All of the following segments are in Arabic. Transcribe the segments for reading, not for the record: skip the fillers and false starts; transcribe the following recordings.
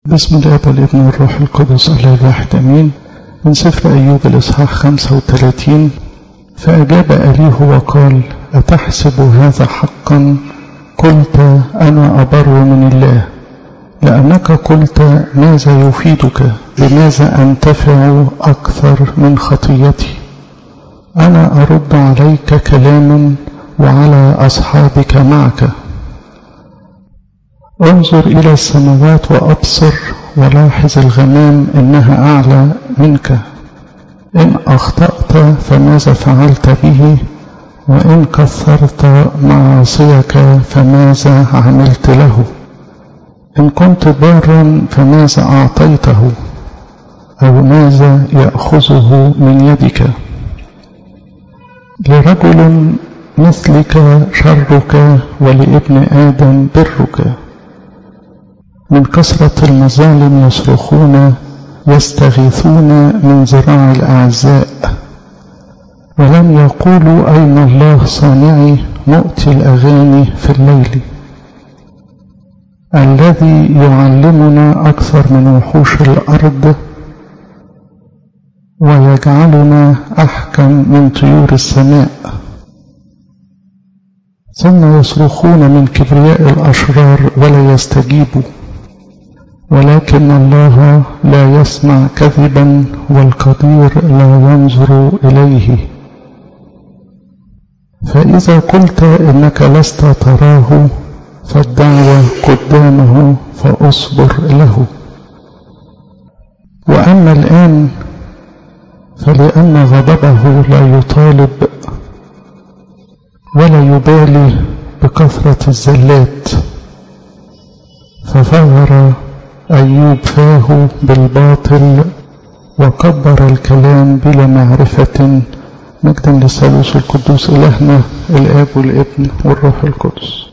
بسم الله والابن والروح القدس الله الواحد امين. من سفر ايوب الاصحاح 35. فاجاب اليه وقال: اتحسب هذا حقا؟ قلت: انا ابر من الله، لانك قلت: ماذا يفيدك؟ بماذا انتفع اكثر من خطيتي؟ انا ارد عليك كلاما وعلى اصحابك معك. انظر إلى السماوات وأبصر، ولاحظ الغمام إنها أعلى منك. إن أخطأت فماذا فعلت به؟ وإن كثرت معاصيك فماذا عملت له؟ إن كنت بارا فماذا أعطيته؟ أو ماذا يأخذه من يدك؟ لرجل مثلك شرك، ولابن آدم برك. من كثرة المظالم يصرخون، يستغيثون من ذراع الأعزاء. ولم يقولوا: أين الله صانعي؟ نؤتي الأغاني في الليل. الذي يعلمنا أكثر من وحوش الأرض، ويجعلنا أحكم من طيور السماء. ثم يصرخون من كبرياء الأشرار ولا يستجيبوا، ولكن الله لا يسمع كذبا، والقدير لا ينظر إليه. فإذا قلت إنك لست تراه، فالدعوة قدامه فأصبر له. وأما الآن فلأن غضبه لا يطالب ولا يبالي بكثرة الزلات، ففغر أيوب فاه بالباطل، وكبر الكلام بلا معرفة. مجدا للثالوث القدوس إلهنا الآب والابن والروح القدس.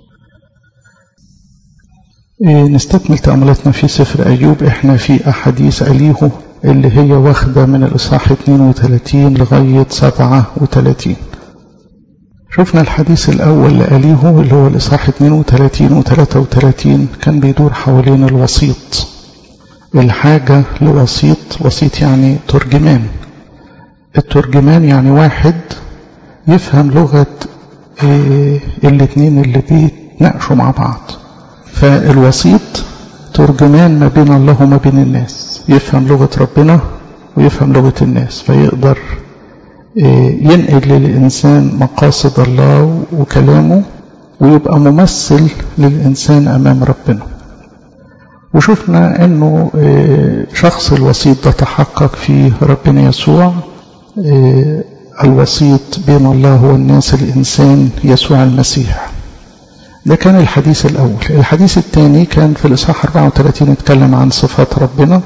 نستكمل تأملاتنا في سفر أيوب. احنا في أحاديث أليه اللي هي واخدة من الإصحاح 32 لغاية 37. شفنا الحديث الأول لأليه اللي هو الإصحاح 32 و 33 كان بيدور حوالين الوسيط، الحاجة لوسيط. وسيط يعني ترجمان. الترجمان يعني واحد يفهم لغة الاتنين اللي بيتناقشوا مع بعض. فالوسيط ترجمان ما بين الله وما بين الناس، يفهم لغة ربنا ويفهم لغة الناس، فيقدر ينقل للإنسان مقاصد الله وكلامه، ويبقى ممثل للإنسان أمام ربنا. وشفنا أنه شخص الوسيط ده تحقق فيه ربنا يسوع، الوسيط بين الله والناس الإنسان يسوع المسيح. ده كان الحديث الأول. الحديث الثاني كان في الإصحاح 34 اتكلم عن صفات ربنا،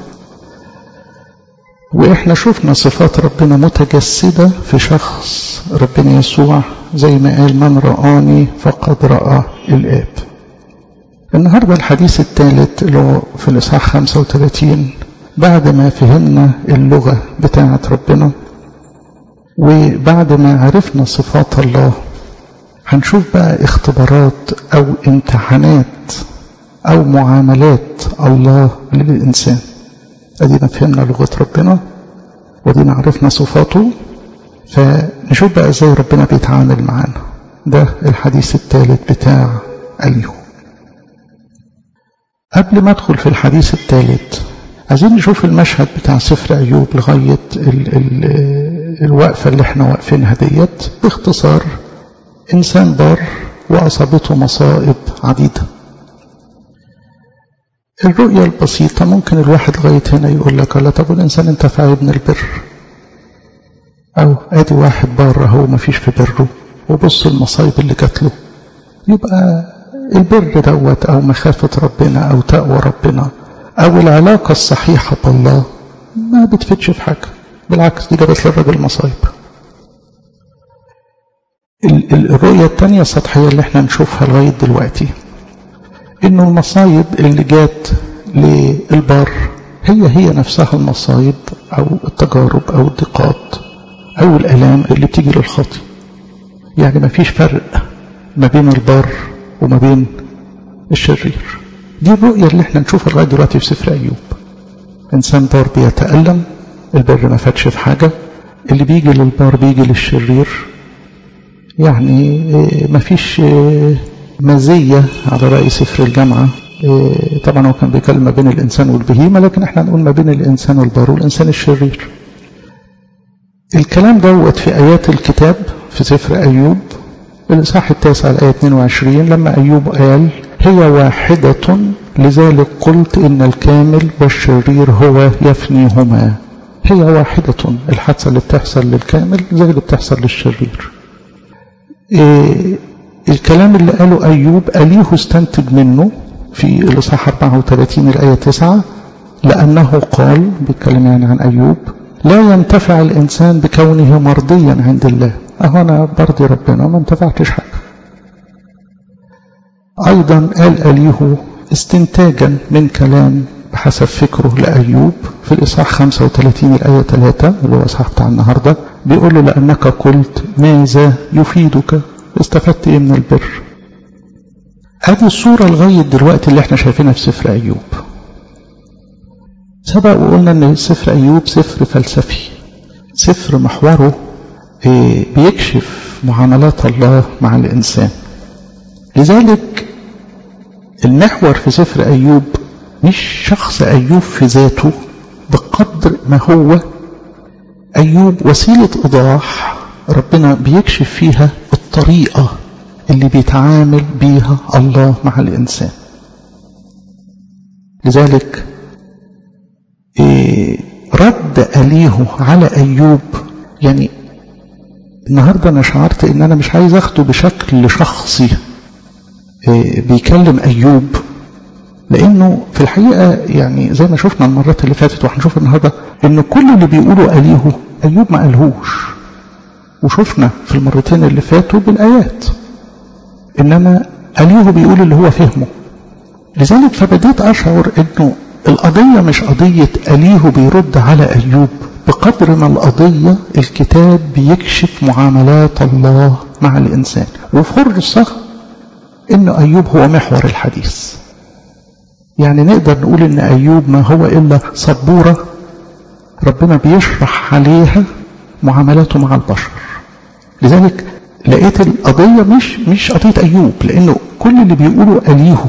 وإحنا شفنا صفات ربنا متجسدة في شخص ربنا يسوع، زي ما قال: من رآني فقد رأى الآب. النهاردة الحديث الثالث اللي هو في الإصحاح 35. بعد ما فهمنا اللغة بتاعة ربنا، وبعد ما عرفنا صفات الله، هنشوف بقى اختبارات أو امتحانات أو معاملات الله للإنسان. أدينا فهمنا لغة ربنا، ودينا عرفنا صفاته، فنشوف بقى ازاي ربنا بيتعامل معانا. ده الحديث الثالث بتاع أليه. قبل ما ادخل في الحديث الثالث، عايزين نشوف المشهد بتاع سفر أيوب لغاية الوقفة اللي احنا واقفينها ديت. باختصار: إنسان بار وأصابته مصائب عديدة. الرؤية البسيطة ممكن الواحد لغاية هنا يقول لك: لا، طب الإنسان انتفع ابن البر، أو ادي واحد بار هو ما فيش في بره، وبص المصايب اللي جات له. يبقى البر دوت أو مخافة ربنا أو تقوى ربنا أو العلاقة الصحيحة بالله ما بتفتش في حاجة، بالعكس دي جابت للراجل مصايب. الرؤية الثانية السطحية اللي احنا نشوفها لغاية دلوقتي، إنه المصايب اللي جات للبار هي نفسها المصايب أو التجارب أو الضيقات أو الآلام اللي بتيجي للخاطئ. يعني ما فيش فرق ما بين البار وما بين الشرير. دي الرؤية اللي احنا نشوفها لغاية دلوقتي في سفر أيوب. إنسان بار بيتألم، البر ما فاتش في حاجة، اللي بيجي للبار بيجي للشرير، يعني ما فيش مزية على رأي سفر الجامعة. طبعا هو كان بيتكلم ما بين الإنسان والبهيمة، لكن احنا نقول ما بين الإنسان والبار والإنسان الشرير. الكلام دوت في آيات الكتاب في سفر أيوب الإصحاح 9 الآية 22 لما أيوب قال هي واحدة لذلك قلت إن الكامل والشرير هو يفنيهما. هي واحدة، الحادثة اللي بتحصل للكامل زي اللي بتحصل للشرير. الكلام اللي قاله أيوب أليه استنتج منه في الإصحاح 34 الآية 9 لأنه قال، بيتكلم يعني عن أيوب، لا ينتفع الإنسان بكونه مرضيا عند الله. أنا برضي ربنا ما انتفعتش حاجة. أيضا قال أليه استنتاجا من كلام بحسب فكره لأيوب في الإصحاح 35 الآية 3 اللي هو الإصحاح بتاع النهاردة، بيقول له لأنك قلت ماذا يفيدك، استفدت إيه من البر. هذه الصورة لغاية دلوقتي اللي احنا شايفينها في سفر أيوب. سبق وقلنا ان سفر أيوب سفر فلسفي، سفر محوره بيكشف معاملات الله مع الإنسان. لذلك المحور في سفر أيوب مش شخص أيوب في ذاته بقدر ما هو أيوب وسيلة إيضاح ربنا بيكشف فيها الطريقة اللي بيتعامل بيها الله مع الإنسان. لذلك رد أليه على أيوب، يعني النهاردة أنا شعرت إن أنا مش عايز أخده بشكل شخصي بيكلم أيوب، لأنه في الحقيقة يعني زي ما شفنا المرات اللي فاتت وهنشوف النهاردة إن كل اللي بيقوله أليه أيوب ما قالهوش، وشفنا في المرتين اللي فاتوا بالآيات، إنما أليه بيقول اللي هو فهمه. لذلك فبديت أشعر إنه القضية مش قضية أليه بيرد على أيوب بقدر ما القضية الكتاب بيكشف معاملات الله مع الإنسان، وفرصة إنه أيوب هو محور الحديث. يعني نقدر نقول إن أيوب ما هو إلا سبورة ربنا بيشرح عليها معاملاته مع البشر. لذلك لقيت القضية مش قضية أيوب، لأنه كل اللي بيقوله أليه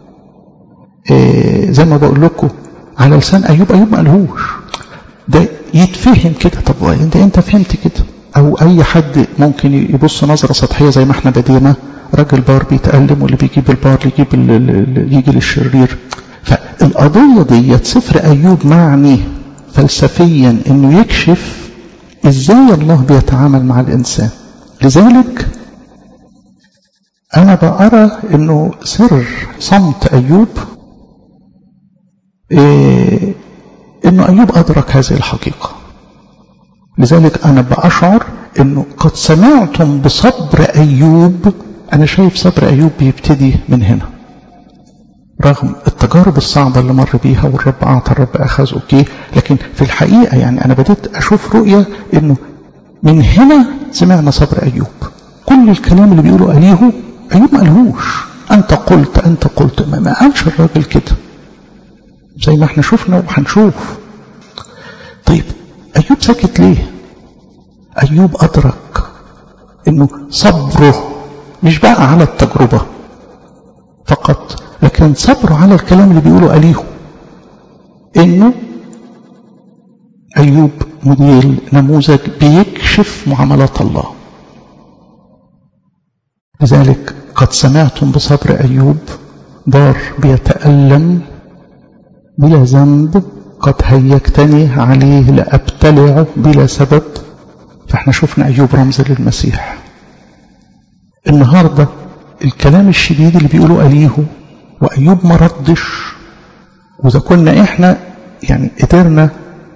زي ما بقول لكم على لسان أيوب ما قالهوش، ده يتفهم كده. طب انت فهمت كده؟ او اي حد ممكن يبص نظرة سطحية زي ما احنا بدينا، راجل بار بيتألم واللي بيجيب البار يجي للشرير. فالقضية دي سفر أيوب معني فلسفيا انه يكشف ازاي الله بيتعامل مع الانسان. لذلك انا بقرأ انه سر صمت أيوب انه أيوب أدرك هذه الحقيقة. لذلك أنا بأشعر انه قد سمعتم بصبر أيوب. أنا شايف صبر أيوب بيبتدي من هنا، رغم التجارب الصعبة اللي مر بيها والرب أعطى الرب أخذ أوكي، لكن في الحقيقة يعني أنا بديت أشوف رؤية انه من هنا سمعنا صبر أيوب. كل الكلام اللي بيقوله أليه أيوب ما قالهوش، أنت قلت ما قالش الراجل كده زي ما احنا شفنا وهنشوف. طيب أيوب سكت ليه؟ أيوب أدرك إنه صبره مش بقى على التجربة فقط، لكن صبره على الكلام اللي بيقوله أليه، إنه أيوب موديل نموذج بيكشف معاملات الله. لذلك قد سمعتم بصبر أيوب، بار بيتألم بلا ذنب، قد هيجتني عليه لأبتلعه بلا سبب. فاحنا شفنا أيوب رمز للمسيح. النهاردة الكلام الشديد اللي بيقوله أليه وأيوب ما ردش، وإذا كنا احنا يعني قدرنا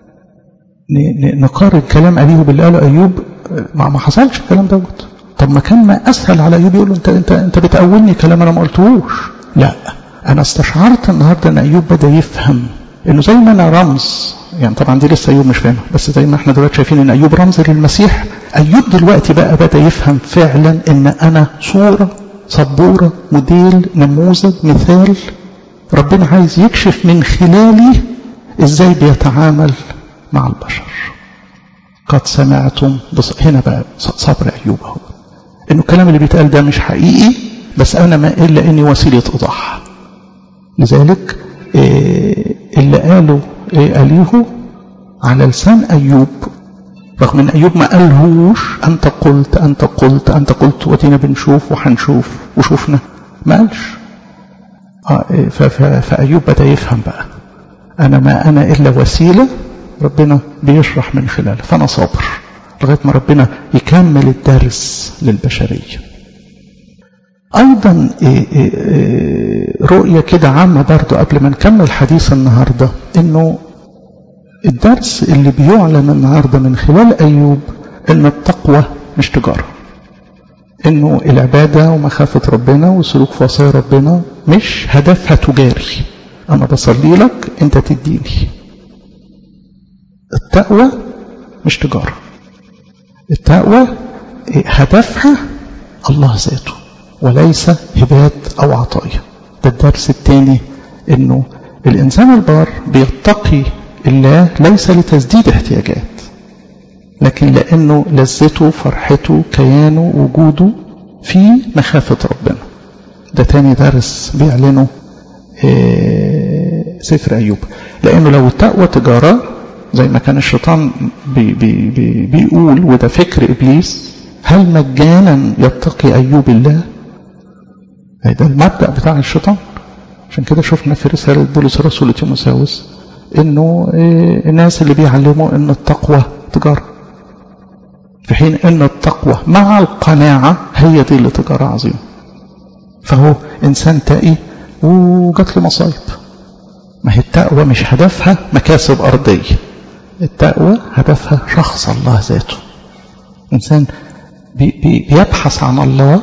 نقارن كلام أليه باللي قاله أيوب، ما حصلش الكلام دوت. طب ما كان ما أسهل على أيوب يقول له انت بتأولني كلام أنا ما قلتهوش. لا، أنا استشعرت النهاردة أن أيوب بدأ يفهم إنه زي ما أنا رمز، يعني طبعا دي لسه أيوب مش فاهمها، بس زي ما احنا دلوقتي شايفين إن أيوب رمز للمسيح، أيوب دلوقتي بقى بدأ يفهم فعلا إن أنا صورة، سبورة، موديل، نموذج، مثال ربنا عايز يكشف من خلالي ازاي بيتعامل مع البشر. قد سمعتم هنا بقى صبر أيوب هو انه الكلام اللي بيتقال ده مش حقيقي، بس انا ما الا اني وسيلة ايضاح. لذلك اللي قاله أليه على لسان أيوب، رغم ان أيوب ما قالهوش انت قلت انت قلت انت قلت ودينا بنشوف وحنشوف وشوفنا، ما قالش. فأيوب بدأ يفهم بقى انا ما انا الا وسيلة ربنا بيشرح من خلاله، فانا صابر لغاية ما ربنا يكمل الدرس للبشرية. ايضا رؤية كده عامة برضو قبل ما نكمل حديث النهاردة، انه الدرس اللي بيعلن النهاردة من خلال أيوب ان التقوى مش تجارة، انه العبادة ومخافة ربنا وسلوك في وصايا ربنا مش هدفها تجاري، انا بصلي لك انت تديني. التقوى مش تجارة، التقوى هدفها الله ذاته وليس هبات أو عطايا. ده الدرس الثاني، انه الانسان البار بيتقي الله ليس لتسديد احتياجات، لكن لانه لذته فرحته كيانه وجوده في مخافة ربنا. ده تاني درس بيعلنه سفر أيوب. لانه لو التقوى تجارة زي ما كان الشيطان بيقول، وده فكر إبليس، هل مجانا يتقي أيوب الله؟ ده المبدأ بتاع الشيطان. عشان كده شفنا في رسالة بولس الرسول لتيموثاوس انه الناس اللي بيعلموا ان التقوى تجارة، في حين ان التقوى مع القناعة هي دي اللي تجارة عظيمة. فهو انسان تقي وجات له مصايب. ما هي التقوى مش هدفها مكاسب أرضية، التقوى هدفها شخص الله ذاته. إنسان بيبحث عن الله،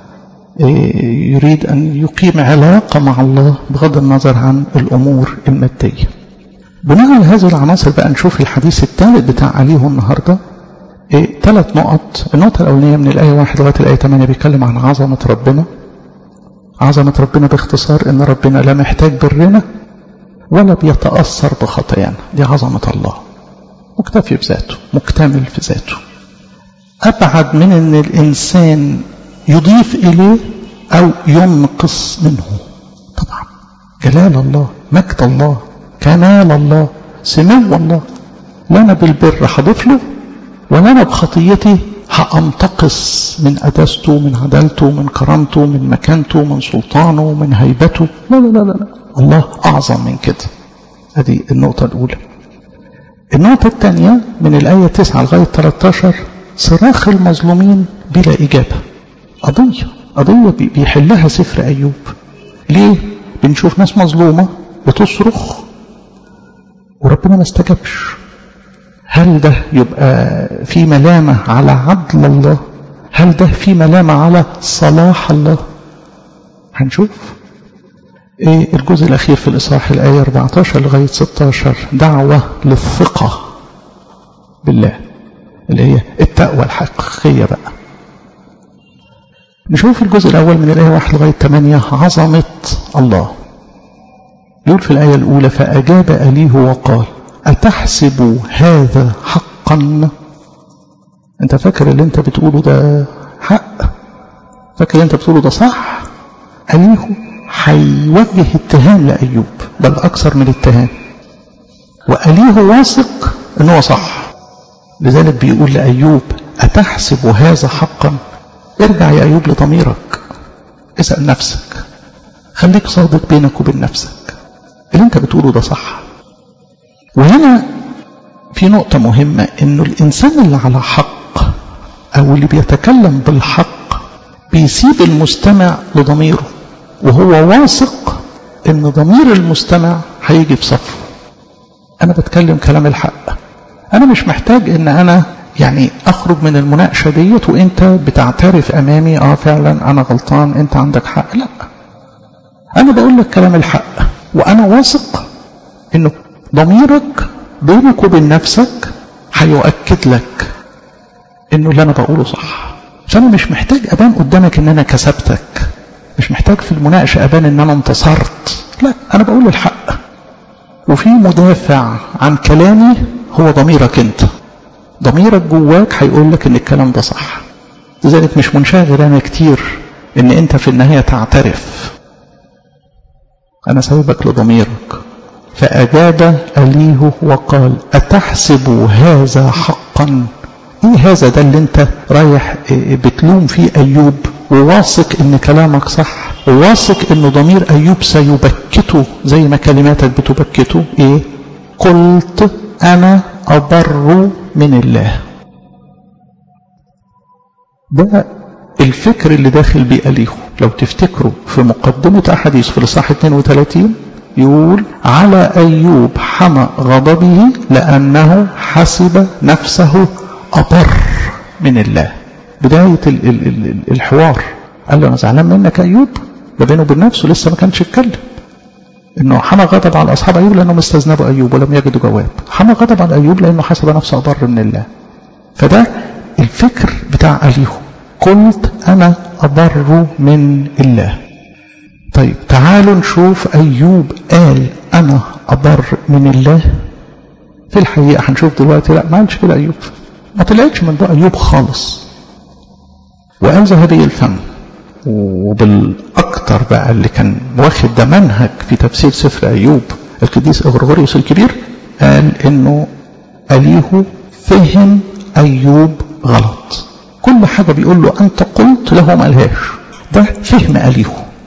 يريد أن يقيم علاقة مع الله بغض النظر عن الأمور المادية. بناء على هذه العناصر بقى نشوف الحديث الثالث بتاع عليه النهاردة. 3 نقط. النقطة الأولانية من الآية 1 لغاية الآية 8 بيتكلم عن عظمة ربنا. عظمة ربنا باختصار إن ربنا لا محتاج برنا ولا بيتأثر بخطايانا. دي عظمة الله، مكتفي بذاته، مكتمل في ذاته، أبعد من أن الإنسان يضيف إليه أو ينقص منه. طبعا جلال الله، مجد الله، كمال الله، سمو الله. لا أنا بالبر هضيف له، ولا أنا بخطيتي هأنتقص من قداسته، من عدالته، من كرامته، من مكانته، من سلطانه، من هيبته. لا لا لا لا، الله أعظم من كده. هذه النقطة الأولى. النقطة الثانية من الآية 9 لغاية 13 صراخ المظلومين بلا إجابة. قضية بيحلها سفر أيوب. ليه؟ بنشوف ناس مظلومة بتصرخ وربنا ما استجابش. هل ده يبقى في ملامة على عدل الله؟ هل ده في ملامة على صلاح الله؟ هنشوف. الجزء الأخير في الإصحاح الآية 14 لغاية 16 دعوة للثقة بالله اللي هي التقوى الحقيقية بقى. نشوف الجزء الأول من الآية 1 لغاية 8 عظمة الله. يقول في الآية الأولى: فأجاب أليه وقال: أتحسب هذا حقا؟ أنت فاكر اللي أنت بتقوله ده حق؟ فاكر اللي أنت بتقوله ده صح؟ أليه هيوجه اتهام لأيوب، بل أكثر من اتهام، وأليه واثق أنه صح. لذلك بيقول لأيوب: أتحسب هذا حقا؟ ارجع يا أيوب لضميرك، اسأل نفسك، خليك صادق بينك وبين نفسك، اللي انت بتقوله ده صح. وهنا في نقطة مهمة، انه الانسان اللي على حق او اللي بيتكلم بالحق بيسيب المستمع لضميره، وهو واثق ان ضمير المستمع هيجي في صفه. انا بتكلم كلام الحق، انا مش محتاج ان انا يعني اخرج من المناقشة ديت وانت بتعترف امامي فعلا انا غلطان، انت عندك حق. لا، انا بقول لك كلام الحق، وانا واثق انه ضميرك بينك وبين نفسك هيؤكد لك انه اللي انا بقوله صح. فانا مش محتاج ابان قدامك ان انا كسبتك، مش محتاج في المناقشة ابان ان انا انتصرت. لا، أنا بقول الحق، وفي مدافع عن كلامي هو ضميرك أنت. ضميرك جواك هيقول لك إن الكلام ده صح. لذلك مش منشغل أنا كتير إن أنت في النهاية تعترف، أنا سايبك لضميرك. فأجاب أليه وقال: أتحسب هذا حقا؟ إيه هذا ده اللي أنت رايح بتلوم فيه أيوب وواثق إن كلامك صح، وواثق إن ضمير أيوب سيبكته زي ما كلماتك بتبكته؟ إيه؟ قلت أنا أبر من الله. ده الفكر اللي داخل بيه أليه. لو تفتكروا في مقدمة أحاديث في الإصحاح 32 يقول: على أيوب حمى غضبه لأنه حسب نفسه أبر من الله. بداية الحوار قال له: أنا زعلان منك أيوب. ده بينه وبين نفسه لسه ما كانش يتكلم. إنه حمى غضب على أصحاب أيوب لأنهم استذنبوا أيوب ولم يجدوا جواب. حمى غضب على أيوب لأنه حسب نفسه أبر من الله. فده الفكر بتاع أليه. قلت أنا أبر من الله. طيب تعالوا نشوف أيوب قال أنا أبر من الله. في الحقيقة هنشوف دلوقتي لا، ما قالش كده أيوب، ما طلعتش من ده أيوب خالص. وقال ذهبي الفم. وبالأكتر بقى اللي كان واخد ده منهج في تفسير سفر أيوب القديس غرغوريوس الكبير، قال إنه أليه فهم أيوب غلط. كل حاجة بيقول له أنت قلت له ما قالهاش. ده فهم أليه.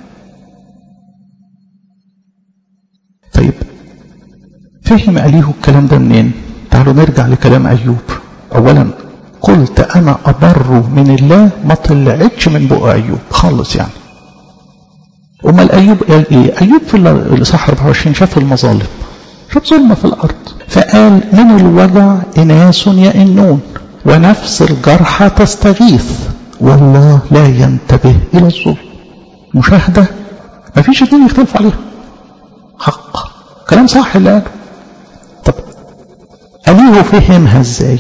طيب فهم أليه الكلام ده منين؟ تعالوا نرجع لكلام أيوب. أولا قلت أنا أبر من الله ما طلعتش من بق أيوب خالص يعني. أمال أيوب قال إيه؟ أيوب في الإصحاح 24 شاف المظالم، شاف ظلمة في الأرض، فقال: من الوجع إناس يئنون ونفس الجرحى تستغيث والله لا ينتبه إلى الظلم. مشاهدة ما فيش اتنين يختلف عليها، حق، كلام صح اللي قاله. طب أليه فهمها ازاي؟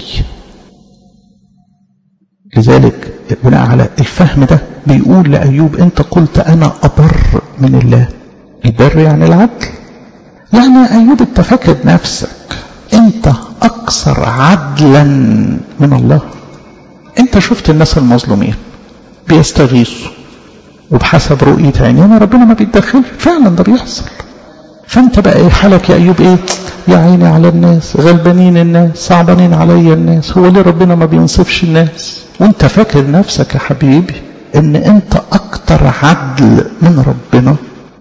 لذلك بناء على الفهم ده بيقول لأيوب: انت قلت أنا أبر من الله. البر يعني العدل. يعني أيوب انت فاكر نفسك انت أكثر عدلا من الله. انت شفت الناس المظلومين بيستغيثوا وبحسب رؤية عينينا ربنا ما بيتدخل، فعلا ده بيحصل. فانت بقى ايه حالك يا أيوب؟ ايه يا عيني على الناس، غلبانين الناس، صعبانين عليا الناس، هو ليه ربنا ما بينصفش الناس؟ وانت فاكر نفسك يا حبيبي ان انت اكتر عدل من ربنا.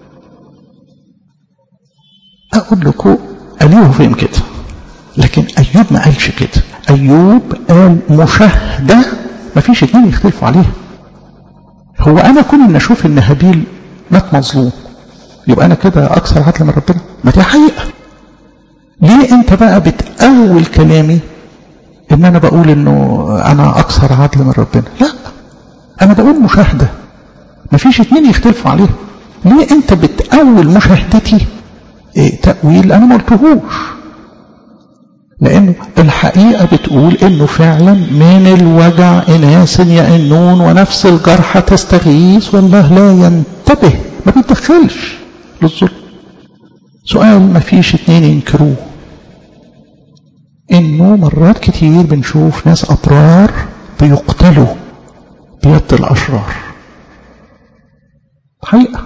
اقول لكم أليه فهم كده، لكن أيوب ما قالش كده. أيوب قال مشاهدة ما فيش اتنين يختلفوا عليها. هو أنا كل إن أشوف إن هابيل مات مظلوم يبقى أنا كده أكثر عدل من ربنا؟ ما دي حقيقة. ليه أنت بقى بتأول كلامي إن أنا بقول إنه أنا أكثر عدل من ربنا؟ لا، أنا بقول مشاهدة ما فيش اتنين يختلفوا عليها. ليه أنت بتأول مشاهدتي تأويل أنا ما قلتهوش؟ لأنه الحقيقة بتقول إنه فعلا من الوجع إناس يئنون ونفس الجرحى تستغيث والله لا ينتبه، ما بيتدخلش للظلم. سؤال ما فيش اتنين ينكروه، إنه مرات كتير بنشوف ناس أبرار بيقتلوا بيد الأشرار. حقيقة.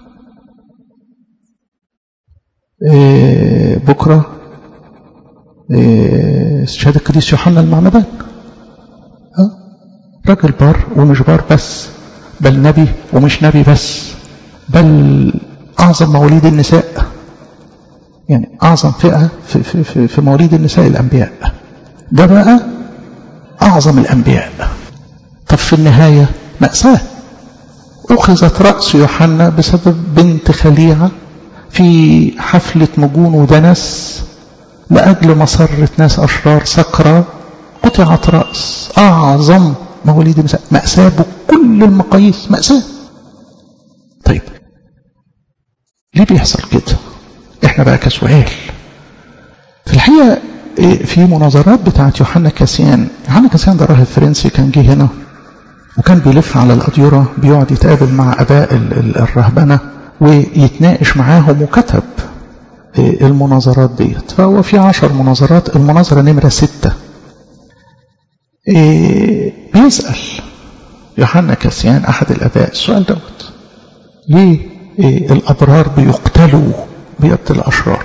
بكرة شهادة القديس يوحنا المعمدان، راجل بار ومش بار بس، بل نبي ومش نبي بس، بل أعظم مواليد النساء، يعني أعظم فئة في مواليد النساء الأنبياء. ده بقى أعظم الأنبياء. طب في النهاية مأساة. أخذت رأس يوحنا بسبب بنت خليعة في حفلة مجون ودنس، لأجل مسرة ناس أشرار سكرة قطعت رأس أعظم مواليد النساء. مأساة بكل المقاييس، مأساة. طيب ليه بيحصل كده؟ احنا بقى كسؤال في الحقيقة في مناظرات بتاعت يوحنا كاسيان. يوحنا كاسيان ده راهب فرنسي كان جه هنا وكان بيلف على الأديرة، بيقعد يتقابل مع أباء الرهبنة ويتناقش معاهم، وكتب المناظرات ديت. فهو في 10 مناظرات. المناظرة نمرة 6 بيسأل يوحنا كاسيان أحد الآباء السؤال دوت: ليه الأبرار بيقتلوا بيد الأشرار؟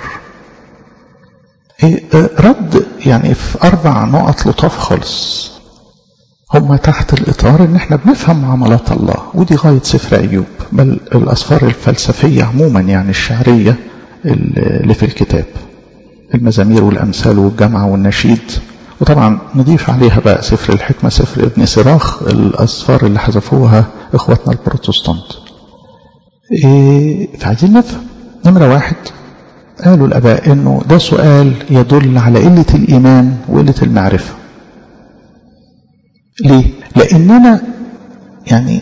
رد يعني في 4 نقط لطاف خالص، هم تحت الإطار إن احنا بنفهم معاملات الله، ودي غاية سفر أيوب، بل الأسفار الفلسفية عموما يعني الشعرية اللي في الكتاب، المزامير والأمثال والجمعة والنشيد، وطبعا نضيف عليها بقى سفر الحكمة، سفر ابن سراخ، الأسفار اللي حذفوها إخواتنا البروتستانت. فعايزين نفهم. نمرة 1 قالوا الآباء إنه ده سؤال يدل على قلة الإيمان وقلة المعرفة. ليه؟ لأننا يعني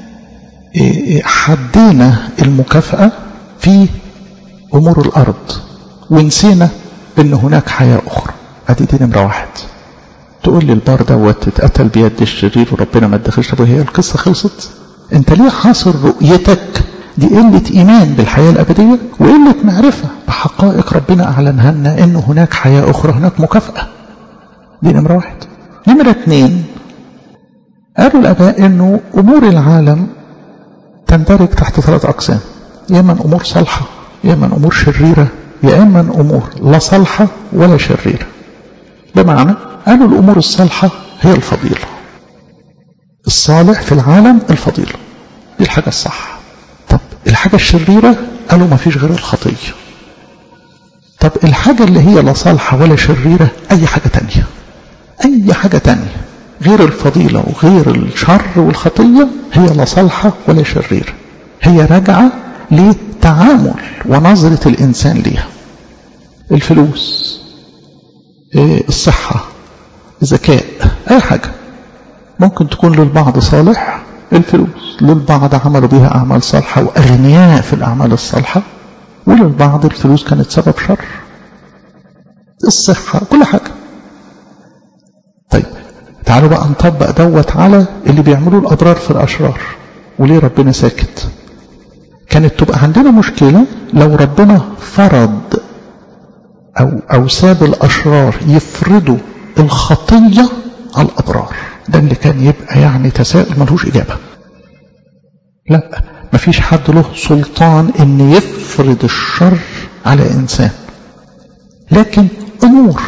حدينا المكافأة في أمور الأرض ونسينا إن هناك حياة أخرى. دي نمرة 1. تقول لي البار دوت اتقتل بيد الشرير وربنا ما ادخلش. طب هي القصة خلصت؟ انت ليه حاصر رؤيتك دي قلة إيمان بالحياة الأبدية وقلة معرفة بحقائق ربنا أعلنها لنا إنه هناك حياة أخرى، هناك مكافأة. دي نمرة 1. نمرة 2 قالوا الآباء إنه أمور العالم تندرج تحت 3 أقسام: يا إما أمور صالحة، يا إما أمور شريرة، يا إما أمور لا صالحة ولا شريرة. بمعنى قالوا الأمور الصالحة هي الفضيلة، الصالح في العالم الفضيلة، دي الحاجة الصح. طب الحاجة الشريرة قالوا ما فيش غير الخطية. طب الحاجة اللي هي لا صالحة ولا شريرة أي حاجة تانية، أي حاجة تانية غير الفضيلة وغير الشر والخطية هي لا صالحة ولا شريرة، هي راجعة لتعامل ونظرة الإنسان ليها. الفلوس، الصحة، الذكاء، أي حاجة ممكن تكون للبعض صالح. الفلوس للبعض عملوا بها أعمال صالحة وأغنياء في الأعمال الصالحة، وللبعض الفلوس كانت سبب شر. الصحة، كل حاجة. طيب تعالوا بقى نطبق دوت على اللي بيعملوا الأضرار في الأشرار. وليه ربنا ساكت؟ كانت تبقى عندنا مشكلة لو ربنا فرض أو ساب الأشرار يفرضوا الخطية على الأبرار. ده اللي كان يبقى يعني تساؤل ملهوش إجابة. لا، مفيش حد له سلطان إن يفرض الشر على إنسان، لكن أمور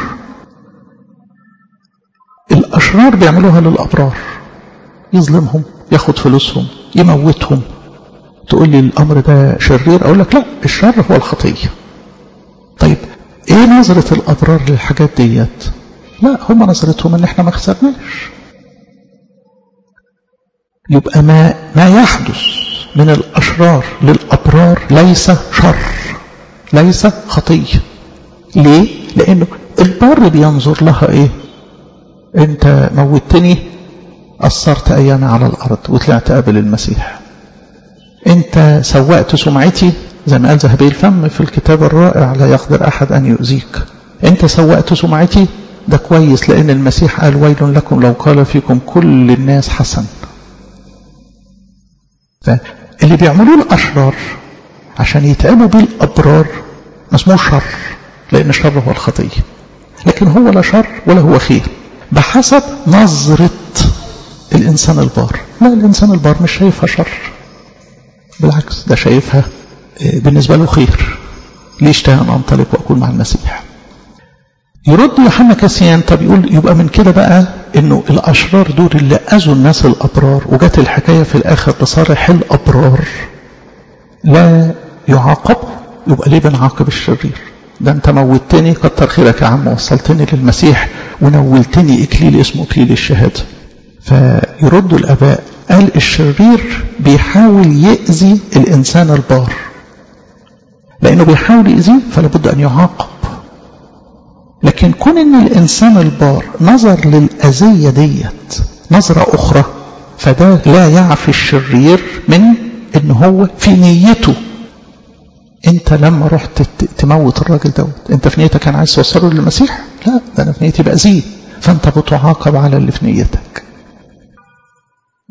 الأشرار بيعملوها للأبرار، يظلمهم، ياخد فلوسهم، يموتهم. تقول لي الأمر ده شرير؟ أقول لك لا، الشر هو الخطية. طيب ايه نظرة الأبرار للحاجات ديت؟ لا، هم نظرتهم ان احنا ما خسرناش. يبقى ما يحدث من الأشرار للأبرار ليس شر، ليس خطية. ليه؟ لأنه البر بينظر لها ايه؟ انت موتني، أثرت أيامي على الأرض وطلعت قابل المسيح. انت سوأت سمعتي، زي ما قال ذهبي الفم في الكتاب الرائع: لا يقدر أحد أن يؤذيك. انت سوأت سمعتي، ده كويس، لأن المسيح قال: ويل لكم لو قال فيكم كل الناس حسن. فاللي بيعملوه الأشرار عشان يتعبوا بيه الأبرار ما اسموش شر، لأن الشر هو الخطية، لكن هو لا شر ولا هو خير بحسب نظرة الإنسان البار. لا، الإنسان البار مش شايفها شر، بالعكس ده شايفها بالنسبة له خير. ليش تهان أنطلق وأكون مع المسيح؟ يرد يوحنا كاسيان. طب يقول يبقى من كده بقى إنه الأشرار دول اللي أذوا الناس الأبرار، وجات الحكاية في الآخر لصالح الأبرار، لا يعاقبوا. يبقى ليه بنعاقب الشرير؟ ده أنت موتني، كتر خيرك يا عم، وصلتني للمسيح ونولتني إكليل اسمه إكليل الشهادة. فيرد الآباء قال الشرير بيحاول يأذي الإنسان البار، لأنه بيحاول يأذيه فلابد أن يعاقب. لكن كون أن الإنسان البار نظر للأذية ديت نظرة أخرى، فده لا يعفي الشرير من أن هو في نيته. أنت لما رحت تموت الراجل دوت، أنت في نيتك كان عايز توصله للمسيح؟ لا، ده أنا في نيتي بأذيه، فأنت بتعاقب على اللي في نيتك.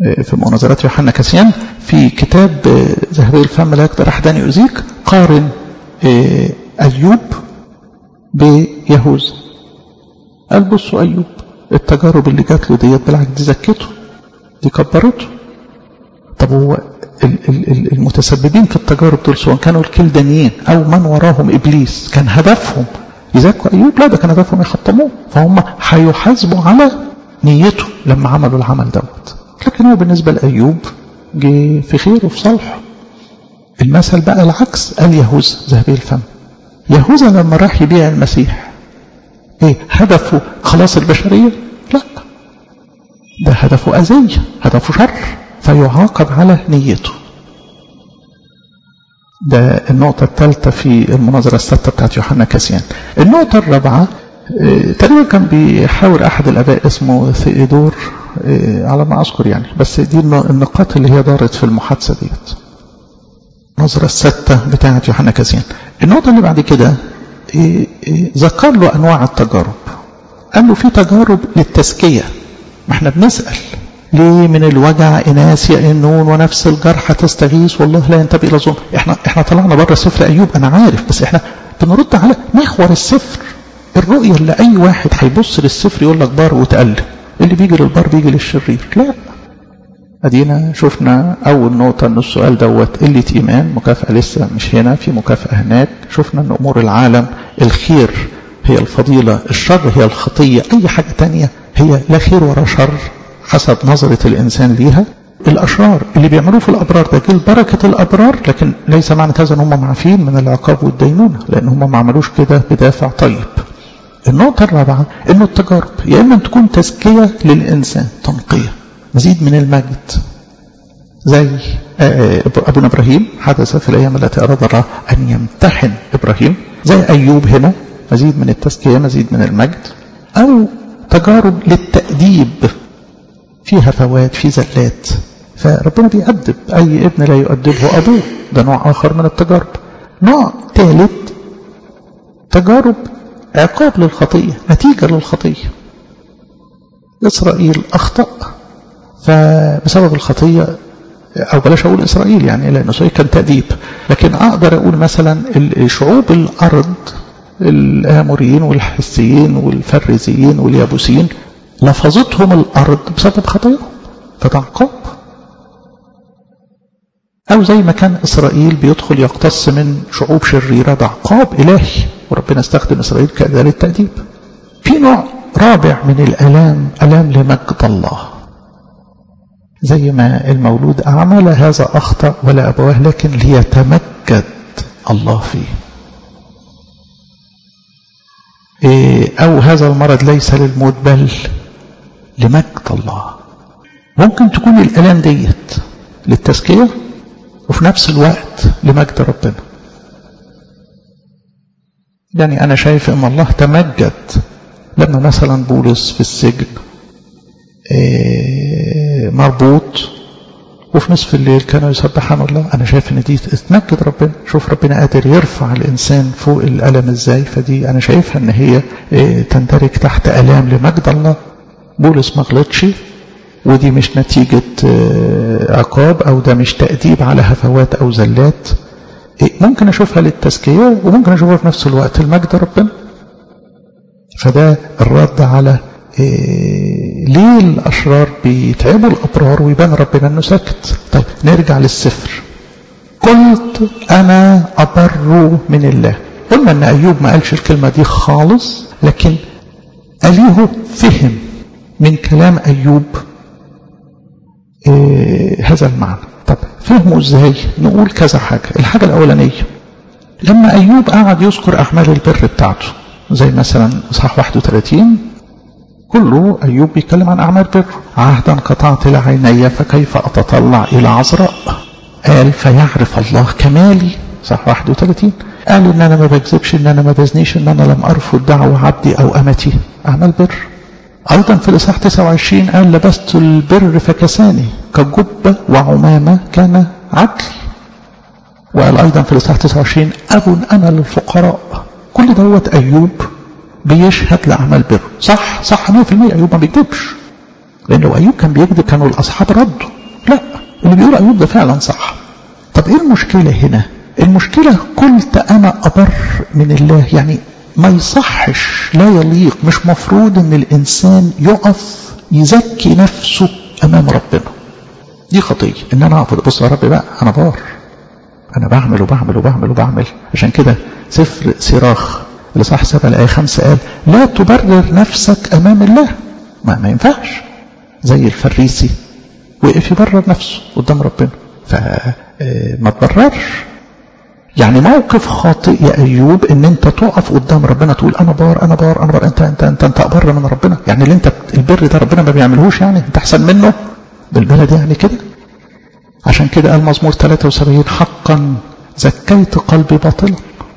في مناظرات يوحنا كاسيان في كتاب ذهبي الفم لا يقدر أحد أن يؤذيك، قارن أيوب بيهوذا. قال بصوا أيوب التجارب اللي جات له ديت بالعكس دي زكته، دي كبرته. طب هو المتسببين في التجارب دول سواء كانوا الكلدانيين أو من وراهم إبليس كان هدفهم يزكوا أيوب؟ لا، ده كان هدفهم يخطموه، فهم هيحاسبوا على نيته لما عملوا العمل دوت. لكن هو بالنسبة لأيوب جه في خير وفي صالحه. المثل بقى العكس، قال يهوذا ذهبي الفم. يهوذا لما راح يبيع المسيح ايه هدفه؟ خلاص البشرية؟ لا، ده هدفه أذية، هدفه شر، فيعاقب على نيته. ده النقطة الثالثة في المناظرة الستة بتاعت يوحنا كاسيان. النقطة الرابعة تقريبا كان بيحاور أحد الآباء اسمه ثيودور على ما أذكر يعني، بس دي النقاط اللي هي دارت في المحادثة ديت. النظرة الستة بتاعت يوحنا كاسيان. النقطة اللي بعد كده ذكر له أنواع التجارب. قال له في تجارب للتزكية، ما احنا بنسأل ليه من الوجع إناس يئنون ونفس الجرح تستغيث والله لا ينتبه إلى ظلم. احنا طلعنا بره سفر أيوب أنا عارف، بس احنا بنرد على محور السفر، الرؤية اللي أي واحد هيبص للسفر يقول لك بار وتقلب، اللي بيجي للبار بيجي للشرير. لا، أدينا شفنا أول نقطة أن السؤال دوت قلة إيمان، مكافأة لسه مش هنا، في مكافأة هناك. شفنا أن أمور العالم الخير هي الفضيلة، الشر هي الخطية، أي حاجة تانية هي لا خير ولا شر حسب نظرة الإنسان ليها. الأشرار اللي بيعملوه في الأبرار ده جيل بركة الأبرار، لكن ليس معنى كذا أنهم معفين من العقاب والدينونة، لأن هم ما عملوش كده بدافع طيب. النقطة الرابعة أنه التجارب يا إما تكون تزكية للإنسان، تنقية، مزيد من المجد، زي أبونا إبراهيم حدث في الأيام التي أراد الله أن يمتحن إبراهيم، زي أيوب هنا مزيد من التزكية، مزيد من المجد. أو تجارب للتأديب، فيها فوات، في زلات، فربنا بيأدب أي ابن لا يؤدبه أبوه، ده نوع آخر من التجارب. نوع ثالث تجارب عقاب للخطية، نتيجة للخطية. إسرائيل أخطأ فبسبب الخطية، أو بلاش أقول إسرائيل يعني لأن إسرائيل كان تأديب، لكن أقدر أقول مثلا شعوب الأرض، الآموريين والحسيين والفريزيين واليابوسيين، لفظتهم الأرض بسبب خطيئهم، فده عقاب. أو زي ما كان إسرائيل بيدخل يقتص من شعوب شريرة، ده عقاب إلهي، وربنا استخدم إسرائيل كأداة للتأديب. في نوع رابع من الآلام، ألام لمجد الله، زي ما المولود أعمى هذا أخطأ ولا أبواه لكن ليتمجد الله فيه. أو هذا المرض ليس للموت بل لمجد الله. ممكن تكون الآلام ديت للتزكية وفي نفس الوقت لمجد ربنا. يعني أنا شايف أن الله تمجد لما مثلا بولس في السجن مربوط وفي نصف الليل كانوا يسبحان الله. أنا شايف أن دي تمجد ربنا. شوف ربنا قادر يرفع الإنسان فوق الألم إزاي، فدي أنا شايفها أن هي تندرج تحت ألام لمجد الله. بولس ما غلطش، ودي مش نتيجة عقاب، أو ده مش تأديب على هفوات أو زلات. ممكن أشوفها للتزكية وممكن أشوفها في نفس الوقت المجد ربنا. فده الرد على ليه الأشرار بيتعبوا الأبرار ويبان ربنا أنه ساكت. طيب نرجع للسفر. قلت أنا أبر من الله. قلنا أن أيوب ما قالش الكلمة دي خالص، لكن أليه فهم من كلام أيوب هذا المعنى. طب فهموا ازاي؟ نقول كذا حاجة. الحاجة الأولانية، لما أيوب قعد يذكر أعمال البر بتاعته، زي مثلا إصحاح 31 كله أيوب بيتكلم عن أعمال بر. عهدا قطعت لعيني فكيف أتطلع إلى عذراء. قال فيعرف الله كمالي، صح 31. قال إن أنا ما بكذبش، إن أنا ما بزنيش، إن أنا لم أرفض دعوة عبدي أو أمتي، أعمال بر. أيضا في الإصحاح 29 قال لبست البر فكساني كجبة وعمامة كان عدل. وقال أيضا في الإصحاح 29 أب أنا للفقراء. كل دوت أيوب بيشهد لأعمال بر. صح 100%، أيوب ما بيكذبش، لأن لو أيوب كان بيكذب كانوا الأصحاب ردوا. لا، اللي بيقول أيوب ده فعلا صح. طب إيه المشكلة هنا؟ المشكلة قلت أنا أبر من الله. يعني ما يصحش، لا يليق، مش مفروض ان الانسان يقف يزكي نفسه امام ربنا. دي خطية ان انا اقف بص يا رب بقى انا بار، انا بعمل وبعمل وبعمل وبعمل. عشان كده سفر صراخ الاصحاح 7 الآية 5 قال لا تبرر نفسك امام الله. ما ينفعش زي الفريسي وقف يبرر نفسه قدام ربنا، فما تبررش. يعني موقف خاطئ يا أيوب ان انت تقف قدام ربنا تقول انا بار انا بار انا بار. انت أبر من ربنا. يعني اللي انت البر ده ربنا ما بيعملهوش، يعني انت احسن منه بالبلد يعني كده. عشان كده قال مزمور 73 حقا زكيت قلبي باطلا.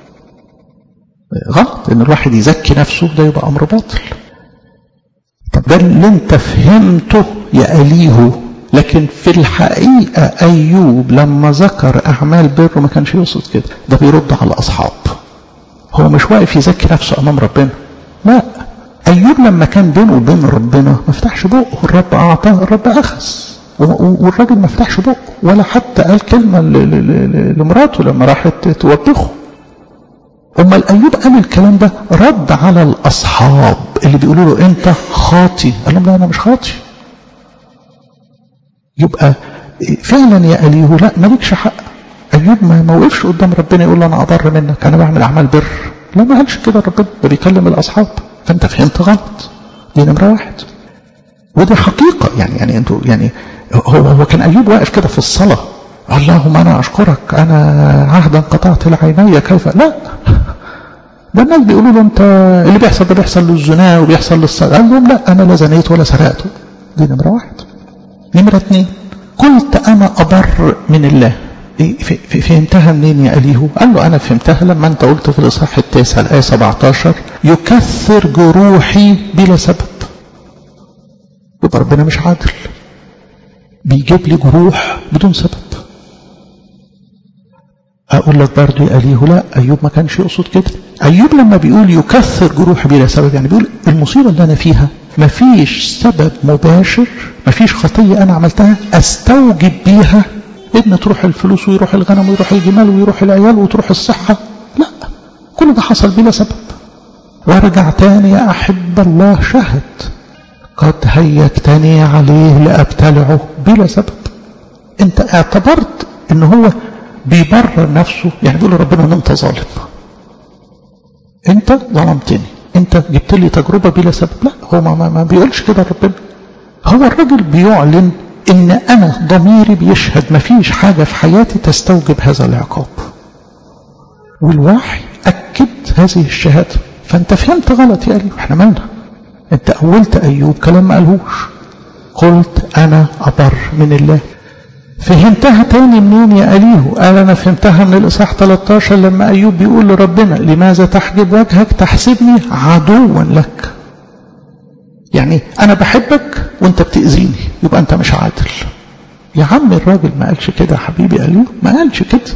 غلط ان الواحد يزكي نفسه، ده يبقى امر باطل. طب ده اللي انت فهمته يا أليهو، لكن في الحقيقة أيوب لما ذكر أعمال بره ما كانش يقصد كده. ده بيرد على الأصحاب، هو مش واقف يزكي نفسه أمام ربنا. لا، أيوب لما كان بينه وبين ربنا ما فتحش بقه. الرب أعطاه الرب أخذ، والراجل ما فتحش بقه ولا حتى قال كلمة لمراته لما راحت توبخه. أما الأيوب قال الكلام ده رد على الأصحاب اللي بيقولوا له أنت خاطي. قال لهم لا أنا مش خاطي. يبقى فعلا يا أليه لا مالكش حق. أيوب ما وقفش قدام ربنا يقول له أنا أضر منك أنا بعمل أعمال بر. لا، ما قالش كده ربنا، ده بيكلم الأصحاب. فأنت فهمت غلط. دي نمرة واحد، ودي حقيقة. يعني أنتوا يعني هو كان أيوب واقف كده في الصلاة اللهم أنا أشكرك أنا عهدا قطعت لعيني كيف. لا، ده الناس بيقولوا له أنت اللي بيحصل ده بيحصل للزنا وبيحصل للسرقة. قال لهم لا أنا لا زنيت ولا سرقت. دي نمرة واحد. نمرة 2 قلت أنا أبر من الله. فهمتها منين يا أليه؟ قال له أنا فهمتها لما أنت قلت في الإصحاح 9 الآية 17 يكثر جروحي بلا سبب. يبقى ربنا مش عادل، بيجيب لي جروح بدون سبب. أقول لك برضو يا أليه لا، أيوب ما كانش يقصد كده. أيوب لما بيقول يكثر جروحي بلا سبب يعني بيقول المصيبة اللي أنا فيها ما فيش سبب مباشر، ما فيش خطية أنا عملتها أستوجب بيها إن تروح الفلوس ويروح الغنم ويروح الجمال ويروح العيال وتروح الصحة. لا، كل ده حصل بلا سبب. وارجع تاني يا أحب الله شهد قد هيجتني عليه لأبتلعه بلا سبب. أنت اعتبرت إن هو بيبرر نفسه، يعني بيقول ربنا إن أنت ظالم، أنت ظلمتني، أنت جبت لي تجربة بلا سبب. لا، هو ما بيقولش كده ربنا. هو الراجل بيعلن إن أنا ضميري بيشهد ما فيش حاجة في حياتي تستوجب هذا العقاب، والوحي أكد هذه الشهادة. فأنت فهمت غلط يا أليه، احنا مالنا. أنت أولت أيوب كلام ما قالهوش. قلت أنا أبر من الله. فهمتها تاني منين يا أليه؟ قال أنا فهمتها من الإصحاح 13 لما أيوب بيقول لربنا لماذا تحجب وجهك تحسبني عدوا لك. يعني أنا بحبك وأنت بتأذيني، يبقى أنت مش عادل. يا عم الراجل ما قالش كده يا حبيبي أليه، ما قالش كده.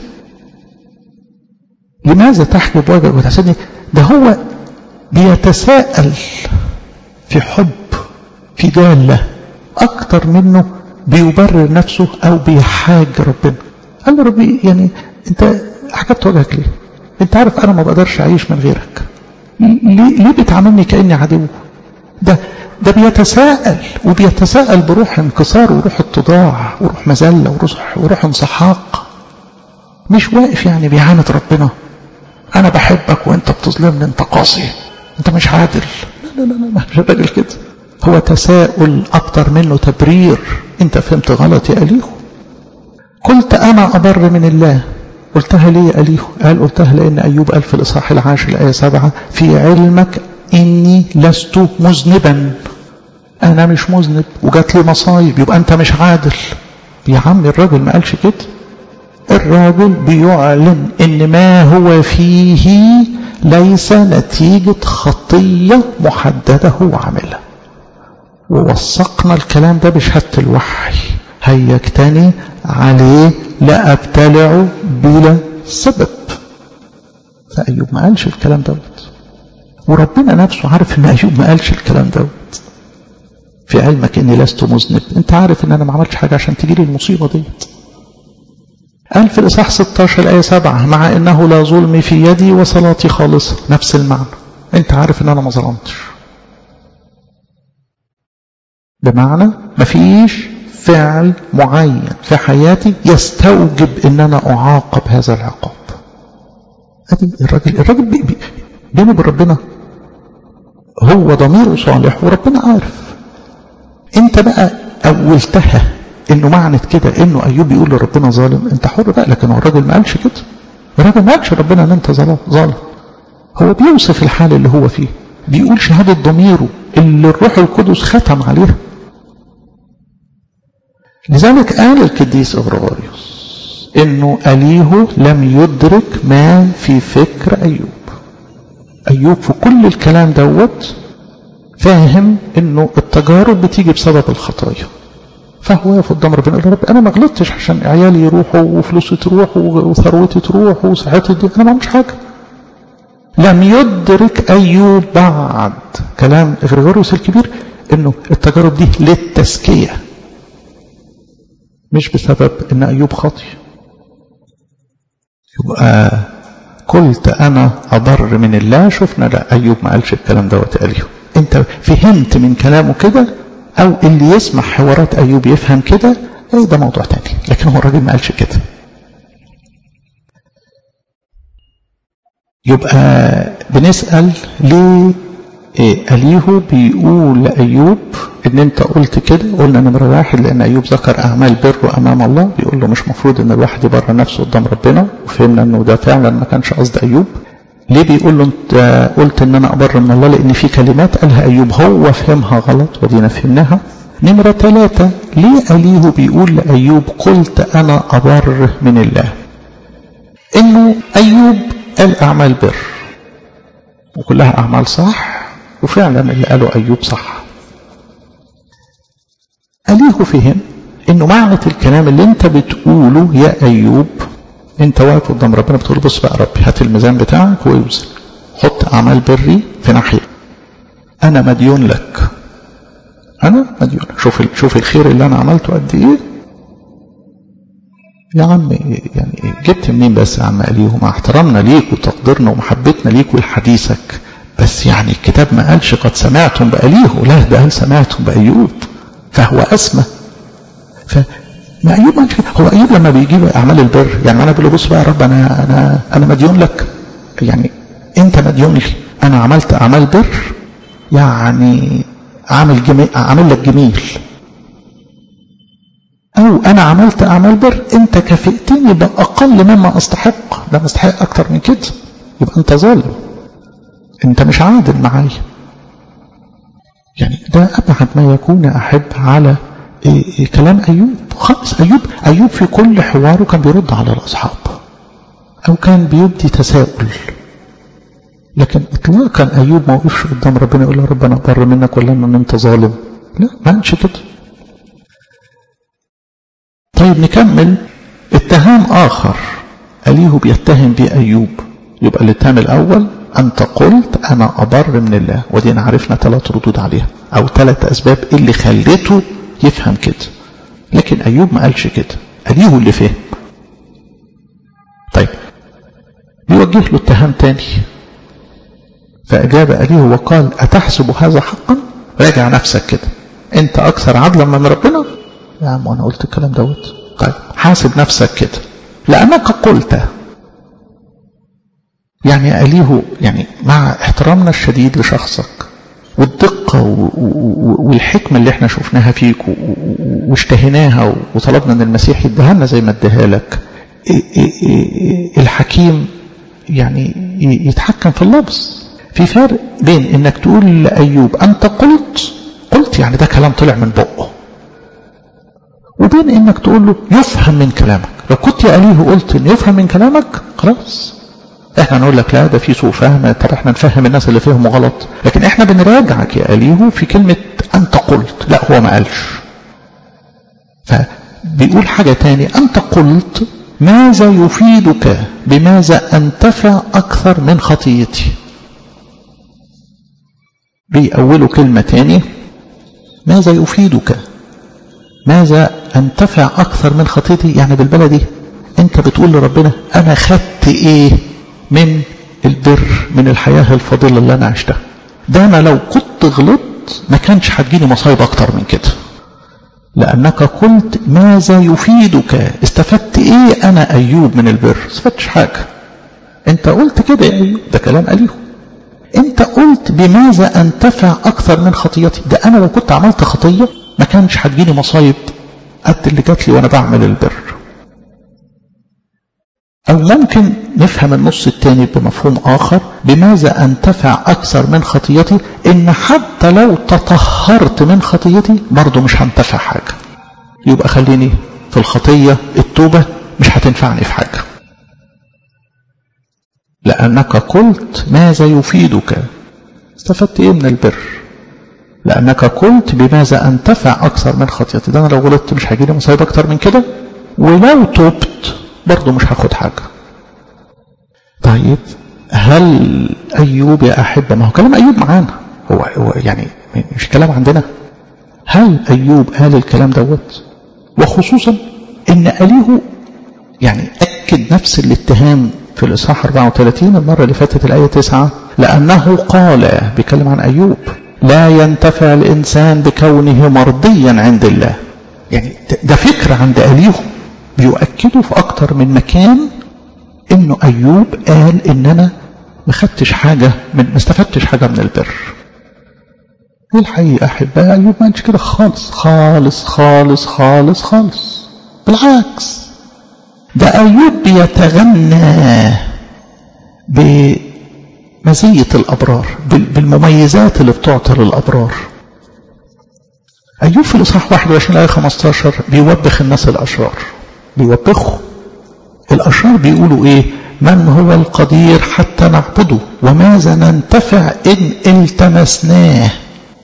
لماذا تحجب وجهك وتحسبني؟ ده هو بيتساءل في حب في دالة أكتر منه بيبرر نفسه أو بيحاج ربنا. قال له ربي يعني أنت حجبت وجهك ليه؟ أنت عارف أنا ما بقدرش أعيش من غيرك، ليه بتعاملني كأني عدو؟ ده بيتساءل، وبيتساءل بروح انكسار وروح اتضاع وروح مذلة وروح انسحاق. مش واقف يعني بيعاند ربنا أنا بحبك وأنت بتظلمني، أنت قاسي، أنت مش عادل. لا لا لا، مش الراجل كده. هو تساؤل أكتر منه تبرير. أنت فهمت غلط يا أليه. قلت أنا أبر من الله. قلتها ليه يا أليه؟ قال قلتها لأن أيوب قال في الإصحاح 10 الآية 7 في علمك إني لست مذنبا. أنا مش مذنب وجات لي مصايب، يبقى أنت مش عادل. يا عم الراجل ما قالش كده. الراجل بيعلن إن ما هو فيه ليس نتيجة خطية محددة هو عملها. ووثقنا الكلام ده بشهادة الوحي هيجتني عليه لأبتلعه بلا سبب. فأيوب ما قالش الكلام دوت، وربنا نفسه عارف ان أيوب ما قالش الكلام دوت. في علمك إني لست مذنب، أنت عارف إن أنا ما عملتش حاجة عشان تجيلي المصيبة ديت. قال في الإصحاح 16 الآية 7 مع إنه لا ظلم في يدي وصلاتي خالصة، نفس المعنى، أنت عارف إن أنا ما ظلمتش. بمعنى مفيش فعل معين في حياتي يستوجب إن أنا أعاقب هذا العقاب. أدي الراجل بينه وبين ربنا هو ضميره صالح وربنا عارف. أنت بقى أولتها إنه معنى كده إنه أيوب يقول لربنا ظالم، أنت حر بقى، لكن هو الراجل ما قالش كده. الراجل ما قالش ربنا إن أنت ظالم. هو بيوصف الحال اللي هو فيه، بيقول شهادة ضميره اللي الروح القدس ختم عليها. لذلك قال القديس غريغوريوس إنه أليه لم يدرك ما في فكر أيوب. أيوب في كل الكلام دوت فاهم إنه التجارب بتيجي بسبب الخطايا، فهو واقف قدام ربنا يقول رب أنا ما غلطتش عشان عيالي يروحوا وفلوسي تروح وثروتي تروح وصحتي دي، أنا ما عملتش حاجة. لم يدرك أيوب بعد كلام غريغوريوس الكبير إنه التجارب دي للتزكية، مش بسبب إن أيوب خاطئ. يبقى قلت أنا أضر من الله. شفنا لا، أيوب ما قالش الكلام دوت قاله. أنت فهمت من كلامه كده، أو اللي يسمع حوارات أيوب يفهم كده، أي ده موضوع تاني، لكن هو الراجل ما قالش كده. يبقى بنسأل ليه أليه بيقول لأيوب إن أنت قلت كده؟ قلنا نمرة واحد لأن أيوب ذكر أعمال بره أمام الله، بيقول له مش مفروض إن الواحد يبرر نفسه قدام ربنا، وفهمنا إنه ده فعلا ما كانش قصد أيوب. ليه بيقول له أنت قلت إن أنا أبرر من الله؟ لأن في كلمات قالها أيوب هو فهمها غلط ودينا فهمناها. نمرة ثلاثة، ليه أليه بيقول لأيوب قلت أنا أبرر من الله؟ إنه أيوب قال أعمال بر وكلها أعمال صح، وفعلا اللي قاله أيوب صح. أليه فهم إنه معنى الكلام اللي أنت بتقوله يا أيوب، أنت واقف قدام ربنا بتقول بص بقى ربي هات الميزان بتاعك ويوزن، حط أعمال بري في ناحية، أنا مديون لك، أنا مديون. شوف الخير اللي أنا عملته قد إيه يا عم. يعني جبت منين بس يا عم أليه؟ مع احترامنا ليك وتقديرنا ومحبتنا ليك ولحديثك، بس يعني الكتاب ما قالش قد سمعتم بأليه، لا ده قال سمعتم بأيوب، فهو أسمى. فما أيوب ما هو أيوب لما بيجيب أعمال البر، يعني أنا بقول له بص بقى يا رب أنا مديون لك، يعني أنت مديون لي، أنا عملت أعمال بر، يعني عامل لك جميل، أو أنا عملت أعمال بر أنت كافئتني بأقل مما أستحق، ده مستحق أكتر من كده، يبقى أنت ظالم، أنت مش عادل معايا. يعني ده أبعد ما يكون أحب على كلام أيوب خالص. أيوب في كل حواره كان بيرد على الأصحاب أو كان بيبدي تساؤل، لكن إطلاقا أيوب ما وقفش قدام ربنا يقول له ربنا أبر منك ولا أن أنت ظالم، لا ما قالش كده. طيب نكمل. اتهام آخر أليه بيتهم به أيوب، يبقى الاتهام الأول أنت قلت أنا أبر من الله، ودينا عرفنا 3 ردود عليها أو 3 أسباب اللي خلته يفهم كده، لكن أيوب ما قالش كده، أليه اللي فهم. طيب بيوجه له اتهام تاني، فأجاب أليه وقال أتحسب هذا حقا؟ راجع نفسك كده، أنت أكثر عدلا من ربنا يا عم، وأنا قلت الكلام دوت. طيب حاسب نفسك كده، لأنك قلت، يعني أليه يعني مع احترامنا الشديد لشخصك والدقة والحكمة اللي احنا شفناها فيك واشتهيناها وطلبنا ان المسيح يديها لنا زي ما اديها لك، الحكيم يعني يتحكم في اللفظ. في فرق بين انك تقول لأيوب انت قلت يعني ده كلام طلع من بقه، وبين انك تقول له يفهم من كلامك. لو كنت يا أليه قلت ان يفهم من كلامك خلاص احنا نقول لك لا ده في سوء فهم، طب احنا نفهم الناس اللي فهموا غلط، لكن احنا بنراجعك يا أليه في كلمة انت قلت، لا هو ما قالش. فبيقول حاجة تاني، انت قلت ماذا يفيدك بماذا انتفع اكثر من خطيتي. بيأولوا كلمة تاني ماذا يفيدك؟ ماذا أنتفع أكثر من خطيتي؟ يعني بالبلدي أنت بتقول لربنا أنا خدت إيه من البر، من الحياة الفضيلة اللي أنا عشتها؟ ده أنا لو كنت غلطت ما كانش هتجيني مصايب أكتر من كده، لأنك قلت ماذا يفيدك. استفدت إيه أنا أيوب من البر؟ استفدتش حاجة. أنت قلت كده يا أيوب، ده كلام أليه. أنت قلت بماذا أنتفع أكثر من خطيتي. ده أنا لو كنت عملت خطية ما كانش هتجيني مصايب قد اللي جات لي وأنا بعمل البر. أو ممكن نفهم النص الثاني بمفهوم آخر، بماذا أنتفع أكثر من خطيتي، إن حتى لو تطهرت من خطيتي برضو مش هنتفع حاجة. يبقى خليني في الخطية، التوبة مش هتنفعني في حاجة، لأنك قلت ماذا يفيدك. استفدت إيه من البر؟ لأنك قلت بماذا أنتفع أكثر من خطيتي. ده أنا لو غلطت مش هيجيلي مصايب أكتر من كده، ولو توبت برضو مش هاخد حاجة. طيب هل أيوب يا أحبة، ما هو كلام أيوب معانا، هو يعني مش كلام عندنا. هل أيوب قال الكلام دوت؟ وخصوصا إن أليه يعني أكد نفس الاتهام في الإصحاح 34 المرة اللي فاتت الآية 9، لأنه قال، بيتكلم عن أيوب، لا ينتفع الإنسان بكونه مرضيا عند الله. يعني ده فكرة عند أليه بيؤكدوا في أكتر من مكان إنه أيوب قال إن أنا ما خدتش حاجة، ما استفدتش حاجة من البر. الحقيقة أحبها أيوب ما قالش كده خالص خالص خالص خالص خالص. بالعكس، ده أيوب بيتغنى بمزية الأبرار، بالمميزات اللي بتعطى للأبرار. أيوب في الإصحاح 21 آية 15 بيوبخ الناس الأشرار، بيوبخوا الأشرار. بيقولوا إيه؟ من هو القدير حتى نعبده، وماذا ننتفع إن التمسناه.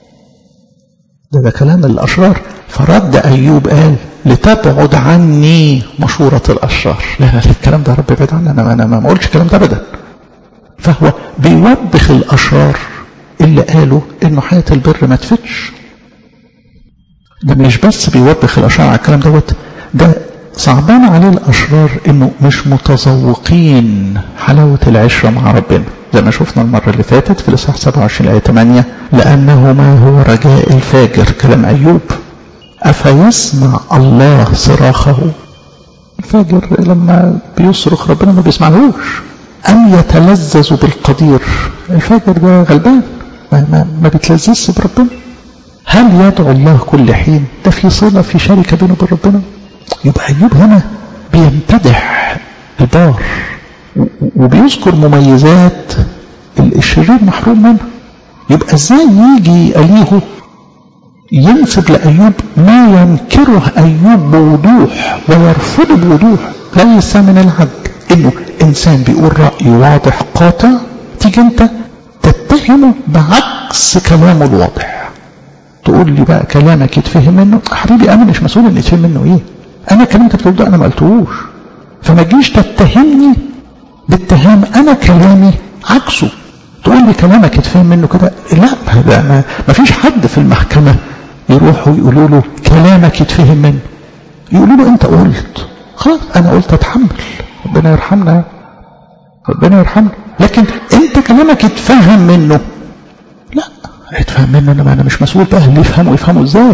ده كلام الأشرار. فرد أيوب قال لتبعد عني مشورة الأشرار. لا الكلام ده رب بعد عني، أنا ما قلتش الكلام ده أبدا. فهو بيوبخ الأشرار اللي قالوا إنه حياة البر ما تفتش. ده مش بس بيوبخ الأشرار على الكلام دوت، ده صعبان عليه الأشرار إنه مش متذوقين حلاوة العشرة مع ربنا، زي ما شفنا المرة اللي فاتت في الإصحاح 27 آية 8، لأنه ما هو رجاء الفاجر، كلام أيوب، أفيسمع الله صراخه. الفاجر لما بيصرخ ربنا ما بيسمعهوش. أم يتلذذ بالقدير، الفاجر ده غلبان ما بيتلذذش بربنا. هل يدعو الله كل حين، ده في صلة، في شركة بينه وبين ربنا. يبقى أيوب هنا بيمتدح البار وبيذكر مميزات الشرير محروم منها. يبقى ازاي يجي أليه ينسب لأيوب ما ينكره أيوب بوضوح ويرفضه بوضوح؟ ليس من العدل إنه إنسان بيقول رأي واضح قاطع تيجي أنت تتهمه بعكس كلامه الواضح. تقول لي بقى كلامك يتفهم منه. حبيبي أنا مش مسؤول إن يتفهم منه إيه. أنا كلامك بتقول ده أنا ما قلتهوش، فما تجيش تتهمني باتهام أنا كلامي عكسه. تقول لي كلامك يتفهم منه كده، لا ما فيش حد في المحكمة يروحوا يقولوا له كلامك يتفهم منه. يقولوا له أنت قلت، خلاص أنا قلت أتحمل، ربنا يرحمنا ربنا يرحمنا. لكن أنت كلامك يتفهم منه، لا يتفهم منه أنا مش مسؤول بقى اللي يفهمه إزاي.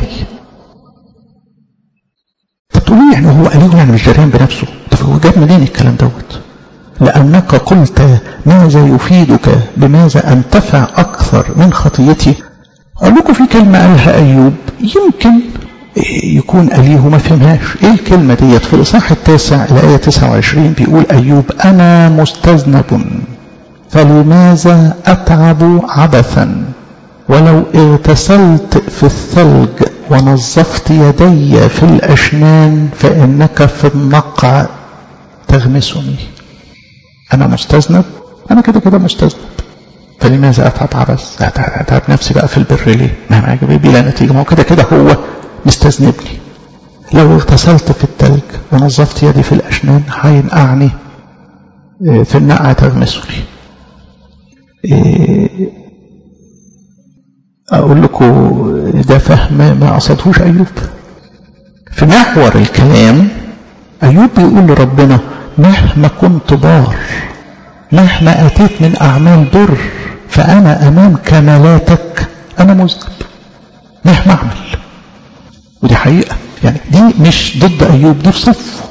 تقولي يعني هو قال يعني مش جريان بنفسه. طب هو جاب منين الكلام دوت؟ لأنك قلت ماذا يفيدك بماذا أنتفع أكثر من خطيتي. أقول لكم في كلمة قالها أيوب يمكن يكون أليه ما فهمهاش. إيه الكلمة ديت؟ في الإصحاح 9 الآية 29 بيقول أيوب أنا مستذنب فلماذا أتعب عبثا، ولو اغتسلت في الثلج ونظفت يدي في الأشنان فإنك في النقع تغمسني. أنا مستذنب، أنا كده مستذنب، فلماذا أتعب عبث؟ أتعب نفسي بقى في البر ليه؟ ما عجبي بلا نتيجة، ما هو كده هو مستذنبني. لو اغتسلت في الثلج ونظفت يدي في الأشنان هينقعني في النقع تغمسني. أقول لكم ده فهم ما قصدهوش أيوب. في محور الكلام أيوب بيقول لربنا مهما كنت بار، مهما أتيت من أعمال بر، فأنا أمام كمالاتك أنا مذنب مهما أعمل. ودي حقيقة، يعني دي مش ضد أيوب، دي في صفه.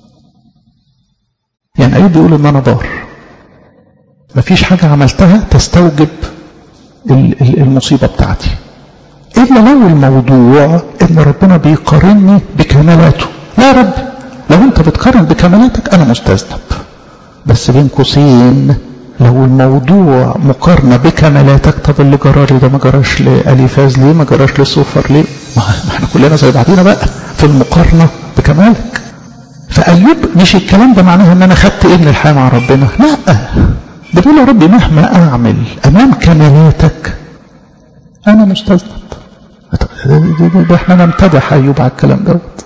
يعني أيوب بيقول إن أنا بار، مفيش حاجة عملتها تستوجب المصيبة بتاعتي، إلا لو الموضوع إن ربنا بيقارنني بكمالاته. لا رب، لو أنت بتقارن بكمالاتك أنا مستذنب، بس بين قوسين لو الموضوع مقارنة بكمالاتك، طب اللي جرالي ده ما جراش لأليفاز ليه؟ ما جراش لسوفر ليه؟ ما احنا كلنا زي بعضينا بقى في المقارنة بكمالك. فأيوب مش الكلام ده معناه ان انا خدت ابن الحياة مع ربنا، لا، ده بيقول يا ربي مهما اعمل امام كمالاتك انا مستذنب. ده احنا نمتدح ايوب على الكلام دوت.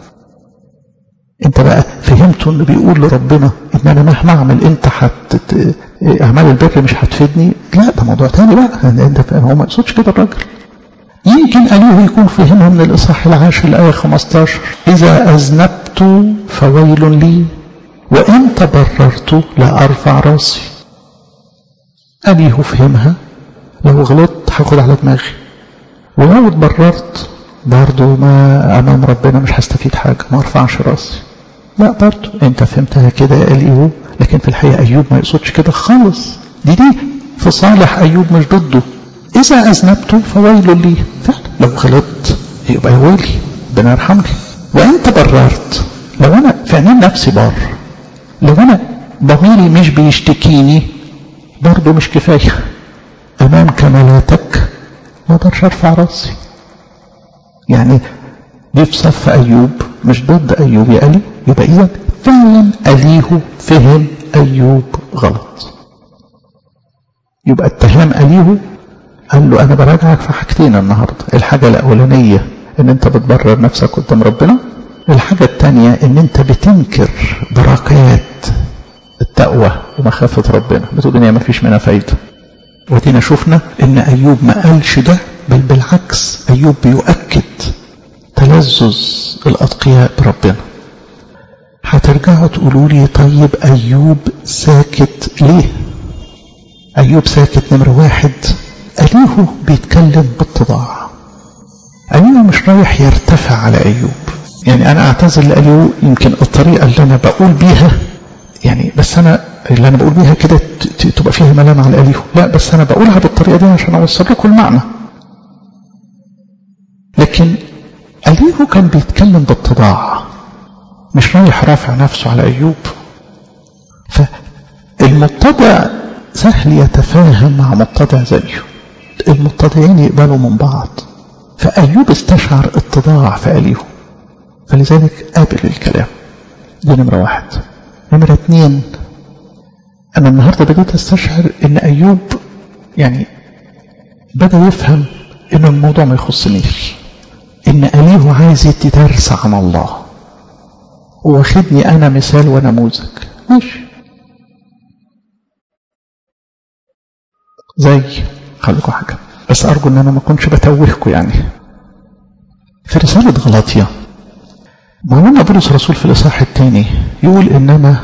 انت بقى فهمتوا انه بيقول لربنا ان انا مهما اعمل انت اعمال البر مش هتفيدني؟ لا، ده موضوع تاني بقى. انت هو ما يقصدش كده الراجل. يمكن أليه يكون فهمها من الإصحاح 10 الآية 15: إذا أذنبت فويل لي وإن تبررت لا أرفع راسي. أليه فهمها لو غلطت هاخد على دماغي، ولو اتبررت برضو ما أمام ربنا مش هستفيد حاجة، ما أرفعش راسي. لا، برضو أنت فهمتها كده يا أليه، لكن في الحقيقة أيوب ما يقصدش كده خالص. دي في صالح أيوب مش ضده. إذا أذنبت فويل لي، فعلا لو غلطت يبقى ويلي، ربنا يرحمني. وإن تبررت، لو أنا في عينين نفسي بار، لو أنا ضميري مش بيشتكيني برضه مش كفاية، أمام كمالاتك ما اقدرش أرفع راسي. يعني دي في صف أيوب مش ضد أيوب يا ألي. يبقى إذا فعلا أليه فهم أيوب غلط. يبقى اتهام أليه، قال له أنا براجعك في حاجتين النهاردة. الحاجة الأولانية إن أنت بتبرر نفسك قدام ربنا، الحاجة الثانية إن أنت بتنكر بركات التقوى ومخافة ربنا، بتقول إن هي ما فيش منها فايدة. ودينا شفنا إن أيوب ما قالش ده، بل بالعكس أيوب بيؤكد تلذذ الأتقياء بربنا. هترجعوا تقولوا لي طيب أيوب ساكت ليه؟ أيوب ساكت نمرة واحد، أليه بيتكلم بالتضاع. أليه مش رايح يرتفع على أيوب. يعني أنا أعتذر لأليه، يمكن الطريقة اللي أنا بقول بيها يعني، بس أنا اللي أنا بقول بيها كده تبقى فيها ملامة على أليه، لا، بس أنا بقولها بالطريقة دي عشان أوصل لكم المعنى. لكن أليه كان بيتكلم بالتضاع، مش رايح رافع نفسه على أيوب. فالمتضع سهل يتفاهم مع متضع زيه، المتضعين يقبلوا من بعض. فأيوب استشعر اتضاع في أليه، فلذلك قابل الكلام. دي نمرة واحد. نمرة اتنين، أنا النهاردة بديت استشعر إن أيوب يعني بدأ يفهم إن الموضوع ما يخصنيش، إن أليه عايز يدي درس عن الله واخدني أنا مثال ونموذج. ماشي، زي خليكم حاجة، بس أرجو أن أنا ما كنتش بتوهكم. يعني في رسالة غلاطية معلومة بولس الرسول في الإصحاح الثاني يقول إنما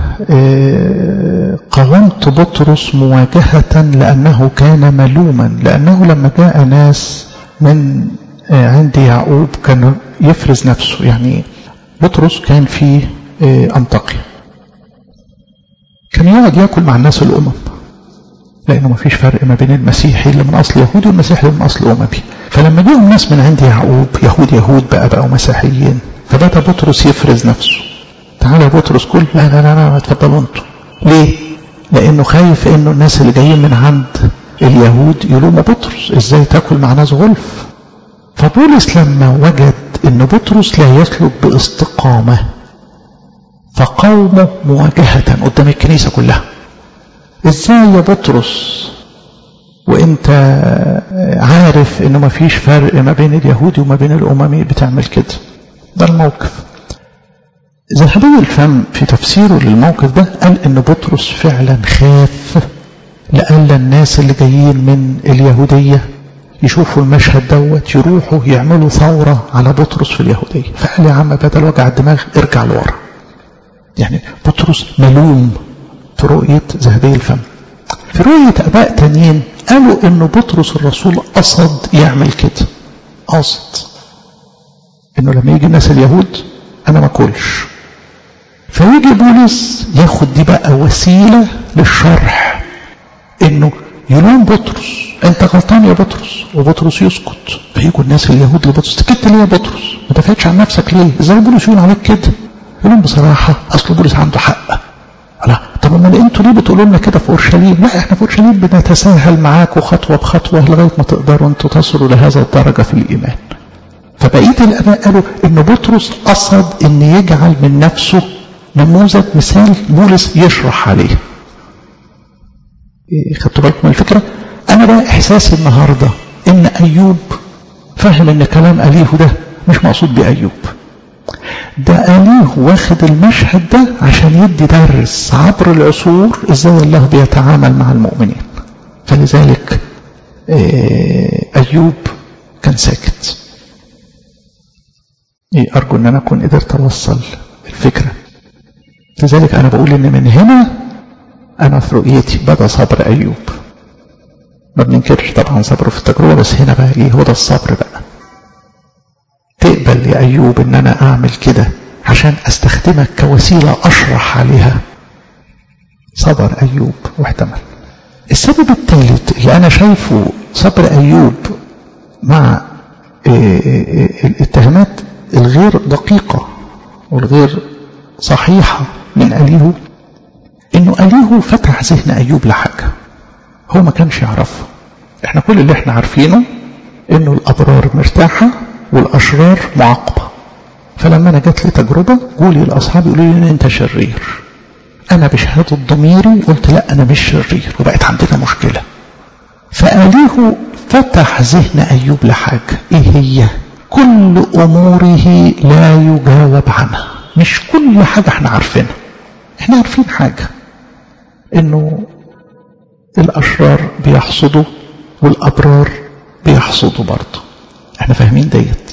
قاومت بطرس مواجهة لأنه كان ملوما، لأنه لما جاء ناس من عند يعقوب كان يفرز نفسه. يعني بطرس كان في أنطاكيا، كان يقعد يأكل مع الناس الأمم، لأنه ما فيش فرق ما بين المسيحي اللي من أصل يهودي والمسيحي اللي من أصل أممي. فلما جاءوا الناس من عند يعقوب يهود بقوا مسيحيين، فبدأ بطرس يفرز نفسه. تعالى يا بطرس كل، لا اتفضلوا انتوا. ليه؟ لأنه خايف إنه الناس اللي جايين من عند اليهود يلوموا بطرس، إزاي تاكل مع ناس غلف. فبولس لما وجد إن بطرس لا يسلك باستقامة فقاومه مواجهة قدام الكنيسة كلها. ازاي يا بطرس وانت عارف انه ما فيش فرق ما بين اليهودي وما بين الاممي بتعمل كده؟ ده الموقف. ذهبي الفم في تفسيره للموقف ده قال ان بطرس فعلا خاف لألا الناس اللي جايين من اليهودية يشوفوا المشهد دوت يروحوا يعملوا ثورة على بطرس في اليهودية. فقال يا عم بدل وجع الدماغ ارجع لورا. يعني بطرس ملوم في رؤية ذهبي الفم. في رؤية اباء تانيين قالوا ان بطرس الرسول قصد يعمل كده، قصد انه لما يجي الناس اليهود انا ما اكلش، فيجي بولس ياخد دي بقى وسيلة للشرح، انه يلوم بطرس انت غلطان يا بطرس، وبطرس يسكت. فيجوا الناس اليهود لبطرس سكت ليه يا بطرس؟ ما دافعتش عن نفسك ليه؟ ازاي بولس يقول عليك كده؟ يقولون بصراحة اصل بولس عنده حق. لا طب امال انتوا ليه بتقولوا لنا كده في اورشليم؟ لا احنا في اورشليم بنتساهل معاكم خطوة بخطوة لغاية ما تقدروا انتوا تصلوا لهذا الدرجة في الايمان. فبقية الاباء قالوا ان بطرس قصد ان يجعل من نفسه نموذج مثال بولس يشرح عليه. خدتوا بالكم من الفكرة؟ انا بقى احساسي النهاردة ان ايوب فهم ان كلام اليه ده مش مقصود بايوب، ده اليه واخد المشهد ده عشان يدي درس عبر العصور ازاي الله بيتعامل مع المؤمنين. فلذلك ايوب كان ساكت. ارجو ان انا اكون قدرت اوصل الفكرة. لذلك انا بقول ان من هنا انا في رؤيتي بدا صبر ايوب. ما بننكرش طبعا صبره في التجربة، بس هنا بقى ايه هو ده الصبر بقى. تقبل يا ايوب ان انا اعمل كده عشان استخدمك كوسيلة اشرح عليها؟ صبر ايوب واحتمل. السبب الثالث اللي انا شايفه صبر ايوب مع الاتهامات الغير دقيقة والغير صحيحة من اليه، انه اليه فتح ذهن ايوب لحاجة هو ما كانش يعرفها. احنا كل اللي احنا عارفينه انه الابرار مرتاحة والاشرار معاقبة. فلما انا جات لي تجربة قولي لاصحابي يقولوا لي انت شرير، انا بشهادة ضميري قلت لا انا مش شرير، وبقت عندنا مشكلة. فاليه فتح ذهن ايوب لحاجة ايه هي؟ كل اموره لا يجاوب عنها. مش كل حاجة احنا عارفينها، احنا عارفين حاجة انه الاشرار بيحصدوا والابرار بيحصدوا برضه، احنا فاهمين ديت.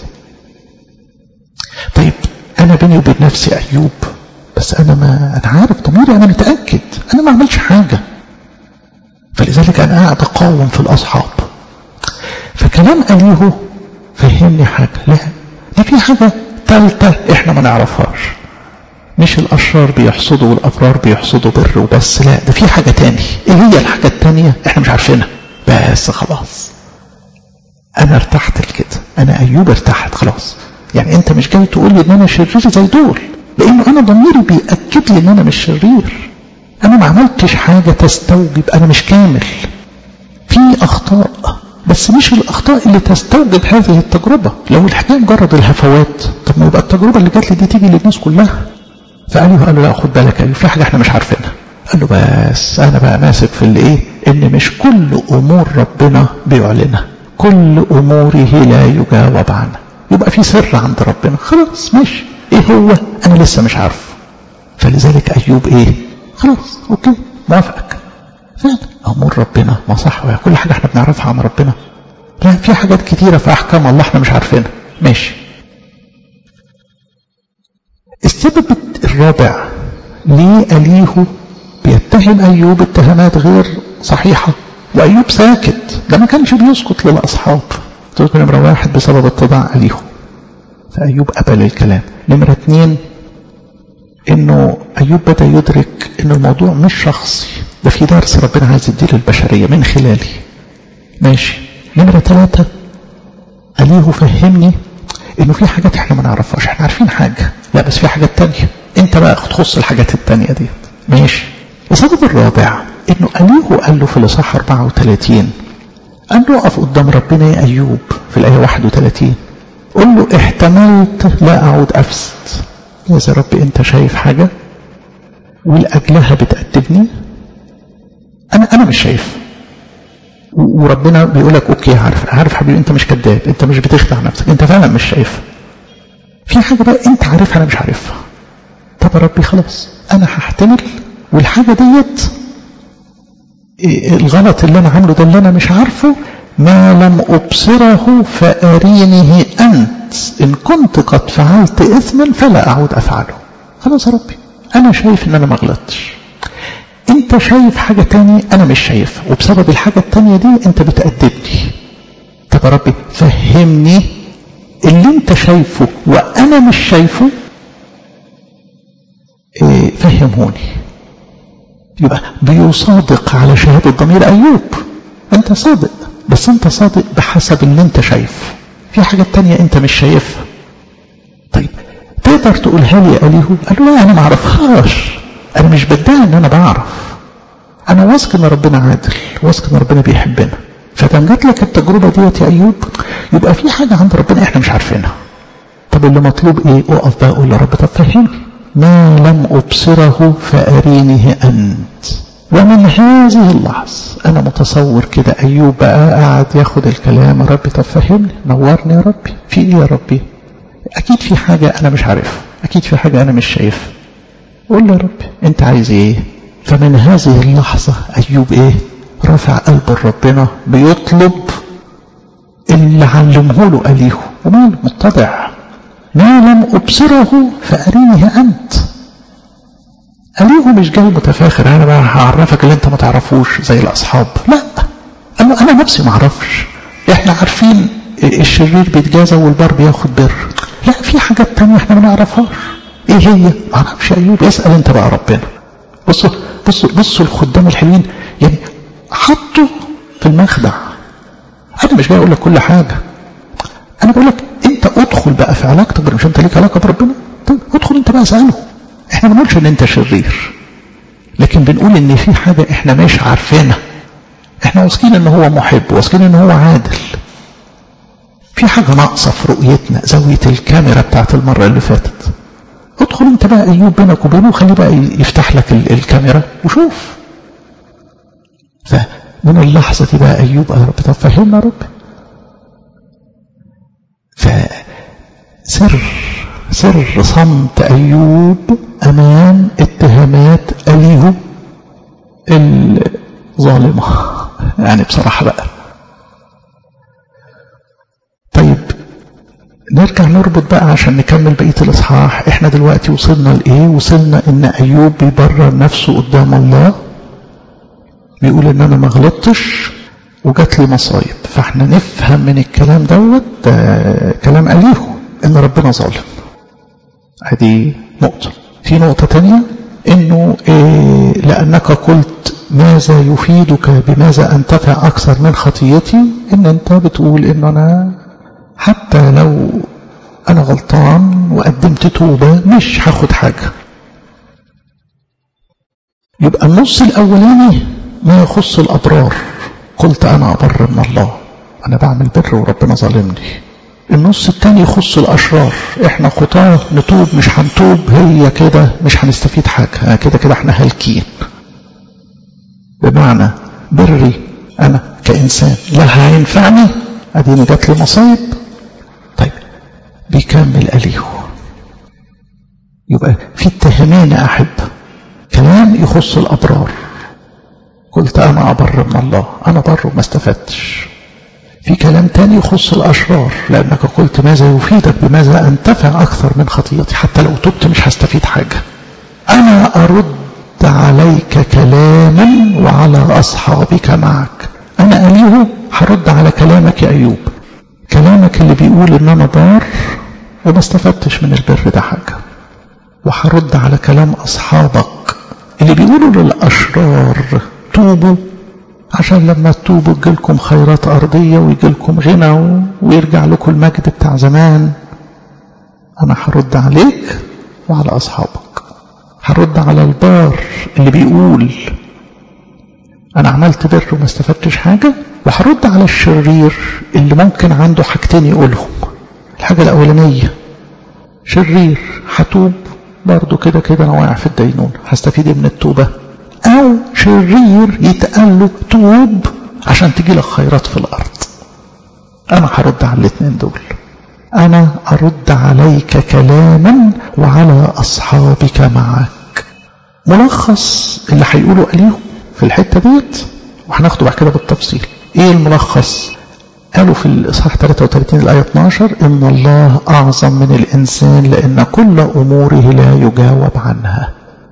طيب انا بيني وبين نفسي ايوب، بس انا عارف ضميري، انا متأكد انا ما عملش حاجة. فلذلك انا قاعد اقاوم في الاصحاب. فكلام اليه فهمني حاجة، لا دي في حاجة ثالثة احنا ما نعرفهاش. مش الاشرار بيحصدوا والابرار بيحصدوا بر وبس، لا ده في حاجة تاني. ايه هي الحاجة التانية؟ احنا مش عارفينها. بس خلاص انا ارتحت لكده، انا ايوب ارتحت خلاص. يعني انت مش جاي تقول لي ان انا شرير زي دول، لانه انا ضميري بيأكد لي ان انا مش شرير. انا ما عملتش حاجة تستوجب، انا مش كامل، في اخطاء، بس مش الاخطاء اللي تستوجب هذه التجربة. لو الحكاية مجرد الهفوات طب ما يبقى التجربة اللي جات لي دي تيجي للناس كلها. فقال له لا خد بالك ايوب في حاجة احنا مش عارفينها. قال له بس انا بقى ماسك في اللي ايه، ان مش كل امور ربنا بيعلنها، كل اموره لا يجاوب عنها. يبقى في سر عند ربنا، خلاص ماشي. ايه هو؟ انا لسه مش عارف. فلذلك ايوب ايه، خلاص اوكي موافقك. فعلا امور ربنا ما صح، كل حاجة احنا بنعرفها عن ربنا؟ لا في حاجات كتيرة في احكام الله احنا مش عارفينها، ماشي. السبب الرابع ليه اليه بيتهم ايوب اتهامات غير صحيحة وايوب ساكت، ده ما كانش بيسكت للاصحاب. تقول نمرة 1 بسبب اتضاع اليه، فايوب قبل الكلام. نمرة 2 انه ايوب بدأ يدرك ان الموضوع مش شخصي، ده في درس ربنا عايز يديه للبشرية من خلالي، ماشي. نمرة 3 اليه فهمني انه في حاجات احنا ما نعرفهاش، احنا عارفين حاجة لا بس في حاجات تانية انت بقى تخص الحاجات التانية دي، ماشي. السبب الرابع انه اليه قال له في الاصحاح 34 قال له اقف قدام ربنا يا ايوب في الايه 31 قل له احتملت لا اعود افسد. يا رب انت شايف حاجة ولأجلها بتأدبني، انا مش شايف، وربنا بيقولك اوكي عارف حبيبي انت مش كذاب، انت مش بتخدع نفسك، انت فعلا مش شايف. في حاجة بقى انت عارفها انا مش عارفها. طب يا ربي خلاص انا هحتمل، والحاجة ديت الغلط اللي انا عامله ده اللي انا مش عارفه ما لم أبصره فأرينه أنت، إن كنت قد فعلت إثما فلا أعود أفعله. خلاص يا ربي، أنا شايف إن أنا ما غلطتش، أنت شايف حاجة تانية أنا مش شايفها، وبسبب الحاجة التانية دي أنت بتأدبني. طب يا ربي فهمني اللي أنت شايفه وأنا مش شايفه، فهموني. يبقى بيصادق على شهادة ضمير أيوب، أنت صادق، بس أنت صادق بحسب اللي أنت شايفه، في حاجة تانية أنت مش شايفها. طيب تقدر تقولها لي يا أليهو؟ قال له لا أنا ما أعرفهاش، أنا مش بدعي إن أنا بعرف، أنا واثق إن ربنا عادل، واثق إن ربنا بيحبنا. فدام جات لك التجربة ديت يا أيوب يبقى في حاجة عند ربنا إحنا مش عارفينها. طب اللي مطلوب إيه؟ أقف بقى أقول يا رب طب فهمني، ما لم أبصره فأرينه أنت. ومن هذه اللحظة أنا متصور كده أيوب بقى قاعد ياخد الكلام، يا ربي طب فهمني، نورني يا ربي، في إيه يا ربي؟ أكيد في حاجة أنا مش عارفها، أكيد في حاجة أنا مش شايفها، قول لي يا ربي أنت عايز إيه؟ فمن هذه اللحظة أيوب إيه؟ رفع قلبه لربنا، بيطلب اللي علمه له أليهو، وماله متضع. ما لم أبصره فأرينه أنت. أليهو مش جاي متفاخر، أنا بقى هعرفك اللي أنت ما تعرفوش زي الأصحاب، لا، أنا نفسي ما أعرفش، إحنا عارفين الشرير بيتجازى والبر بياخد بر، لا في حاجات تانية إحنا ما نعرفهاش. إيه هي؟ ما أعرفش أيوب، اسأل أنت بقى ربنا. بصوا الخدام الحلوين، يعني حطوا في المخدع. أنا مش جاي أقول لك كل حاجة، أنا بقول لك أنت ادخل بقى في علاقتك، مش أنت ليك علاقة بربنا؟ طيب ادخل أنت بقى اسأله. إحنا ما بنقولش إن أنت شرير، لكن بنقول إن في حاجة إحنا مش عارفينها. إحنا واثقين إن هو محب، واثقين إن هو عادل. في حاجة ناقصة في رؤيتنا، زاوية الكاميرا بتاعت المرة اللي فاتت. ادخل أنت بقى أيوب بينك وبينه، خليه بقى يفتح لك الكاميرا وشوف. فمن اللحظة دي بقى أيوب يا رب طب فهمنا يا رب. سر صمت أيوب أمام اتهامات أليهو الظالمة، يعني بصراحة بقى. طيب نرجع نربط بقى عشان نكمل بقية الإصحاح. احنا دلوقتي وصلنا لإيه؟ وصلنا إن أيوب بيبرر نفسه قدام الله، بيقول إن أنا ما غلطتش وجات لي مصايب. فاحنا نفهم من الكلام دوت كلام أليهو إن ربنا ظالم. هذه نقطة. في نقطة تانية إنه لأنك قلت ماذا يفيدك بماذا أنتفع أكثر من خطيتي، إن أنت بتقول إن أنا حتى لو أنا غلطان وقدمت توبة مش هاخد حاجة. يبقى النص الأولاني ما يخص الأبرار، قلت أنا أبر من الله، أنا بعمل بر وربنا ظالمني. النص الثاني يخص الأشرار، إحنا خطاه نتوب مش هنتوب، هي كده مش هنستفيد حاجة، كده احنا هالكين. بمعنى بري أنا كإنسان لا هينفعني، أديني جات لي مصايب. طيب بيكمل أليهو، يبقى في اتهامين أحب. كلام يخص الأبرار، قلت أنا أبر من الله، أنا بر وما استفدتش. في كلام تاني يخص الأشرار، لأنك قلت ماذا يفيدك بماذا أنتفع أكثر من خطيتي، حتى لو تبت مش هستفيد حاجة. أنا أرد عليك كلاما وعلى أصحابك معك. أنا أليهو هرد على كلامك يا أيوب، كلامك اللي بيقول إن أنا بار وما استفدتش من البر ده حاجة، وهرد على كلام أصحابك اللي بيقولوا للأشرار توبوا عشان لما تتوبوا يجيلكم خيرات أرضية ويجيلكم غنى ويرجع لكم المجد بتاع زمان. أنا هرد عليك وعلى أصحابك. هرد على البار اللي بيقول أنا عملت بر وما استفدتش حاجة، وهرد على الشرير اللي ممكن عنده حاجتين يقولهم. الحاجة الأولانية شرير هتوب برضو كده أنا واقع في الدينون، هستفيد من التوبة. أو شرير يتقال له توب عشان تجي لك خيرات في الأرض. أنا هرد على الاثنين دول. أنا أرد عليك كلاما وعلى أصحابك معك. ملخص اللي هيقوله أليهو في الحتة ديت، وهناخده بعد كده بالتفصيل. إيه الملخص؟ قالوا في الإصحاح 33 الآية 12 إن الله أعظم من الإنسان لأن كل أموره لا يجاوب عنها.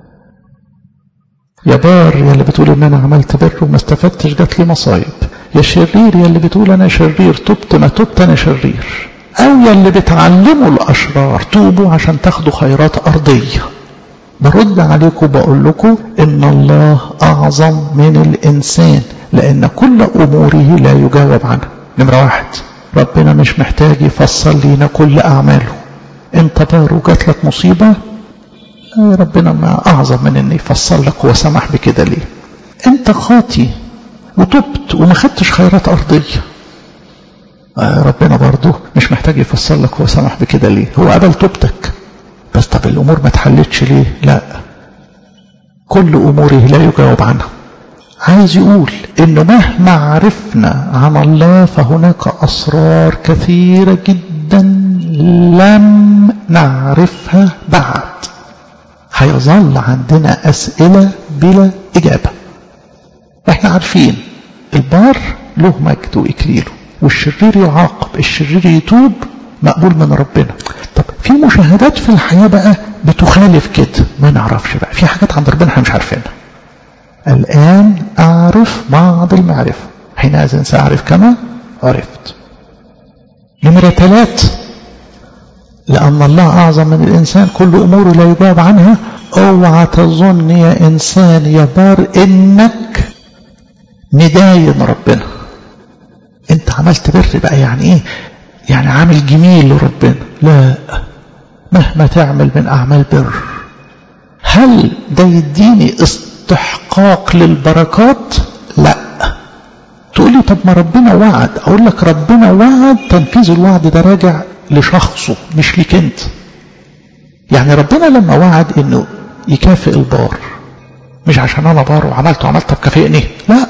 يا بار يا اللي بتقول إن أنا عملت بر وما استفدتش جات لي مصايب، يا شرير يا اللي بتقول أنا شرير تبت ما تبت أنا شرير، أو يا اللي بتعلموا الأشرار توبوا عشان تاخدوا خيرات أرضية. برد عليكم بقول لكم إن الله أعظم من الإنسان لأن كل أموره لا يجاوب عنها. نمرة 1 ربنا مش محتاج يفصل لينا كل أعماله. انت بار وجات لك مصيبة ربنا ما أعظم من إن يفصل لك وسمح بكده ليه. انت خاطي وتبت وما خدتش خيرات أرضية ربنا برضه مش محتاج يفصل لك وسمح بكده ليه. هو قبل توبتك بس طب الأمور ما اتحلتش ليه؟ لا، كل أموره لا يجاوب عنها. عايز يقول إنه مهما عرفنا عن الله فهناك أسرار كثيرة جدا لم نعرفها بعد. هيظل عندنا أسئلة بلا إجابة. احنا عارفين البار له مجد وإكليله والشرير يعاقب، الشرير يتوب مقبول من ربنا. طب في مشاهدات في الحياة بقى بتخالف كده ما نعرفش بقى، في حاجات عند ربنا احنا مش عارفينها. الآن أعرف بعض المعرفة حينئذ سأعرف كما عرفت. نمرة 3 لأن الله أعظم من الإنسان كل أموره لا يجاوب عنها. اوعى تظن يا إنسان يا بار إنك مداين ربنا. انت عملت بر بقى يعني ايه؟ يعني عامل جميل لربنا. لا، مهما تعمل من أعمال بر هل ده يديني استحقاق للبركات؟ لا. تقول لي طب ما ربنا وعد. اقول لك ربنا وعد، تنفيذ الوعد ده راجع لشخصه مش ليك انت. يعني ربنا لما وعد انه يكافئ البار مش عشان انا بار وعملت طب كافئني، لا،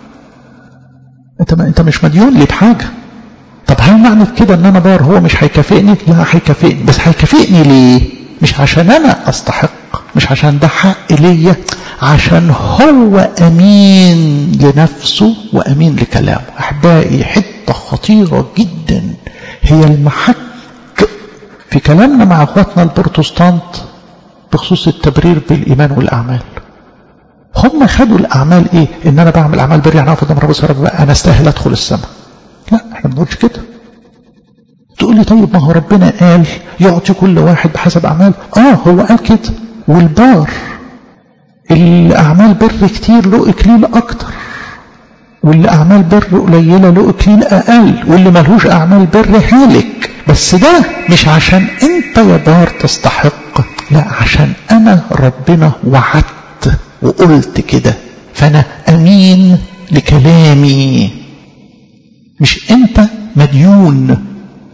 انت مش مديون لي بحاجه. طب هل معنى كده ان انا بار هو مش هيكافئني؟ لا هيكافئني، بس هيكافئني ليه؟ مش عشان انا استحق، مش عشان ده حق ليا، عشان هو امين لنفسه وامين لكلامه. احبائي حته خطيره جدا هي المحك في كلامنا مع اخواتنا البروتستانت بخصوص التبرير بالايمان والاعمال. هم خدوا الاعمال ايه؟ ان انا بعمل اعمال بر يعني قدام ربنا انا استاهل ادخل السماء. لا، احنا ما بنقولش كده. تقول لي طيب ما هو ربنا قال يعطي كل واحد بحسب اعمال. هو قال كده. والبار اللي اعمال بر كتير له اكليل اكتر، واللي اعمال بر قليله له اكليل اقل، واللي ملهوش اعمال بر هالك. بس ده مش عشان انت يا بار تستحق، لا، عشان انا ربنا وعدت وقلت كده فانا امين لكلامي، مش انت مديون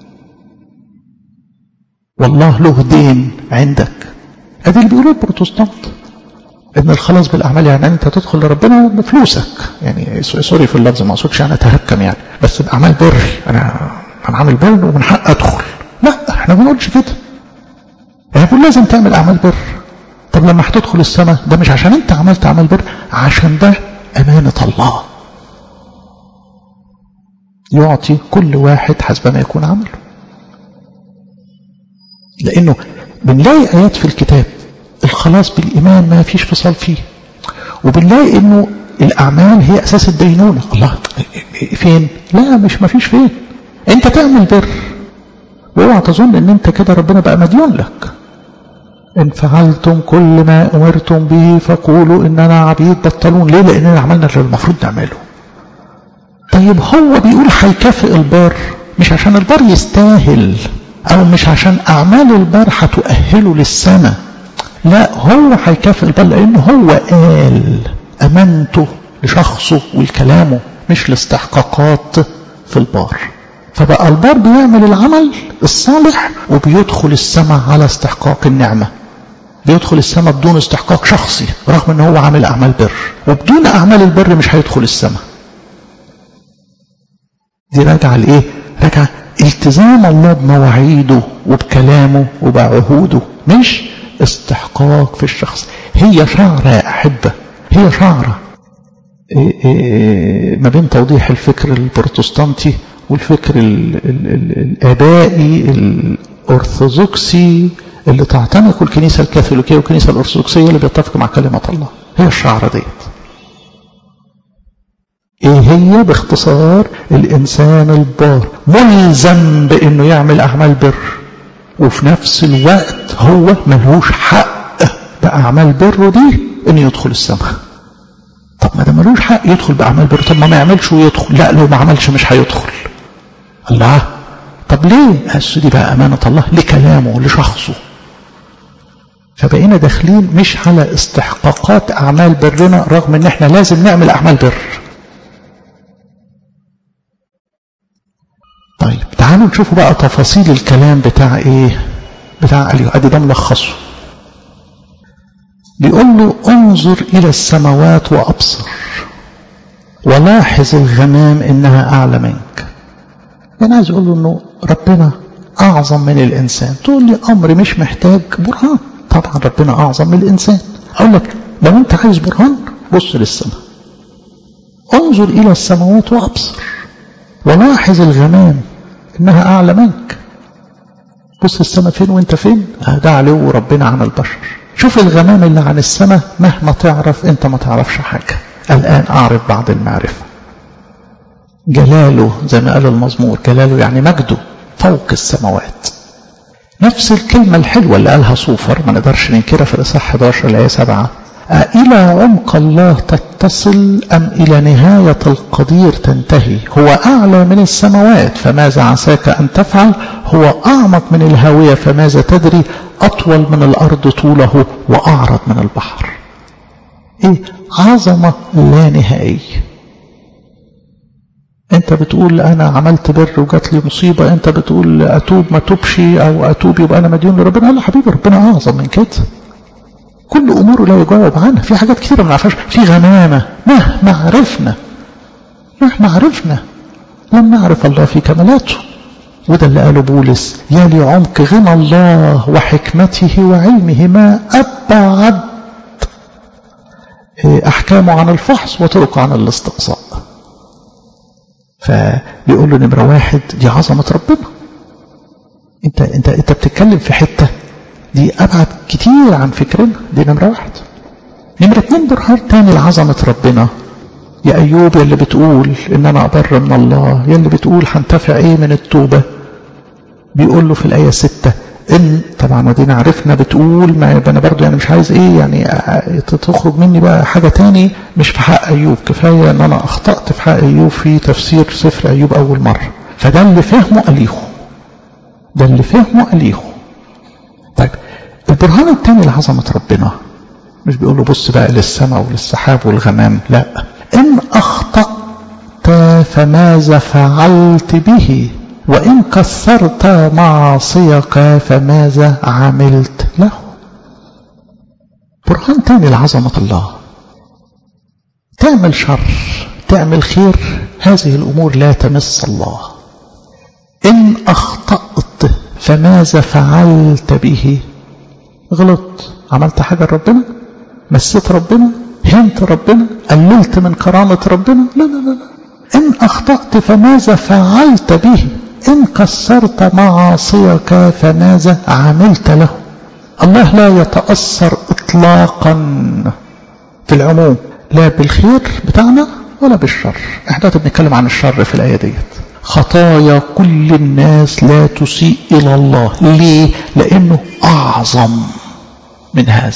والله له دين عندك. ادي اللي بيقولوا البروتستانت ان الخلاص بالاعمال يعني انت تدخل لربنا بفلوسك. يعني سوري في اللفظ، ما اقصدش انا اتهكم يعني، بس باعمال بر انا عامل بر ومن حق ادخل. لا، احنا ما بنقولش كده. احنا بنقول لازم تعمل اعمال بر. طب لما هتدخل السماء ده مش عشان انت عملت اعمال بر، عشان ده امانه الله يعطي كل واحد حسب ما يكون عمله. لانه بنلاقي ايات في الكتاب الخلاص بالايمان ما فيش فصال فيه، وبنلاقي انه الاعمال هي اساس الدينونه. الله فين؟ لا، مش ما فيش فين. انت تعمل بر واوعى تظن ان انت كده ربنا بقى مديون لك. ان فعلتم كل ما امرتم به فقولوا اننا عبيد بطلون. ليه؟ لاننا عملنا اللي المفروض نعمله. طيب هو بيقول هيكافئ البار مش عشان البار يستاهل، او مش عشان اعمال البار هتؤهله للسماء. لا، هو هيكافئ البار لانه هو قال امانته لشخصه ولكلامه مش لاستحقاقات في البار. فبقى البار بيعمل العمل الصالح وبيدخل السماء على استحقاق النعمة. بيدخل السماء بدون استحقاق شخصي رغم ان هو عامل اعمال بر، وبدون اعمال البر مش هيدخل السماء. دي راجعة لايه؟ راجعة التزام الله بمواعيده وبكلامه وبعهوده، مش استحقاق في الشخص. هي شعرة يا أحبة، هي شعرة ما بين توضيح الفكر البروتستانتي والفكر الآبائي الأرثوذكسي اللي تعتنق الكنيسة الكاثوليكية والكنيسة الأرثوذكسية اللي بيتفق مع كلمة الله. هي الشعرة ديت. ايه هي؟ باختصار الإنسان البار ملزم بأنه يعمل أعمال بر، وفي نفس الوقت هو ملوش حق بأعمال بره دي أنه يدخل السماء. طب ما ده ملوش حق يدخل بأعمال بر، طب ما يعملش ويدخل. لا، لو ما عملش مش هيدخل. الله، طب ليه؟ دي بقى أمانة الله لكلامه لشخصه. فبقينا داخلين مش على استحقاقات أعمال برنا، رغم ان احنا لازم نعمل أعمال بر. طيب تعالوا نشوفوا بقى تفاصيل الكلام بتاع ايه، بتاع أليهو. ادي ده ملخصه. بيقول له انظر إلى السماوات وأبصر ولاحظ الغمام إنها أعلى منك. أنا عايز أقول له إنه ربنا أعظم من الإنسان. تقول لي أمر مش محتاج برهان. طبعا ربنا أعظم من الإنسان. أقول لك لو أنت عايز برهان بص للسماء. انظر إلى السماوات وأبصر ولاحظ الغمام إنها أعلى منك. بص السماء فين وأنت فين؟ ده علو ربنا عن البشر. شوف الغمام اللي عن السماء، مهما تعرف أنت ما تعرفش حاجة. الآن أعرف بعض المعرفة. جلاله زي ما قال المزمور، جلاله يعني مجده فوق السماوات. نفس الكلمة الحلوة اللي قالها صوفر ما نقدرش ننكرها في الإصحاح 11 الآية 7. إلى عمق الله تتصل أم إلى نهاية القدير تنتهي؟ هو أعلى من السماوات فماذا عساك أن تفعل؟ هو أعمق من الهاوية فماذا تدري؟ أطول من الأرض طوله وأعرض من البحر. إيه؟ عظمة لا نهائية. أنت بتقول أنا عملت بر وجات لي مصيبة، أنت بتقول أتوب ما توبش أو أتوب يبقى أنا مديون لربنا. لا حبيبي، ربنا أعظم من كده. كل أموره لا يجاوب عنها. في حاجات كثيرة ما نعرفهاش، في غمامة مهما عرفنا لم نعرف الله في كمالاته. وده اللي قاله بولس، يا لعمق غنى الله وحكمته وعلمه، ما أبعد أحكامه عن الفحص وطرقه عن الاستقصاء. فبيقول له نمرة واحد دي عظمة ربنا. انت بتتكلم في حتة دي أبعد كتير عن فكرنا. دي نمرة واحد. نمرة اتنين برهان تاني لعظمة ربنا. يا أيوب يا اللي بتقول إن أنا أبر من الله، يا اللي بتقول هنتفع إيه من التوبة، بيقول له في الآية 6 إن طبعا ودينا عرفنا بتقول ما أنا برضو يعني مش عايز إيه يعني تخرج مني بقى حاجة تاني مش في حق أيوب. كفاية إن أنا أخطأت في حق أيوب في تفسير سفر أيوب أول مرة. فده اللي فهمه أليهو. طيب البرهان الثاني لعظمة ربنا مش بيقول له بص بقى للسماء وللسحاب والغمام، لا، إن أخطأت فماذا فعلت به؟ وإن كثرت معاصيك فماذا عملت له؟ برهان تاني لعظمة الله. تعمل شر تعمل خير، هذه الأمور لا تمس الله. إن أخطأت فماذا فعلت به؟ غلط، عملت حاجة لربنا، مسيت ربنا، هنت ربنا، قللت من كرامة ربنا، لا لا لا. إن أخطأت فماذا فعلت به؟ إن كسرت معاصيك فماذا عملت له؟ الله لا يتأثر إطلاقا في العموم لا بالخير بتاعنا ولا بالشر. احنا بنتكلم عن الشر في الآية ديت. خطايا كل الناس لا تسيء إلى الله. ليه؟ لأنه أعظم من هذا.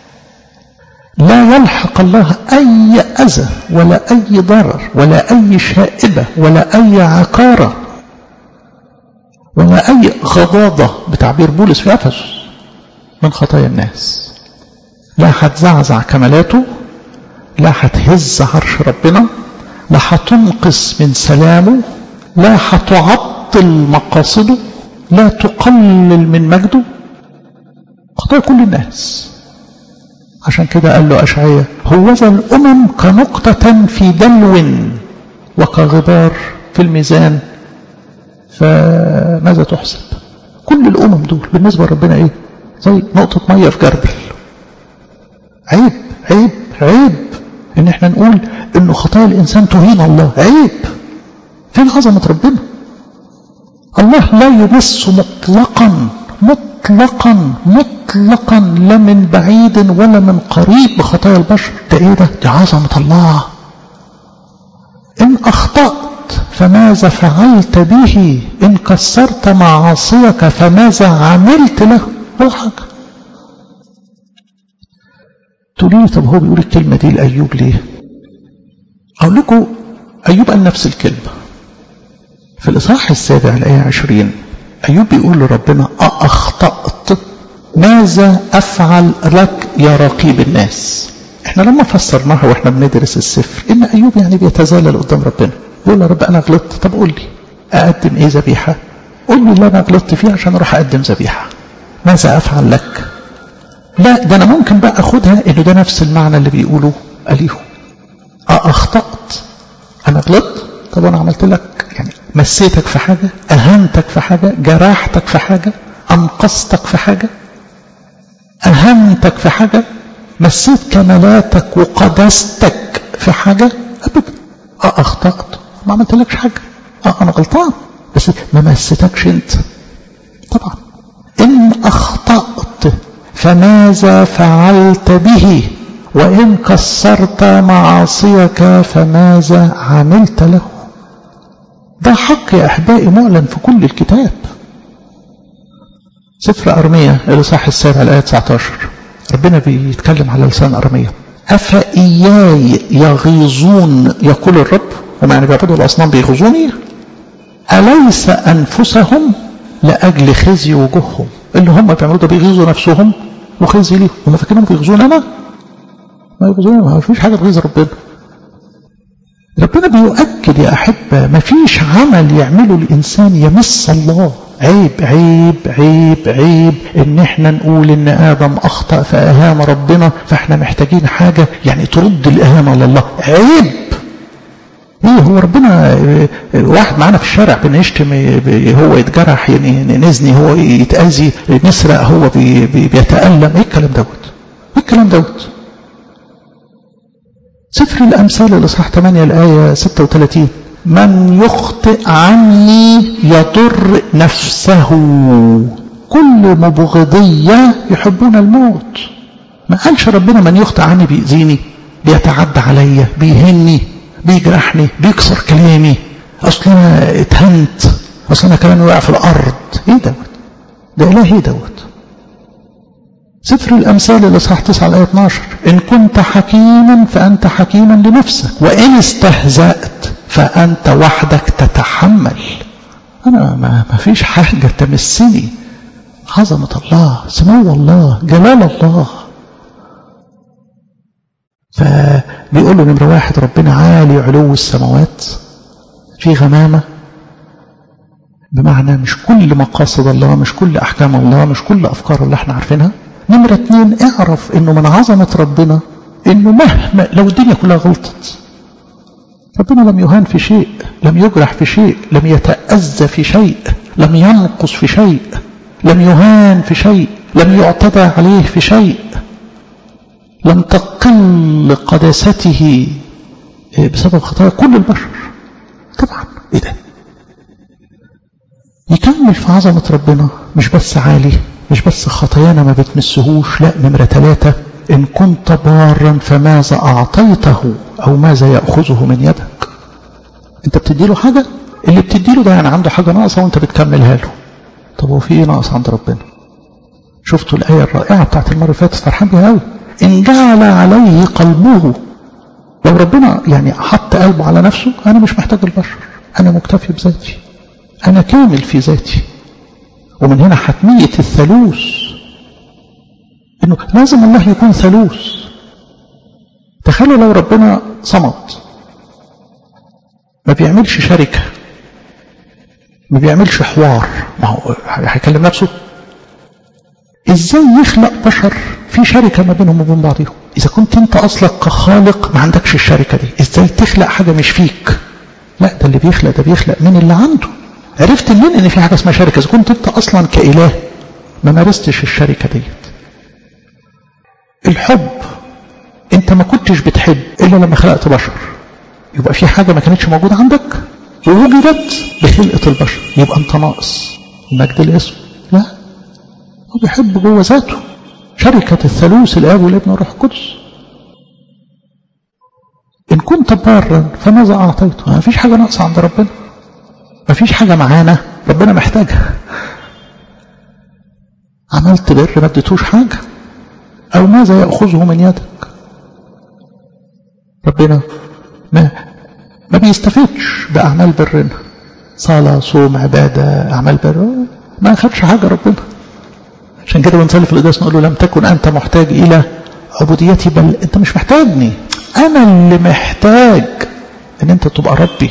لا يلحق الله أي أذى ولا أي ضرر ولا أي شائبة ولا أي عقارة ولا أي غضاضة بتعبير بولس في أفسس من خطايا الناس. لا هتزعزع كمالاته، لا هتهز عرش ربنا، لا هتنقص من سلامه، لا هتعطل مقاصده، لا تقلل من مجده. خطايا كل الناس. عشان كده قال له أشعياء هوذا الأمم كنقطة في دلو وكغبار في الميزان فماذا تحسب؟ كل الأمم دول بالنسبة لربنا إيه؟ زي نقطة مية في جردل. عيب عيب عيب إن احنا نقول إنه خطايا الإنسان تهين الله. عيب. فين عظمة ربنا؟ الله لا يمس مطلقا مطلقا مطلقا لا من بعيد ولا من قريب بخطايا البشر. ده ايه ده؟ دي عظمة الله. ان اخطأت فماذا فعلت به؟ ان كسرت معاصيك فماذا عملت له؟ ولا حاجة. تقولوا لي طب هو بيقول الكلمة دي لأيوب ليه؟ اقول لكم أيوب قال نفس الكلمة في الإصحاح 7 الآية 20. أيوب بيقول لربنا أخطأت، ماذا أفعل لك يا رقيب الناس؟ احنا لما فسرناها واحنا بندرس السفر ان أيوب يعني بيتزلل قدام ربنا، يقول له رب أنا غلطت، طب قول لي أقدم إيه ذبيحة؟ قول لي اللي أنا غلطت فيه عشان أروح أقدم ذبيحة. ماذا أفعل لك؟ لا ده أنا ممكن بقى أخدها إنه ده نفس المعنى اللي بيقوله أليهو. أخطأت، أنا غلطت، طب أنا عملت لك يعني مسيتك في حاجة، أهنتك في حاجة، جرحتك في حاجة، أنقصتك في حاجة، أهنتك في حاجة، مسيت كمالاتك وقدستك في حاجة؟ أبدا. أخطأت، ما عملت لكش حاجة، أنا غلطان بس ما مسيتكش أنت. طبعا إن أخطأت فماذا فعلت به؟ وإن كسرت معاصيك فماذا عملت له؟ ده حق يا أحبائي معلن في كل الكتاب. سفر أرميا الإصحاح 7 الآية 19 ربنا بيتكلم على لسان أرميا. أفإياي يغيظون يقول الرب؟ هم يعني بيعبدوا الأصنام بيغيظوني؟ أليس أنفسهم لأجل خزي وجوههم؟ اللي هم بيعملوا ده بيغيظوا نفسهم وخزي ليهم. هم فاكرين بيغيظون أنا؟ ما يغيظون، ما فيش حاجة تغيظ ربنا. ربنا بيؤكد يا أحبة ما فيش عمل يعمله الإنسان يمس الله. عيب عيب عيب عيب إن احنا نقول إن آدم أخطأ فأهان ربنا فاحنا محتاجين حاجة يعني ترد الإهانة لله. عيب. ايه هو ربنا واحد معانا في الشارع بنشتم هو يتجرح يعني نزني هو يتأذي نسرق هو بيتألم؟ ايه الكلام دوت؟ ايه الكلام دوت؟ سفر الأمثال الإصحاح 8 الآية 36 من يخطئ عني يضر نفسه كل مبغضية يحبون الموت. ما قالش ربنا من يخطئ عني بيأذيني، بيتعدى عليا، بيهني، بيجرحني، بيكسر كلامي، أصل أنا اتهنت، أصل أنا كلامي وقع في الأرض. إيه دوت؟ ده إلهي دوت. سفر الأمثال الإصحاح 9 الآية 12 إن كنت حكيما فأنت حكيما لنفسك وإن استهزأت فأنت وحدك تتحمل. أنا ما فيش حاجة تمسني. عظمة الله، سمو الله، جلال الله. فبيقول له نمرة واحد ربنا عالي علو السماوات، في غمامة، بمعنى مش كل مقاصد الله، مش كل أحكام الله، مش كل أفكار اللي احنا عارفينها. نمرة 2 اعرف انه من عظمة ربنا انه مهما لو الدنيا كلها غلطت ربنا لم يهان في شيء، لم يجرح في شيء، لم يتأذى في شيء، لم ينقص في شيء، لم يهان في شيء، لم يعتدى عليه في شيء، لم تقل قداسته بسبب خطايا كل البشر. طبعا ايه ده؟ يكمل في عظمة ربنا مش بس عالي، مش بس خطايانا ما بتمسهوش، لا نمرة 3 إن كنت بارا فماذا أعطيته أو ماذا يأخذه من يدك؟ أنت بتديله حاجة، اللي بتديله ده يعني عنده حاجة ناقصة وأنت بتكملها له. طب هو في إيه ناقص عند ربنا؟ شفتوا الآية الرائعة بتاعت المرة اللي فاتت فرحان بيها قوي. إن جعل عليه قلبه، لو ربنا يعني حط قلبه على نفسه أنا مش محتاج البشر، أنا مكتفي بذاتي، أنا كامل في ذاتي. ومن هنا حتمية الثالوث، إنه لازم الله يكون ثالوث. تخيلوا لو ربنا صمد، ما بيعملش شركة، ما بيعملش حوار، ما هو هيكلم نفسه. إزاي يخلق بشر في شركة ما بينهم وبين بعضهم؟ إذا كنت أنت أصلك كخالق ما عندكش الشركة دي، إزاي تخلق حاجة مش فيك؟ لا ده اللي بيخلق ده بيخلق من اللي عنده. عرفت منين ان في حاجه اسمها شركه؟ اذا كنت انت اصلا كاله ما مارستش الشركه ديت. الحب، انت ما كنتش بتحب الا لما خلقت بشر، يبقى في حاجه ما كانتش موجوده عندك. ووجدت بخلقة البشر، يبقى انت ناقص المجد الاسم. لا، هو بيحب جوه ذاته شركة الثالوث الآب والابن والروح القدس. إن كنت بارا فماذا أعطيته؟ ما فيش حاجة ناقصة عند ربنا، ما فيش حاجة معانا ربنا محتاجها. عملت بر ما اديتوش حاجة، أو ماذا يأخذه من يدك؟ ربنا ما بيستفدش بأعمال برنا، صلاة صوم عبادة أعمال بر، ما أخدش حاجة ربنا. عشان كده بنصلي في القداس نقول له لم تكن أنت محتاج إلى عبوديتي، بل أنت مش محتاجني، أنا اللي محتاج أن أنت تبقى ربي.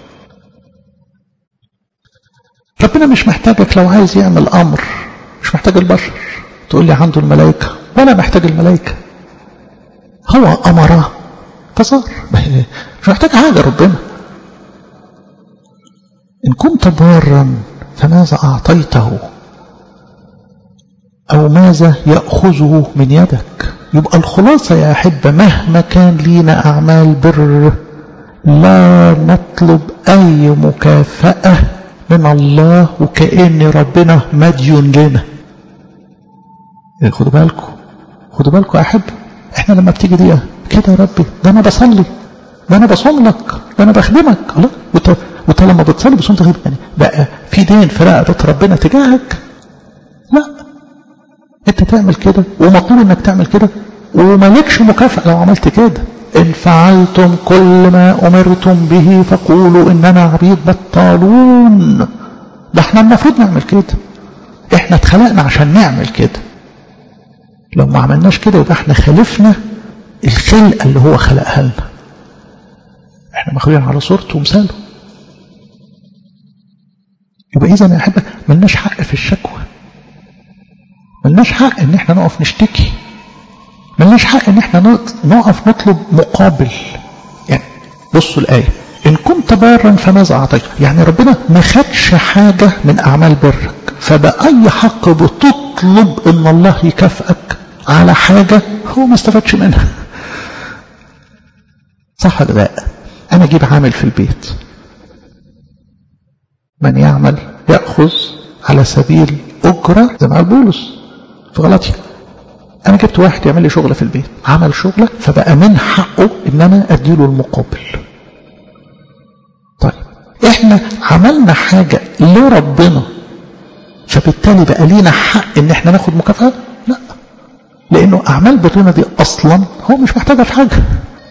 ربنا مش محتاجك لو عايز يعمل أمر، مش محتاج البشر. تقول لي عنده الملائكة، ولا محتاج الملائكة، هو أمره فصار، مش محتاج حاجة ربنا. إن كنت بارا فماذا أعطيته؟ أو ماذا يأخذه من يدك؟ يبقى الخلاصة يا أحبة مهما كان لينا أعمال بر لا نطلب أي مكافأة من الله وكأن ربنا مديون لنا. خدوا بالكم يا أحبة، احنا لما بتيجي دي كده يا ربي، ده أنا بصلي، ده أنا بصوم لك، ده أنا بخدمك، الله، وانت لما بتصلي بصوم تخدم، يعني بقى في دين في رقبة ربنا تجاهك؟ لا، انت تعمل كده ومطلوب انك تعمل كده، ومالكش مكافأة لو عملت كده. إن فعلتم كل ما أمرتم به فقولوا إننا عبيد بطالون. ده احنا المفروض نعمل كده، احنا اتخلقنا عشان نعمل كده. لو ما عملناش كده يبقى احنا خالفنا الخلقة اللي هو خلقها لنا. احنا مخلوقين على صورته ومثاله. يبقى إذا يا أحبة ملناش حق في الشكوى، ملناش حق ان احنا نقف نشتكي، ملناش حق ان احنا نقف نطلب مقابل. يعني بصوا الآية، إن كنت بارا فماذا أعطيك؟ يعني ربنا ما خدش حاجة من أعمال برك، فبأي حق بتطلب ان الله يكافئك على حاجة هو ما استفادش منها؟ صح ولا لا؟ أنا أجيب عامل في البيت، من يعمل يأخذ على سبيل أجرة زي ما قال بولس في غلطية. أنا جبت واحد يعمل لي شغلة في البيت، عمل شغلة فبقى من حقه إن أنا أديله المقابل. طيب إحنا عملنا حاجة لربنا فبالتالي بقى لينا حق إن إحنا ناخد مكافأة؟ لا، لأنه أعمال برنا دي أصلا هو مش محتاجة في حاجة.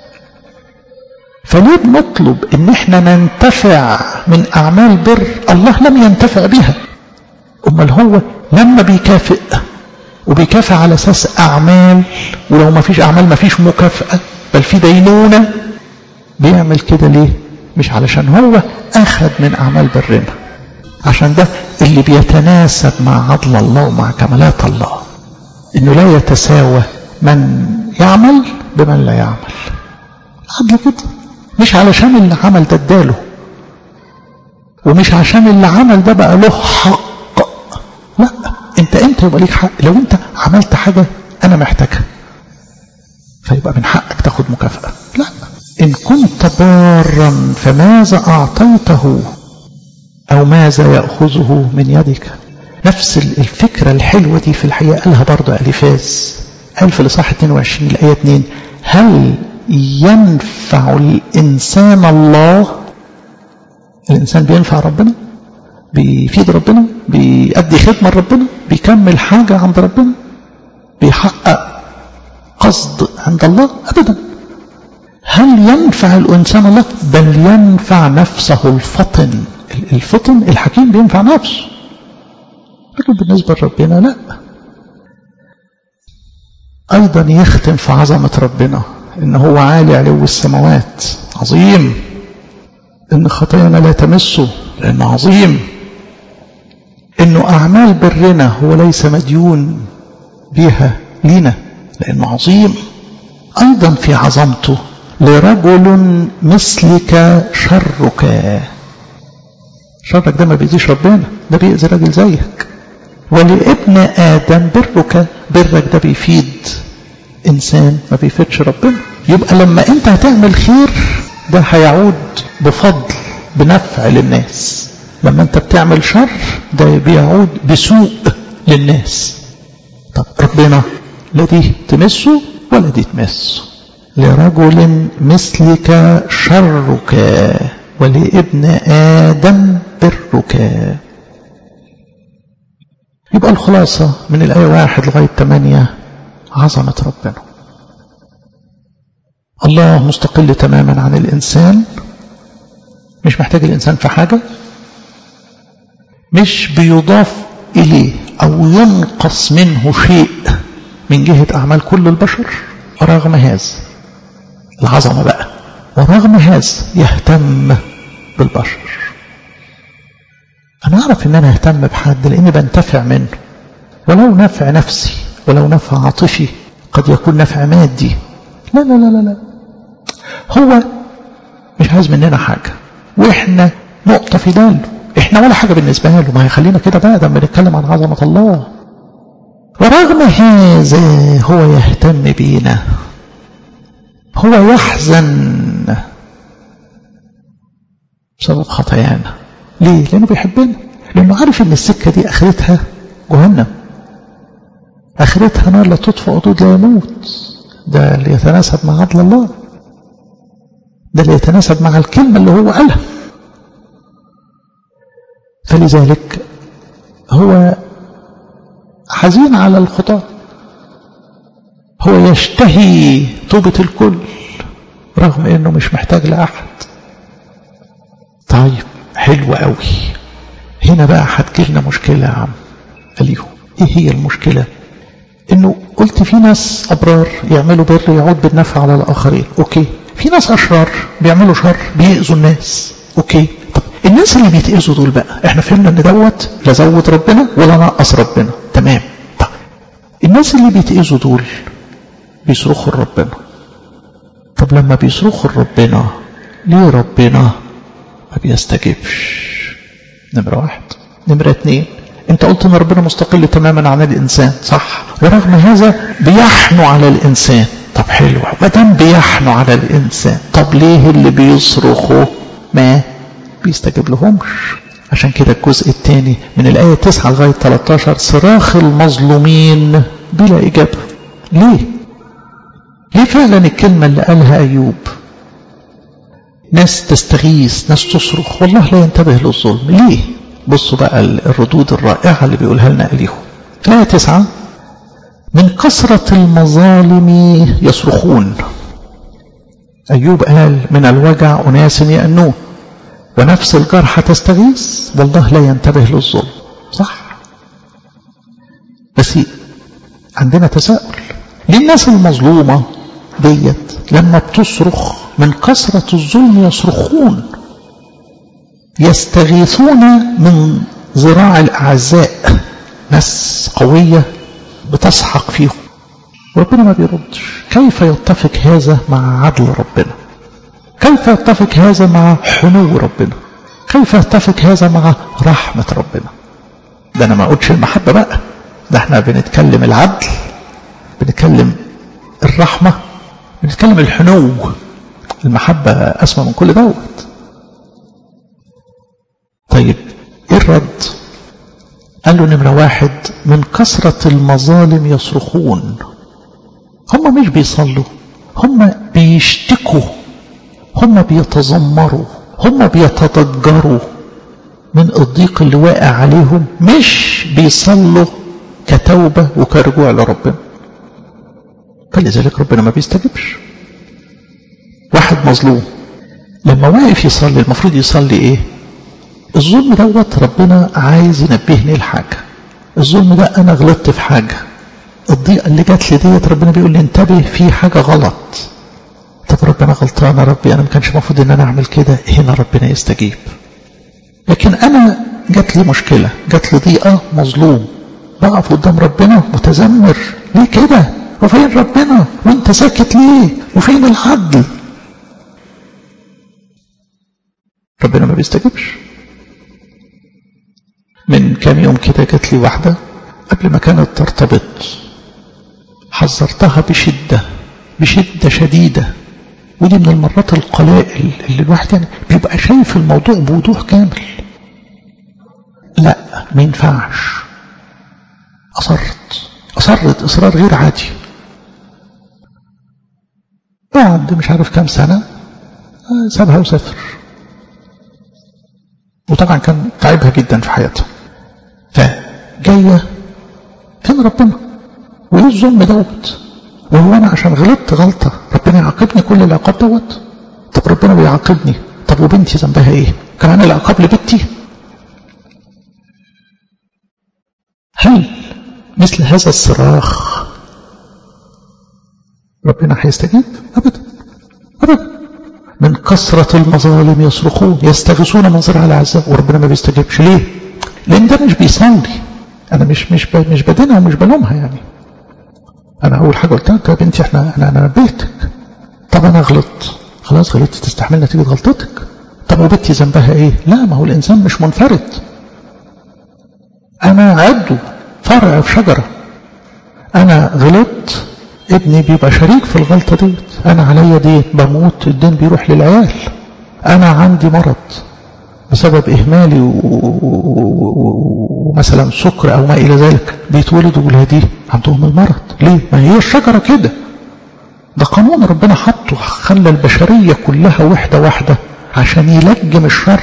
فليه بنطلب إن إحنا ننتفع من أعمال بر الله لم ينتفع بها؟ أمال هو لما بيكافئ وبيكافئ على أساس أعمال، ولو ما فيش أعمال ما فيش مكافأة بل في دينونة، بيعمل كده ليه؟ مش علشان هو أخذ من أعمال برنا، عشان ده اللي بيتناسب مع عدل الله ومع كمالات الله، إنه لا يتساوى من يعمل بمن لا يعمل. عدل كده، مش علشان اللي عمل ده اداله، ومش عشان اللي عمل ده بقى له حق. لا، انت يبقى ليك حق لو انت عملت حاجة انا محتاجها، فيبقى من حقك تاخد مكافأة. لا، ان كنت بارا فماذا اعطيته او ماذا يأخذه من يدك؟ نفس الفكرة الحلوة دي في الحقيقة قالها برضو أليفاز، قال في الإصحاح 22 الآية 2: هل ينفع الإنسان الله؟ الإنسان بينفع ربنا، بيفيد ربنا، بيأدي خدمة لربنا، بيكمل حاجة عند ربنا، بيحقق قصد عند الله؟ أبدا. هل ينفع الإنسان الله؟ بل ينفع نفسه الفطن. الفطن الحكيم بينفع نفسه، لكن بالنسبة لربنا لا. أيضا يختم في عظمة ربنا إن هو عالي علو السماوات، عظيم، إن خطايانا لا تمسه لأنه عظيم، إنه أعمال برنا هو ليس مديون بها لنا لأنه عظيم. أيضا في عظمته: لرجل مثلك شرك. شرك ده ما بيأذيش ربنا، ده بيأذي راجل زيك. ولابن آدم برك. برك ده بيفيد إنسان ما بيفيدش ربنا. يبقى لما أنت هتعمل خير ده هيعود بفضل بنفع للناس. لما انت بتعمل شر ده بيعود بسوء للناس. طب ربنا لا دي تمسه ولا دي تمسه. لرجل مثلك شرك ولابن آدم برك. يبقى الخلاصة من الآية 1 لغاية 8 عظمة ربنا. الله مستقل تماما عن الإنسان، مش محتاج الإنسان في حاجة، مش بيضاف إليه أو ينقص منه شيء من جهة أعمال كل البشر. ورغم هذا العظمة بقى، ورغم هذا يهتم بالبشر. أنا أعرف أن أنا أهتم بحد لأني بنتفع منه، ولو نفع نفسي ولو نفع عاطفي، قد يكون نفع مادي. لا لا لا لا، هو مش عايز مننا حاجة وإحنا نقطة في باله، إحنا ولا حاجة بالنسبة له. ما هيخلينا كده بقى ده بنتكلم عن عظمة الله. ورغم هذا هو يهتم بينا، هو يحزن بسبب خطايانا. ليه؟ لأنه بيحبنا، لأنه عارف أن السكة دي آخرتها جهنم، آخرتها نار لا تطفئ وقود لا يموت. ده اللي يتناسب مع عدل الله، ده اللي يتناسب مع الكلمة اللي هو قالها. فلذلك هو حزين على الخطاة، هو يشتهي توبة الكل رغم انه مش محتاج لأحد. طيب حلو قوي. هنا بقى هتجيلنا مشكلة يا عم اليوم. ايه هي المشكلة؟ انه قلت في ناس ابرار يعملوا بر يعود بالنفع على الاخرين، اوكي. في ناس اشرار بيعملوا شر بيأذوا الناس، اوكي. طب الناس اللي بيتأذوا دول بقى احنا فهمنا ان دوت لا زود ربنا ولا نقص ربنا، تمام. طب الناس اللي بيتأذوا دول بيصرخوا لربنا. طب لما بيصرخوا لربنا ليه ربنا ما بيستجيبش؟ نمرة 1. نمرة 2، انت قلت ان ربنا مستقل تماما عن الانسان، صح. ورغم هذا بيحنوا على الانسان. طب حلو، ما دام بيحنوا على الانسان، طب ليه اللي بيصرخوا ما بيستجيب لهمش؟ عشان كده الجزء الثاني من الآية 9 لغاية 13 صراخ المظلومين بلا إجابة. ليه؟ ليه فعلا الكلمة اللي قالها أيوب؟ ناس تستغيث، ناس تصرخ، والله لا ينتبه للظلم. ليه؟ بصوا بقى الردود الرائعة اللي بيقولها لنا أليهو. الآية 9: من كثرة المظالم يصرخون. أيوب قال من الوجع أناس يأنون ونفس الجرح تستغيث، والله لا ينتبه للظلم. صح، بس عندنا تساؤل. ليه الناس المظلومة ديت لما بتصرخ من كثرة الظلم يصرخون، يستغيثون من ذراع الأعزاء، ناس قوية بتسحق فيهم، وربنا ما بيردش؟ كيف يتفق هذا مع عدل ربنا؟ كيف يتفق هذا مع حنو ربنا؟ كيف يتفق هذا مع رحمة ربنا؟ ده أنا ما أقولش المحبة بقى، ده احنا بنتكلم العدل، بنتكلم الرحمة، بنتكلم الحنو. المحبة أسمى من كل دوت. طيب ايه الرد؟ قال له نمرة 1: من كثرة المظالم يصرخون. هم مش بيصلوا، هم بيشتكوا، هم بيتذمروا، هم بيتضجروا من الضيق اللي واقع عليهم، مش بيصلوا كتوبة وكرجوع لربنا. فلذلك ربنا ما بيستجيبش. واحد مظلوم لما واقف يصلي المفروض يصلي ايه؟ الظلم دوت ربنا عايز ينبهني لحاجة، الظلم ده انا غلطت في حاجة، الضيقة اللي جات لي ديت ربنا بيقول لي انتبه في حاجة غلط. طب ربنا غلطان يا ربي، انا ما كانش المفروض ان انا اعمل كده. هنا ربنا يستجيب. لكن انا جات لي مشكلة، جات لي ضيقة، مظلوم، بقف قدام ربنا متذمر، ليه كده؟ وفين ربنا؟ وانت ساكت ليه؟ وفين العدل؟ ربنا ما بيستجيبش. من كام يوم كده جات لي واحدة قبل ما كانت ترتبط، حذرتها بشدة شديدة ودي من المرات القلائل اللي الواحد يعني بيبقى شايف الموضوع بوضوح كامل. لا ما ينفعش. أصرت إصرار غير عادي. بعد مش عارف كام سنة سابها وسافر. وطبعا كان تعبها جدا في حياتها. فجاية فين ربنا؟ وإيه الظلم دوت؟ وهو أنا عشان غلطت غلطة ربنا يعاقبني كل العقاب دوت؟ طب ربنا بيعاقبني، طب وبنتي ذنبها إيه؟ كمان العقاب لبنتي؟ هل مثل هذا الصراخ ربنا هيستجيب؟ أبدا أبدا. من كثرة المظالم يصرخون يستغيثون من زرع العذاب وربنا ما بيستجيبش. ليه؟ لأن ده مش بيصلي. أنا مش بدينها ومش بلومها يعني. أنا أول حاجة قلت لها يا بنتي أنا نبهتك. طب أنا غلطت، خلاص غلطت تستحمل نتيجة غلطتك. طب وبنتي ذنبها إيه؟ لا، ما هو الإنسان مش منفرد. أنا عضو فرع في شجرة. أنا غلطت، ابني بيبقى شريك في الغلطة دي. أنا عليا دين بموت، الدين بيروح للعيال. أنا عندي مرض بسبب إهمالي ومثلا سكر أو ما إلى ذلك، بيتولدوا ولادي عندهم المرض. ليه؟ ما هي الشجرة كده. ده قانون ربنا حطه، خلى البشرية كلها وحدة واحدة عشان يلجم الشر.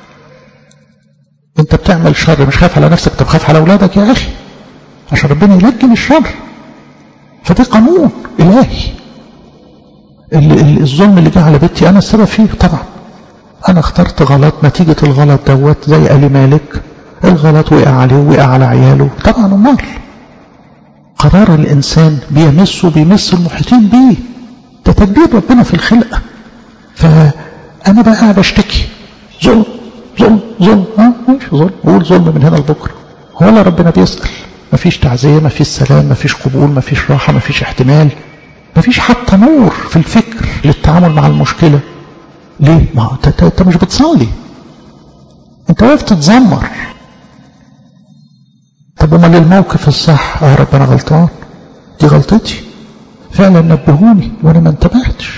انت بتعمل شر مش خاف على نفسك، طب خاف على أولادك يا أخي عشان ربنا يلجم الشر. فده قانون إلهي. الظلم اللي جه على بنتي أنا السبب فيه طبعا. أنا اخترت غلط، نتيجة الغلط دوت زي آل مالك، الغلط وقع عليه وقع على عياله طبعا. أمال قرار الإنسان بيمس المحيطين بيه. ده تدبير ربنا في الخلقة. فأنا بقى بشتكي ظلم ظلم ظلم. ماشي ظلم، قول ظلم من هنا لبكرة. هو لا ربنا بيسأل؟ مفيش تعزية، مفيش سلام، مفيش قبول، مفيش راحة، مفيش احتمال، مفيش حتى نور في الفكر للتعامل مع المشكلة. ليه؟ ما انت مش بتصلي، انت واقف تتذمر. طب امال الموقف الصح؟ ربنا غلطان، دي غلطتي فعلا، نبهوني وانا ما انتبهتش.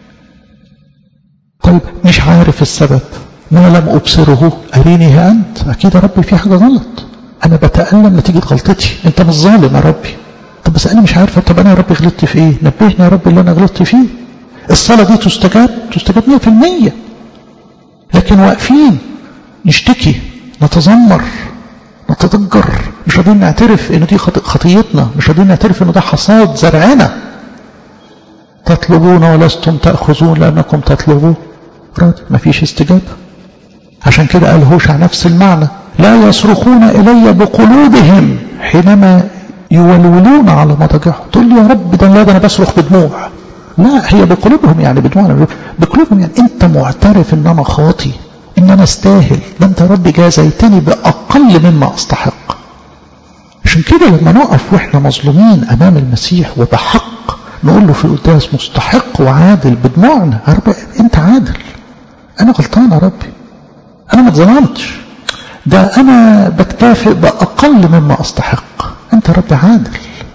طيب مش عارف السبب، ما لم ابصره اريني انت. اكيد يا ربي في حاجه غلط، انا بتألم نتيجه غلطتي، انت مش ظالم يا ربي. طب بس انا مش عارفه، طب انا يا ربي غلطت في ايه؟ نبهني يا ربي اللي انا غلطت فيه. الصلاه دي تستجاب 100%. لكن واقفين نشتكي، نتذمر، نتضجر، مش قادرين نعترف ان دي خطيتنا، مش قادرين نعترف ان ده حصاد زرعنا. تطلبون ولستم تأخذون لأنكم تطلبون. مفيش استجابة. عشان كده قال هوشع نفس المعنى، لا يصرخون إلي بقلوبهم حينما يولولون على مضاجعهم. تقول لي يا رب ده أنا بصرخ بدموع. لا، هي بقلوبهم يعني بدموع، بقلوبهم يعني انت معترف ان انا خاطي، ان انا استاهل، ده انت يا رب جازيتني باقل مما استحق. عشان كده لما نقف واحنا مظلومين امام المسيح وبحق نقول له في القداس مستحق وعادل بدموعنا، يا رب انت عادل، انا غلطان يا ربي، انا ما اتظلمتش، ده انا بتكافئ باقل مما استحق، انت يا رب عادل.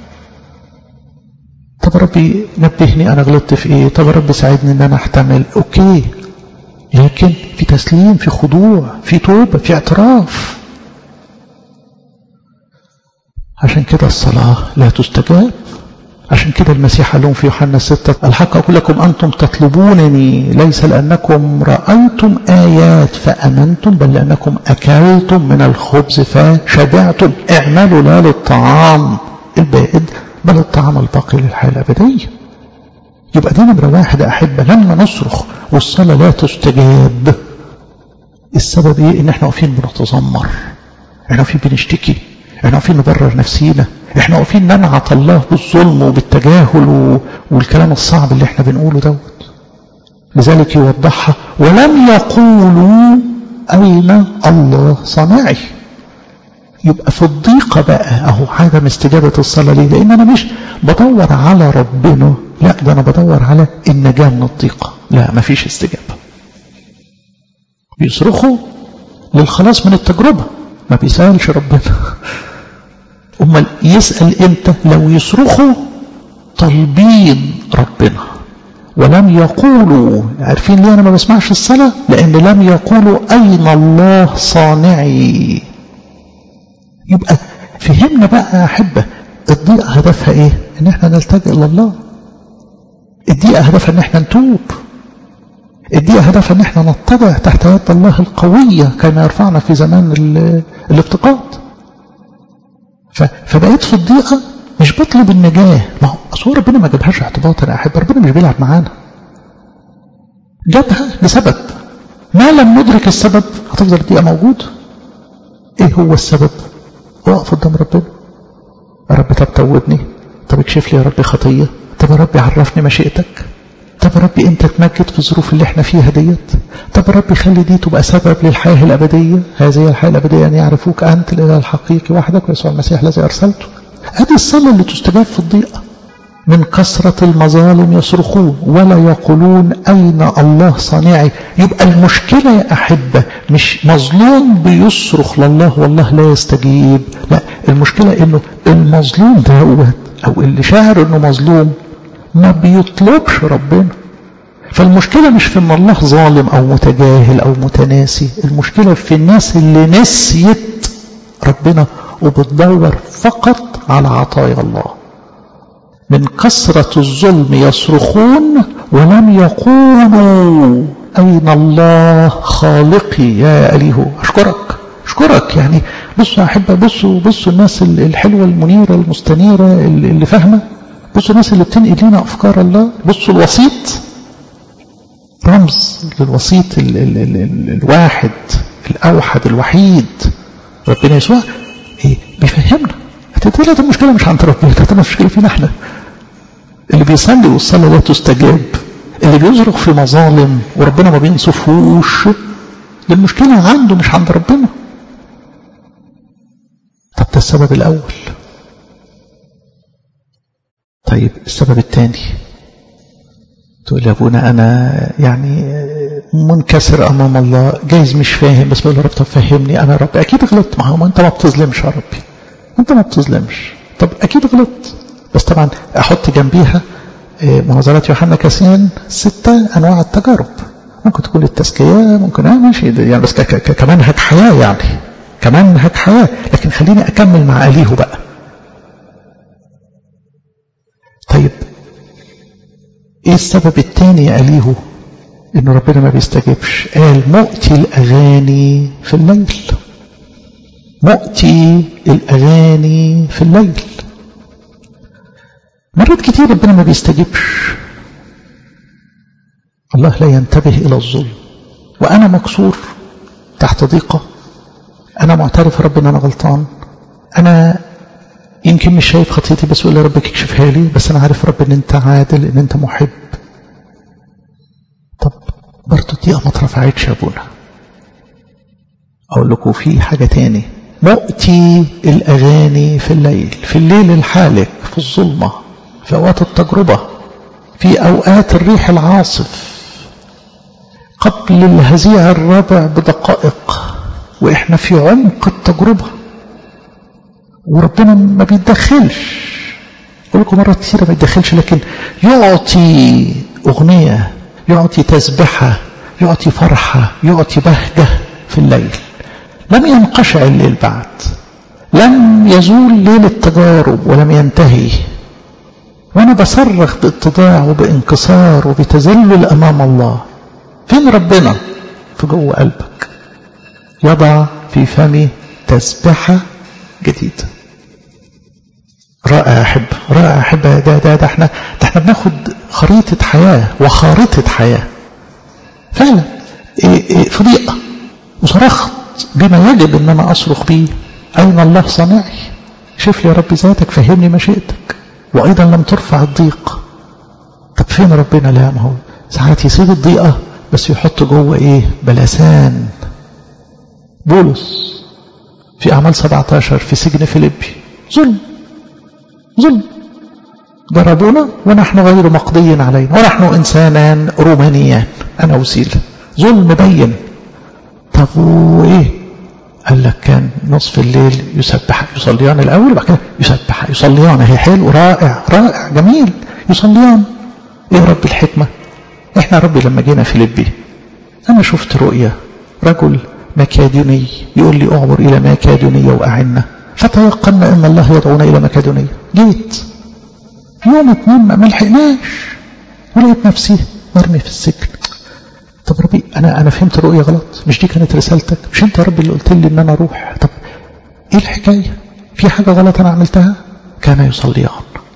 طب يا ربي نبهني انا غلطت في ايه، طب يا رب ساعدني ان انا احتمل، اوكي، لكن في تسليم، في خضوع، في توبة، في اعتراف. عشان كده الصلاة لا تستجاب. عشان كده المسيح قال لهم في يوحنا 6 الحق أقول لكم أنتم تطلبونني ليس لأنكم رأيتم آيات فأمنتم، بل لأنكم أكلتم من الخبز فشبعتم. اعملوا لا للطعام البائد بل الطعام الباقي للحياة الأبدية. يبقى دي نمرة واحد أحبة. لما نصرخ والصلاة لا تستجاب، السبب ايه؟ ان احنا واقفين بنتذمر، احنا واقفين بنشتكي، احنا واقفين نبرر نفسينا، احنا واقفين ننعت الله بالظلم وبالتجاهل والكلام الصعب اللي احنا بنقوله دوت. لذلك يوضحها ولم يقولوا أين الله صانعي. يبقى في الضيقة بقى اهو عدم استجابة الصلاة. ليه؟ لان انا مش بدور على ربنا، لا ده انا بدور على النجاة من الضيقة. لا مفيش استجابة. بيصرخوا للخلاص من التجربة، ما بيسألش ربنا. امال يسأل امتى؟ لو يصرخوا طالبين ربنا، ولم يقولوا. عارفين ليه أنا ما بسمعش الصلاة؟ لأن لم يقولوا أين الله صانعي. يبقى فهمنا بقى يا أحبة الضيقة هدفها إيه؟ إن إحنا نلتجئ إلى الله. الضيقة هدفها إن إحنا نتوب. الضيقة هدفها إن إحنا نتضع تحت يد الله القوية كما يرفعنا في زمان الافتقاد. فبقيت في الضيقة مش بطلب النجاة. ما هو أصور ربنا ما جابهاش اعتباطا يا أحبة. ربنا مش بيلعب معانا، جابها لسبب. ما لم ندرك السبب هتفضل الضيقة موجود. إيه هو السبب؟ وقف قدام ربنا. يا رب طب توبني، طب اكشف لي يا رب خطية، طب يا رب عرفني مشيئتك، طب يا رب انت تمجد في الظروف اللي احنا فيها ديت، طب يا رب خلي دي تبقى سبب للحياة الأبدية. هذه الحياة الأبدية أن يعرفوك أنت الإله الحقيقي وحدك ويسوع المسيح الذي أرسلته. هذه الصلاة اللي تستجاب في الضيقة. من كثرة المظالم يصرخون ولا يقولون أين الله صانعي. يبقى المشكلة يا أحبة مش مظلوم بيصرخ لله والله لا يستجيب، لا، المشكلة إنه المظلوم دوت أو اللي شاعر إنه مظلوم ما بيطلبش ربنا. فالمشكلة مش في إن الله ظالم أو متجاهل أو متناسي، المشكلة في الناس اللي نسيت ربنا وبتدور فقط على عطايا الله. من كثرة الظلم يصرخون ولم يقولوا أين الله خالقي. يا أليه أشكرك يعني. بصوا يا أحبة، بصوا الناس الحلوة المنيرة المستنيرة اللي فاهمة، بصوا الناس اللي بتنقل لنا أفكار الله. بصوا الوسيط، رمز للوسيط الواحد الأوحد الوحيد ربنا يسوع. بيفهمنا هتتولد المشكلة مش عند ربنا، كانت المشكلة فينا احنا. اللي بيصلي والصلاة لا تستجاب، اللي بيصرخ في مظالم وربنا ما بينصفوش، المشكلة عنده مش عند ربنا. طب ده السبب الأول. طيب السبب الثاني، تقول يا ابونا أنا يعني منكسر أمام الله، جايز مش فاهم، بس بقول يا رب طب فهمني أنا يا رب. أكيد غلطت، ما أنت ما بتظلمش يا ربي، أنت ما بتظلمش. طب أكيد غلطت، بس طبعا أحط جنبيها مناظرات يوحنا كاسيان 6 أنواع التجارب. ممكن تكون التزكية، ممكن ماشي يعني، بس كمنهج حياة يعني، كمنهج حياة. لكن خليني أكمل مع أليه بقى. طيب إيه السبب الثاني يا أليه إنه ربنا ما بيستجيبش؟ قال مؤتي الأغاني في الليل. مؤتي الأغاني في الليل. مرات كتير ربنا ما بيستجيبش. الله لا ينتبه إلى الظلم. وأنا مكسور تحت ضيقة، أنا معترف ربنا أنا غلطان، أنا يمكن مش شايف خطيتي، بس أقول يا رب اكشفها لي، بس أنا عارف رب إن أنت عادل، إن أنت محب. طب برضو الضيقة ما اترفعتش يا أبونا. أقول لكم في حاجة تاني. مؤتي الأغاني في الليل، في الليل الحالك، في الظلمة، في أوقات التجربة، في أوقات الريح العاصف، قبل الهزيع الرابع بدقائق، وإحنا في عمق التجربة وربنا ما بيتدخلش. أقول لكم مرات كثيرة ما يتدخلش، لكن يعطي أغنية، يعطي تسبحة، يعطي فرحة، يعطي بهجة في الليل. لم ينقشع الليل بعد، لم يزول ليل التجارب ولم ينتهي، وأنا بصرخ باتضاع وبانكسار وبتذلل أمام الله. فين ربنا؟ في جوه قلبك. يضع في فمي تسبحة جديدة. رائع أحب، رائع أحب. ده احنا بناخد خريطة حياة وخارطة حياة فعلا. في ضيقة وصرخت بما يجب ان انا اصرخ به، اين الله صانعي؟ شوف لي يا رب ذاتك، فهمني مشيئتك. وايضا لم ترفع الضيق. طب فين ربنا؟ لا، ما هو ساعات يسيب الضيقة بس يحط جوه بلسان. بولس في أعمال 17 في سجن فيليبي، ظلم، ضربونا ونحن غير مقضي علينا ونحن إنسانان رومانيان، أنا وسيلة. ظلم بين. طب وإيه؟ قال لك كان نصف الليل يسبح، يصليان الأول وبعد كده يسبح، يصليان. هي حلو، رائع جميل، يصليان. إيه رب الحكمة؟ احنا ربي لما جينا فيليبي انا شفت رؤية رجل مكادوني يقول لي اعبر الى مكادونية واعنا، فتيقنا ان الله يدعونا الى مكادونية. جيت يوم 2 ما لحقناش ولقيت نفسي مرمي في السجن. طب ربي انا فهمت رؤية غلط، مش دي كانت رسالتك؟ مش انت يا ربي اللي قلت لي ان انا اروح؟ طب ايه الحكاية؟ في حاجة غلط انا عملتها؟ كان يصليان.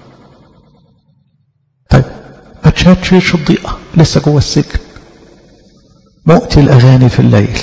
طيب ما تشاتش الضيقة، لسه جوه السجن، مؤتي الاغاني في الليل،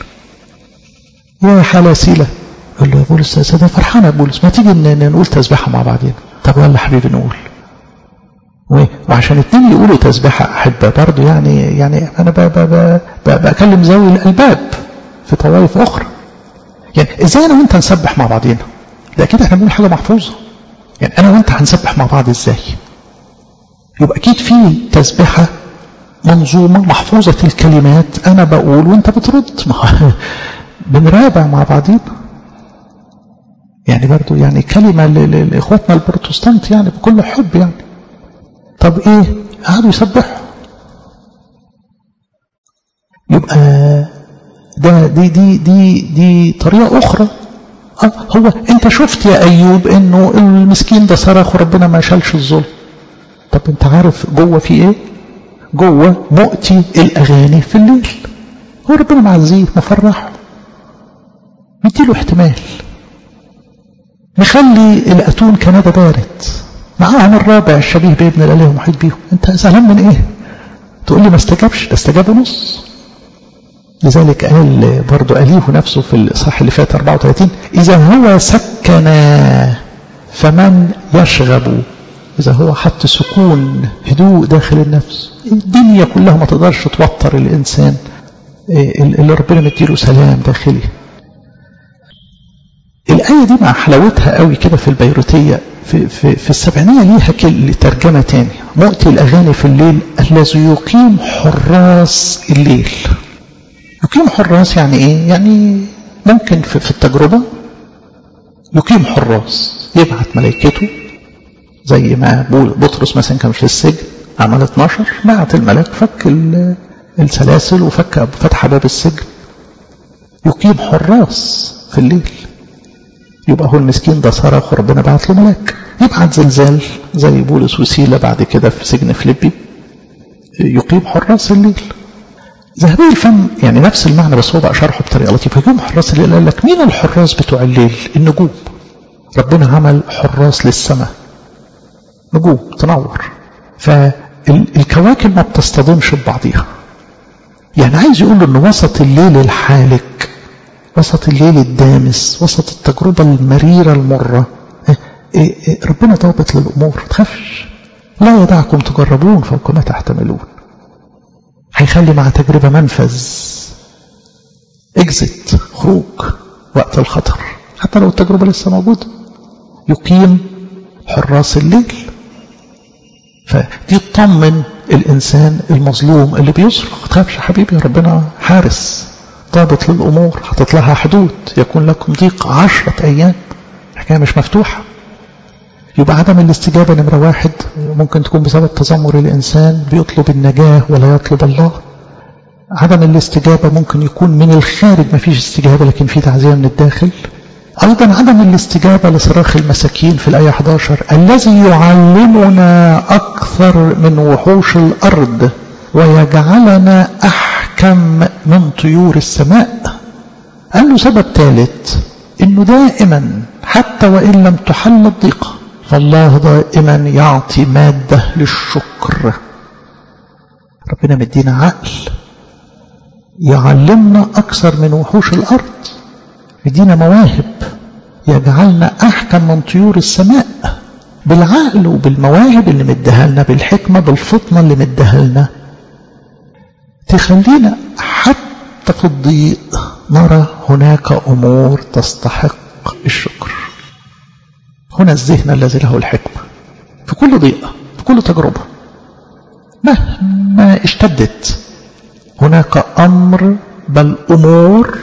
يا حلاسيلة. قال له يا بولس ده فرحان يا بولس، ما تيجي نقول تسبيحة مع بعضين؟ طب يلا حبيبي نقول. وعشان 2 يقولوا تسبيحة أحبة برضو يعني أنا بكلم ذوي الألباب في طوائف أخرى. يعني إزاي أنا وأنت نسبح مع بعضين؟ ده أكيد إحنا بنقول حاجة محفوظة. يعني أنا وأنت هنسبح مع بعض إزاي؟ يبقى أكيد في تسبيحة منظومة محفوظة الكلمات، أنا بقول وأنت بترد، بنرابع مع بعضين. يعني برضو يعني كلمة لإخواتنا البروتستانت يعني بكل حب يعني. طب ايه؟ قعدوا يسبحوا. يبقى ده دي طريقة أخرى. هو أنت شفت يا أيوب إنه المسكين ده صرخ وربنا ما شالش الظلم. طب أنت عارف جوه في إيه؟ جوه مؤتي الأغاني في الليل. هو ربنا معزيه مفرحه، مديله احتمال، نخلي الأتون كندا بارد معاهم الرابع الشبيه بابن الأله محيط بيهم. أنت زعلان من إيه؟ تقول لي ما استجابش، ده استجاب نص. لذلك قال برضو أليه نفسه في الإصحاح اللي فات 34 إذا هو سكن فمن يشغب. إذا هو حط سكون هدوء داخل النفس، الدنيا كلها ما تقدرش توتر الإنسان اللي ربنا مديله سلام داخلي. الآية دي مع حلاوتها قوي كده في البيروتية في السبعينية ليها ترجمة تانية. مؤتي الأغاني في الليل الذي يقيم حراس الليل. يقيم حراس يعني ايه؟ يعني ممكن في التجربة يقيم حراس، يبعت ملائكته زي ما بطرس مثلا كان في السجن عمل 12 بعت الملاك فك السلاسل وفتح باب السجن. يقيم حراس في الليل. يبقى هو المسكين ده صرخ وربنا بعت له ملاك. يبعت زلزال زي بولس وسيلة بعد كده في سجن فيليبي، يقيم حراس الليل. ذهبي الفم يعني نفس المعنى بس هو بقى شرحه بطريقة لطيفة. يقيم حراس الليل، قال لك مين الحراس بتوع الليل؟ النجوم. ربنا عمل حراس للسماء، نجوم تنور، فالكواكب ما بتصطدمش ببعضيها. يعني عايز يقول له ان وسط الليل الحالك، وسط الليل الدامس، وسط التجربة المريرة المرة، ربنا ضابط للأمور. ما تخافش، لا يدعكم تجربون فوق ما تحتملون. هيخلي مع تجربة منفذ، اكزت، خروج وقت الخطر حتى لو التجربة لسه موجودة. يقيم حراس الليل. فدي تطمن الإنسان المظلوم اللي بيصرخ. تخافش حبيبي، ربنا حارس ضابط للأمور، حاطط لها حدود. يكون لكم ضيق 10 أيام، الحكاية مش مفتوحة. يبقى عدم الاستجابة نمرة 1 ممكن تكون بسبب تذمر الإنسان بيطلب النجاة ولا يطلب الله. عدم الاستجابة ممكن يكون من الخارج ما فيش استجابة لكن في تعزية من الداخل. أيضا عدم الاستجابة لصراخ المساكين في الآية 11 الذي يعلمنا أكثر من وحوش الأرض ويجعلنا أحكم من طيور السماء. قال له سبب ثالث إنه دائما حتى وإن لم تحل الضيقة فالله دائما يعطي مادة للشكر. ربنا مدينا عقل يعلمنا أكثر من وحوش الأرض، مدينا مواهب يجعلنا أحكم من طيور السماء. بالعقل وبالمواهب اللي مديها لنا، بالحكمة بالفطنة اللي مديها لنا، تخلينا حتى في الضيق نرى هناك أمور تستحق الشكر. هنا الذهن الذي له الحكمة في كل ضيقة، في كل تجربة مهما اشتدت، هناك أمر بل أمور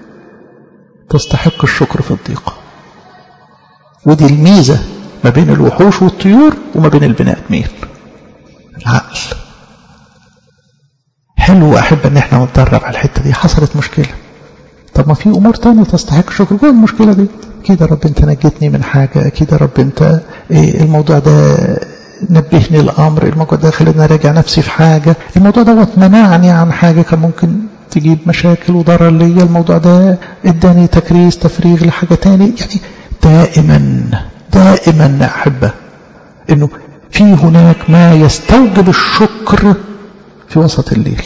تستحق الشكر في الضيقة. ودي الميزة ما بين الوحوش والطيور وما بين البني آدمين، العقل. حلو أحب أن احنا نتدرب على الحتة دي. حصلت مشكلة، طب ما في أمور تانية تستحق شكر جوه المشكلة دي. أكيد يا رب أنت نجيتني من حاجة، أكيد يا رب أنت الموضوع ده نبهني الأمر، الموضوع ده خلينا راجع نفسي في حاجة، الموضوع ده منعني عن حاجة كان ممكن تجيب مشاكل وضرر ليا، الموضوع ده اداني تكريس تفريغ لحاجة تاني. يعني دائما أحبه إنه في هناك ما يستوجب الشكر في وسط الليل.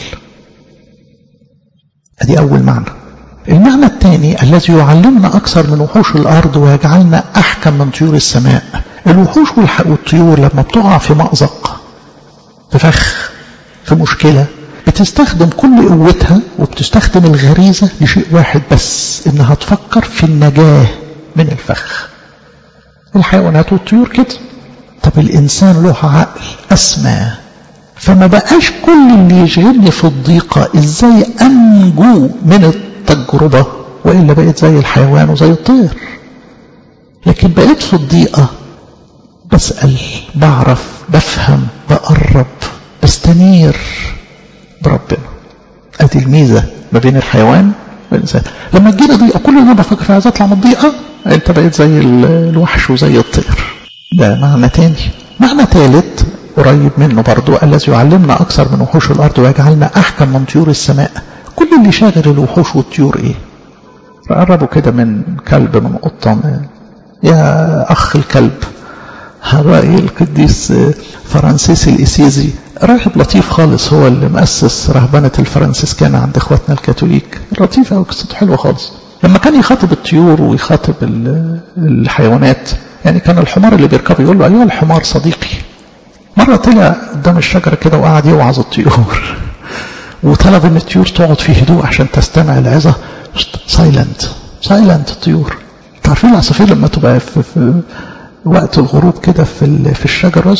هذه أول معنى. المعنى الثاني الذي يعلمنا أكثر من وحوش الأرض ويجعلنا أحكم من طيور السماء. الوحوش والطيور لما بتقع في مأزق، في فخ، في مشكلة، بتستخدم كل قوتها وبتستخدم الغريزة لشيء واحد بس، إنها تفكر في النجاة من الفخ. الحيوانات والطيور كده. طب الإنسان له عقل أسمى، فما بقاش كل اللي يشغلني في الضيقة إزاي أنجو من التجربة، وإلا بقيت زي الحيوان وزي الطير. لكن بقيت في الضيقة بسأل، بعرف، بفهم، بقرب، بستنير بربنا. أدي الميزة ما بين الحيوان والإنسان. لما تجينا ضيقة كل اللي بفكر فيها عايز أطلع من الضيقة، أنت بقيت زي الوحش وزي الطير. ده معنى تاني. معنى ثالث قريب منه برضو، الذي يعلمنا أكثر من وحوش الأرض ويجعلنا أحكم من طيور السماء. كل اللي شاغل الوحوش والطيور إيه؟ فقربوا كده من كلب، من قطة، يا أخ الكلب. رأي القديس فرانسيس الإسيزي، راهب لطيف خالص، هو اللي مؤسس رهبنة الفرنسيسكان عند إخواتنا الكاثوليك. لطيفة وقصته حلوة خالص. لما كان يخاطب الطيور ويخاطب الحيوانات، يعني كان الحمار اللي بيركبه يقول له أيها الحمار صديقي. مرة طلع قدام الشجرة كده وقعد يوعظ الطيور وطلب ان الطيور تقعد في هدوء عشان تستمع العظة. سايلنت الطيور. تعرفين العصافير لما تبقى في وقت الغروب كده في الشجرة،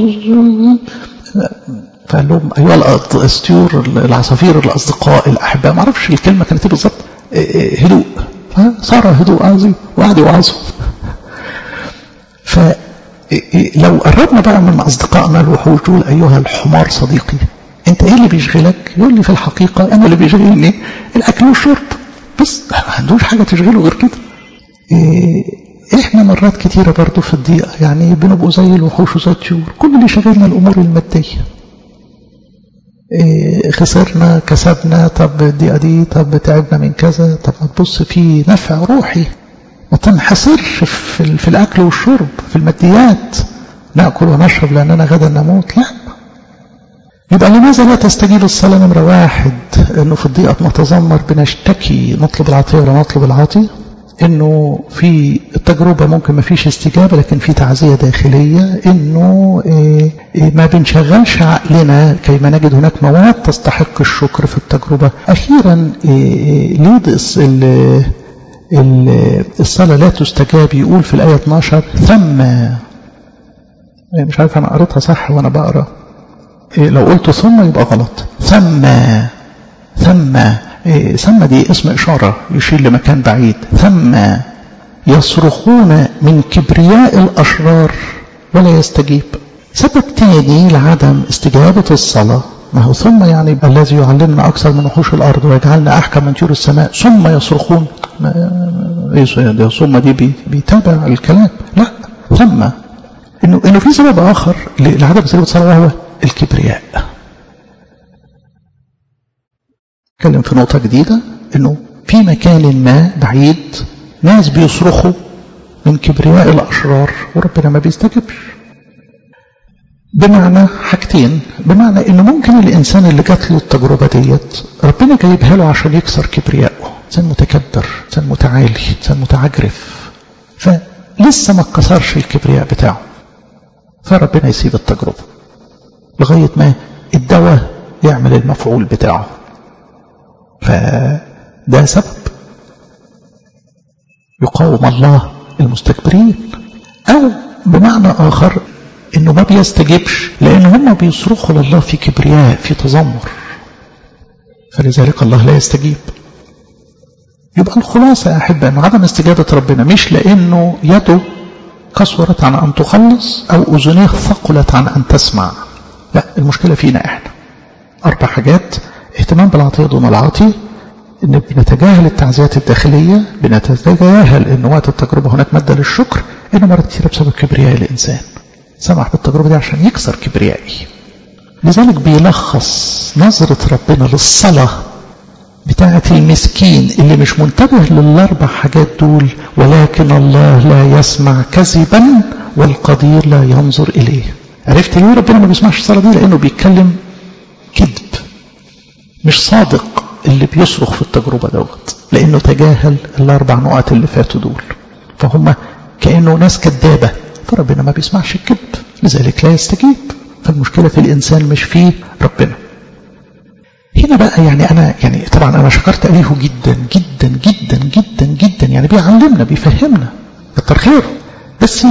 فقال لهم أيها الطيور، العصافير الأصدقاء الأحباء، ما اعرفش الكلمة كانت بالظبط، هدوء. صار هدوء عظيم وقعد يوعظهم. فلو قربنا بقى من أصدقائنا الوحوش دول، أيها الحمار صديقي، أنت إيه اللي بيشغلك؟ يقول لي في الحقيقة أنا اللي بيشغلني الأكل والشرب بس، ما عندوش حاجة تشغله غير كده. إحنا مرات كتيرة برضو في الضيقة يعني بنبقوا زي الوحوش وزي الطيور، كل اللي شغلنا الأمور المادية. خسرنا، كسبنا، طب الضيقة دي، طب تعبنا من كذا، طب هتبص في نفع روحي. ما تنحصرش في الأكل والشرب، في الماديات، نأكل ونشرب لأننا غدا نموت. لا. يبقى لماذا لا تستجيب الصلاة؟ نمرة واحد، إنه في الضيقة نتذمر، بنشتكي، نطلب العطية ولا نطلب العطية. إنه في التجربة ممكن ما فيش استجابة لكن في تعزية داخلية. إنه ما بنشغلش عقلنا كيما نجد هناك مواد تستحق الشكر في التجربة. أخيرا ليد الصلاة لا تستجاب، يقول في الآية 12 ثم، مش عارف أنا قريتها صح وأنا بقرأ، لو قلت ثم يبقى غلط. ثم دي اسم إشارة يشير لمكان بعيد. ثم يصرخون من كبرياء الأشرار ولا يستجيب. سبب تاني لعدم استجابة الصلاة، ما هو ثم يعني الذي يعلمنا أكثر من وحوش الأرض ويجعلنا أحكم من طيور السماء، ثم يصرخون. ثم دي بيتابع الكلام. لا، ثم إنه في سبب آخر لعدم استجابة الصلاة وهو الكبرياء. اتكلم في نقطة جديدة، إنه في مكان ما بعيد ناس بيصرخوا من كبرياء الأشرار وربنا ما بيستجبش. بمعنى حاجتين، بمعنى إنه ممكن الإنسان اللي جات له التجربة ديت ربنا جايبها له عشان يكسر كبرياءه، إنسان متكبر، إنسان متعالي، إنسان متعجرف، فلسه ما اتكسرش الكبرياء بتاعه، فربنا يسيب التجربة لغاية ما الدواء يعمل المفعول بتاعه. فده سبب يقاوم الله المستكبرين. أو بمعنى آخر إنه ما بيستجيبش لأن هم بيصرخوا لله في كبرياء، في تذمر، فلذلك الله لا يستجيب. يبقى الخلاصة يا أحبة أن عدم استجابة ربنا مش لأنه يده قصرت عن أن تخلص أو أذنيه ثقلت عن أن تسمع، لا، المشكلة فينا إحنا. 4 حاجات اهتمام بالعطية دون العاطي، ان بنتجاهل التعزيات الداخلية، بنتجاهل ان وقت التجربة هناك مادة للشكر، انه مرات كثيرة بسبب كبرياء الانسان سمح بالتجربة دي عشان يكسر كبريائي. لذلك بيلخص نظرة ربنا للصلاة بتاعة المسكين اللي مش منتبه للاربع حاجات دول: ولكن الله لا يسمع كذبا والقدير لا ينظر اليه. عرفت ليه ربنا ما بيسمعش الصلاة دي؟ لانه بيتكلم كذب، مش صادق اللي بيصرخ في التجربة دوت، لانه تجاهل الاربع نقط اللي فاتوا دول، فهم كأنه ناس كذابة، فربنا ما بيسمعش الكذب لذلك لا يستجيب. فالمشكلة في الإنسان مش في ربنا. هنا بقى أنا طبعا أنا شكرت أليه جدا جدا جدا جدا جدا، يعني بيعلمنا بيفهمنا كتر خيره. بس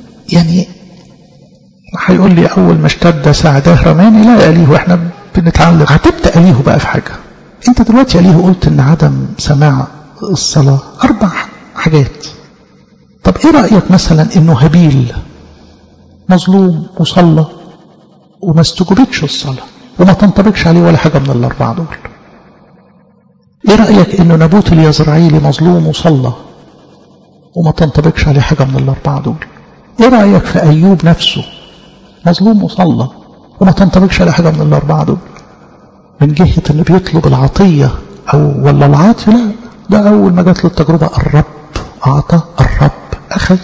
هيقول لي أول ما اشتد ساعداه رماني، لا يا أليه واحنا بنتعلم. هتبدأ أليه بقى في حاجة. أنت دلوقتي أليه قلت إن عدم سماع الصلاة 4 حاجات. طب إيه رأيك مثلا إنه هابيل مظلوم وصلى وما استجبتش الصلاة وما تنطبقش عليه ولا حاجة من ال4 دول؟ ايه رأيك انه نبوت اليزرعيلي مظلوم وصلى وما تنطبقش عليه حاجة من ال4 دول؟ ايه رأيك في ايوب نفسه مظلوم وصلى وما تنطبقش عليه حاجة من ال4 دول؟ من جهة اللي بيطلب العطية ولا العاطي؟ لا، ده اول ما جات له التجربة الرب اعطى، الرب اخذ.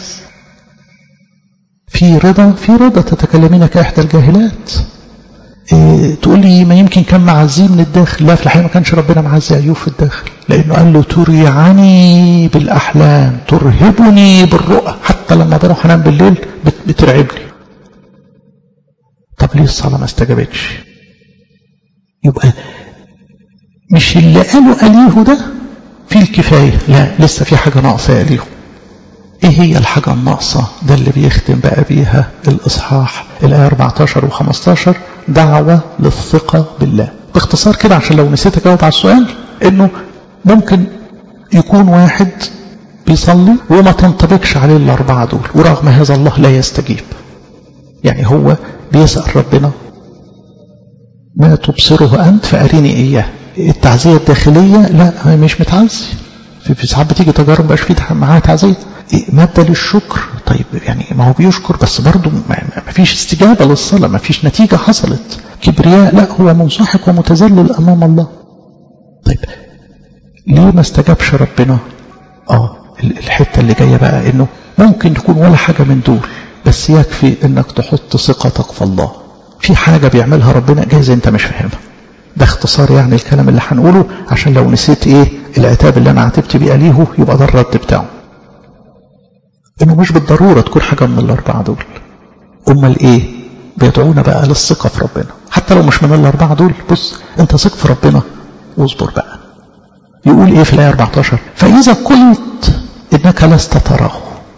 في رضا تتكلمين كإحدى الجاهلات. تقول لي ما يمكن كان معزيه من الداخل. لا، في الحقيقة ما كانش ربنا معزي أيوب في الداخل، لأنه قال له تريعني بالأحلام ترهبني بالرؤى، حتى لما بروح أنام بالليل بترعبني. طب ليه الصلاة ما استجابتش؟ يبقى مش اللي قالوا أليه ده في الكفاية، لا، لسه في حاجة ناقصة أليه. ايه هي الحاجة الناقصة؟ ده اللي بيختم بقى بيها الإصحاح الآية 14 و15: دعوة للثقة بالله. باختصار كده عشان لو نسيت أجاوب على السؤال، إنه ممكن يكون واحد بيصلي وما تنطبقش عليه ال4 دول، ورغم هذا الله لا يستجيب. يعني هو بيسأل ربنا: ما تبصره أنت فأريني إياه. التعزية الداخلية لا، مش متعزي. في ساعات بتيجي تجارب مبقاش فيه معاها تعزية، مادة للشكر. طيب ما هو بيشكر بس برضه ما فيش استجابة للصلاة، ما فيش نتيجة حصلت. كبرياء، لا، هو منسحق ومتذلل أمام الله. طيب ليه ما استجابش ربنا؟ الحتة اللي جاية بقى إنه ممكن تكون ولا حاجة من دول، بس يكفي إنك تحط ثقتك في الله. في حاجة بيعملها ربنا جايز أنت مش فاهمها. ده اختصار يعني الكلام اللي هنقوله، عشان لو نسيت العتاب اللي أنا عاتبت بيه أليه يبقى ده الرد بتاعه. إنه مش بالضرورة تكون حاجة من ال4 دول. أمال بيدعونا بقى للثقة في ربنا حتى لو مش من ال4 دول. بص، أنت ثق في ربنا واصبر بقى. يقول في الآية 14: فإذا قلت إنك لست تراه.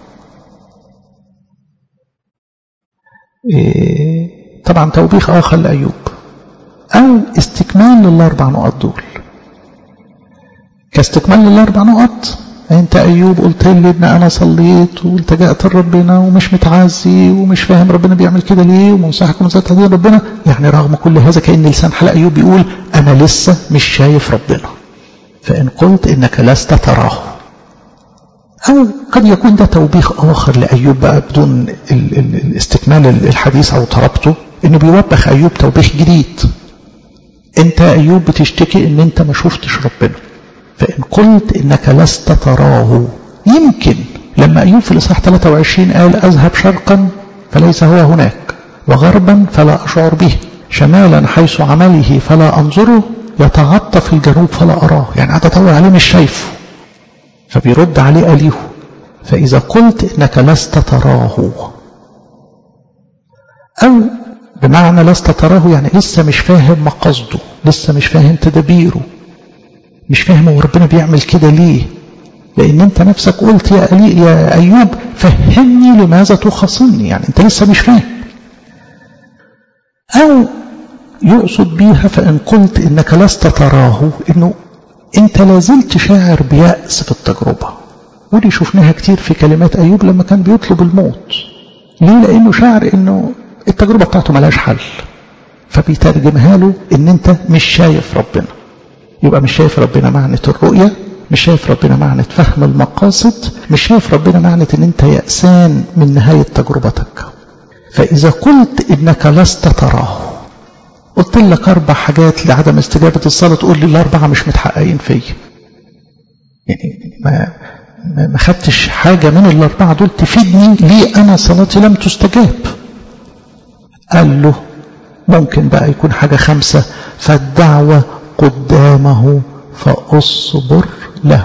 طبعا توبيخ آخر لأيوب، أو استكمال لل4 نقط دول. كاستكمال لل4 نقط: انت أيوب قلت لي ان انا صليت والتجأت لربنا ومش متعزي ومش فاهم ربنا بيعمل كده ليه ومنسحق من ذات هدية ربنا. يعني رغم كل هذا كأن لسان حال أيوب بيقول انا لسه مش شايف ربنا. فإن قلت انك لست تراه. او قد يكون ده توبيخ اخر لأيوب بقى بدون الاستكمال الحديث او طربته، انه بيوبخ أيوب توبيخ جديد. انت أيوب بتشتكي ان انت ما شفتش ربنا، فإن قلت إنك لست تراه. يمكن لما أيوب في الإصحاح 23 قال أذهب شرقا فليس هو هناك، وغربا فلا أشعر به، شمالا حيث عمله فلا أنظره، يتعطى في الجنوب فلا أراه. يعني قاعد أدور عليه مش شايفه. فبيرد عليه أليه: فإذا قلت إنك لست تراه، أو بمعنى لست تراه يعني لسه مش فاهم مقصده، لسه مش فاهم تدبيره، مش فاهم هو ربنا بيعمل كده ليه. لأن أنت نفسك قلت يا أيوب فهمني لماذا تخاصمني. يعني أنت لسه مش فاهم. أو يقصد بيها فإن قلت إنك لست تراه، إنه أنت لازلت شاعر بيأس في التجربة. ودي شفناها كتير في كلمات أيوب لما كان بيطلب الموت. ليه؟ لأنه شاعر إنه التجربة بتاعته ملاش حل، فبيترجمها له ان انت مش شايف ربنا. يبقى مش شايف ربنا معنى الرؤية، مش شايف ربنا معنى فهم المقاصد، مش شايف ربنا معنى ان انت يأسان من نهاية تجربتك. فإذا قلت إنك لست تراه، قلت لك 4 حاجات لعدم استجابة الصلاة، تقول لي ال4 مش متحققين فيا. يعني ما خدتش حاجة من ال4 دول تفيدني ليه أنا صلاتي لم تستجاب. قال له ممكن بقى يكون حاجة 5، فالدعوة قدامه فأصبر له.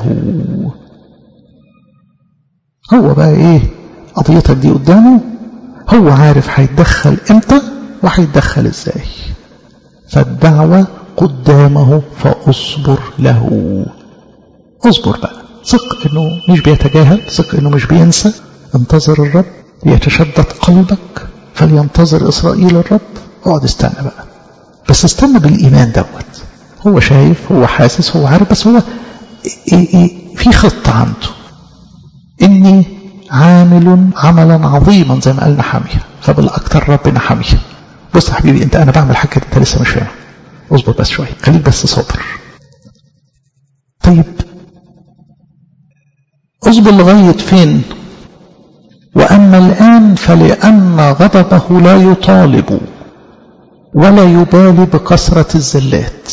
هو بقى ايه قضيتك دي قدامه، هو عارف هيتدخل امتى وهيتدخل ازاي. فالدعوة قدامه فأصبر له. اصبر بقى، ثق انه مش بيتجاهل، ثق انه مش بينسى. انتظر الرب ليتشدد قلبك، فلينتظر إسرائيل الرب. اقعد استنى بقى، بس استنى بالإيمان دوت. هو شايف، هو حاسس، هو عارف، بس هو في خطة عنده إني عامل عملا عظيما زي ما قال نحمية، فبالأكثر ربنا حمية. بص يا حبيبي، أنا بعمل حاجة أنت لسه مش فاهم، اصبر بس شوية، خليك بس صابر. طيب اصبر لغاية فين؟ وأما الآن فلأن غضبه لا يطالب ولا يبالي بكثرة الزلات.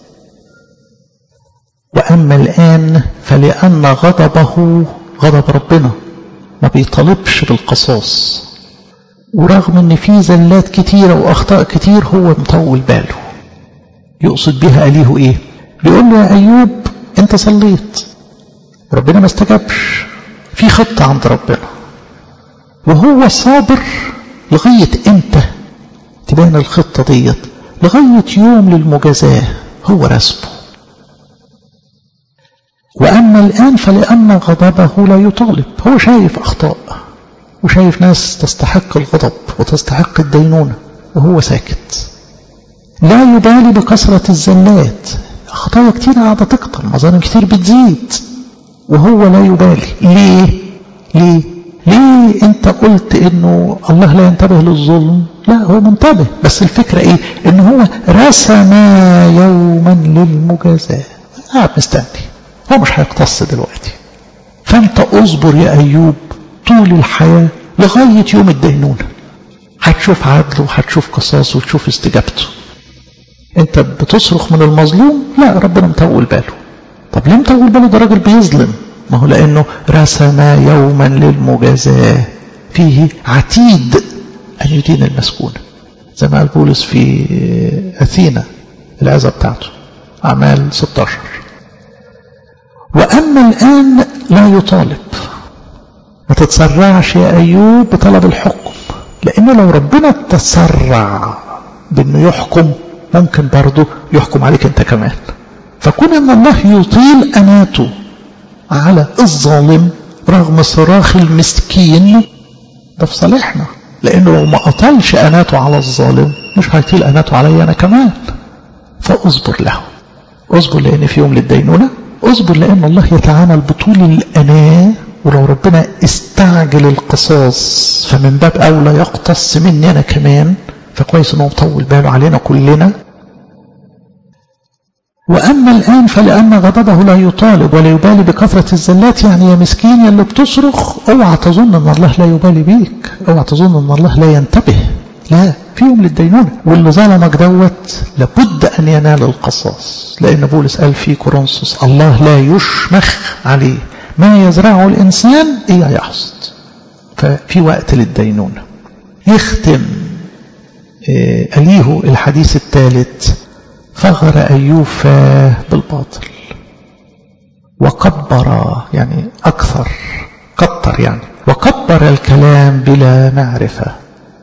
وأما الآن فلأن غضبه، غضب ربنا ما بيطالبش بالقصاص، ورغم ان في زلات كتيرة واخطاء كتير هو مطول باله. يقصد بها أليه ايه؟ بيقول له يا أيوب انت صليت ربنا ما استجابش، في خطة عند ربنا، وهو صابر لغاية امتى تبان الخطة ديت؟ لغاية يوم للمجازاة هو رسمه. وأما الآن فلأن غضبه لا يطالب، هو شايف أخطاء وشايف ناس تستحق الغضب وتستحق الدينونة وهو ساكت. لا يبالي بكثرة الزلات، خطايا كتير قاعدة تكتر، مظالم كتير بتزيد وهو لا يبالي. ليه انت قلت انه الله لا ينتبه للظلم؟ لا، هو منتبه، بس الفكرة ايه؟ انه هو رسم يوما للمجازاة، قاعد مستني، هو مش هيقتص دلوقتي. فانت اصبر يا ايوب طول الحياة لغاية يوم الدينونة، هتشوف عدله وهتشوف قصاصه وتشوف استجابته. انت بتصرخ من المظلوم، لا ربنا مطول باله. طب ليه مطول باله؟ ده راجل بيظلم. ما هو لانه رسم يوما للمجازاة فيه عتيد ان يدين المسكون، زي ما قال بولس في اثينا العظة بتاعته اعمال 16. واما الان لا يطالب. ما تتسرعش يا ايوب بطلب الحكم، لانه لو ربنا تسرع بانه يحكم ممكن برضه يحكم عليك انت كمان. فكون ان الله يطيل اناته على الظالم رغم صراخ المسكين ده في صالحنا، لانه لو ما اطلش اناته على الظالم مش هيطيل اناته علي انا كمان. فاصبر له، اصبر لان في يوم للدينونة، اصبر لان الله يتعامل بطول الاناه. ولو ربنا استعجل القصاص فمن باب اولى يقتص مني انا كمان، فكويس انه مطول باله علينا كلنا. واما الان فلان غضبه لا يطالب ولا يبالي بكثرة الزلات. يعني يا مسكين يا اللي بتصرخ، اوعى تظن ان الله لا يبالي بيك، اوعى تظن ان الله لا ينتبه، لا، في يوم للدينونة. واللي ظلمك دوت لابد ان ينال القصاص، لان بولس قال في كورنثوس الله لا يشمخ عليه، ما يزرعه الانسان ايه يحصد. ففي وقت للدينونة. يختم أليه الحديث الثالث: فغر أيوب بالباطل وكبر، يعني أكثر، كتر يعني، وكبر الكلام بلا معرفة.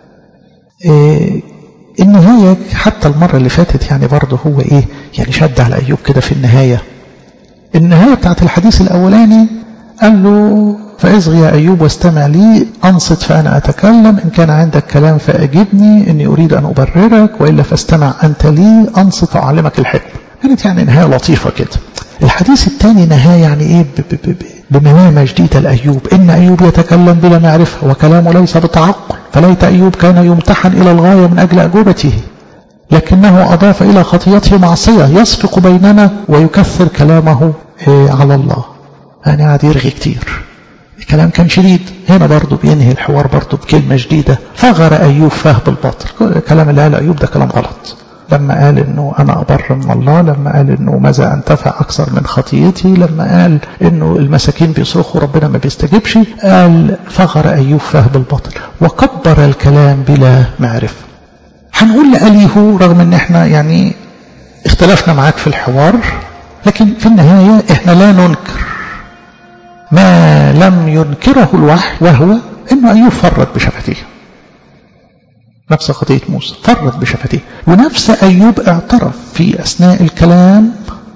النهاية حتى المرة اللي فاتت يعني برضه هو إيه يعني شد على أيوب كده في النهاية. النهاية بتاعت الحديث الأولاني قال له: فاصغ يا أيوب واستمع لي، أنصت فأنا أتكلم، إن كان عندك كلام فأجبني، إني أريد أن أبررك، وإلا فاستمع أنت لي، أنصت فأعلمك الحكمة. كانت يعني نهاية لطيفة كده. الحديث الثاني نهاية يعني إيه بملامة جديدة لأيوب. إن أيوب يتكلم بلا معرفة وكلامه ليس بتعقل، فليت أيوب كان يمتحن إلى الغاية من أجل أجوبته. لكنه أضاف إلى خطيته معصية يسفق بيننا ويكثر كلامه على الله. يعني قاعد يرغي كتير، الكلام كان شديد. هنا برضو بينهي الحوار برضو بكلمة جديدة، فغر أيوب فاه بالباطل. الكلام اللي قال أيوب ده كلام غلط. لما قال إنه أنا أبر من الله، لما قال إنه ماذا أنتفع أكثر من خطيتي، لما قال إنه المساكين بيصرخوا ربنا ما بيستجيبش، قال فغر أيوب فاه بالباطل وكبر الكلام بلا معرفة. هنقول لأليه رغم إن إحنا يعني اختلفنا معاك في الحوار، لكن في النهاية إحنا لا ننكر ما لم ينكره الوحي، وهو إنه أيوب فرط بشفتيه. نفس خطية موسى، فرط بشفتيه. ونفس أيوب اعترف في أثناء الكلام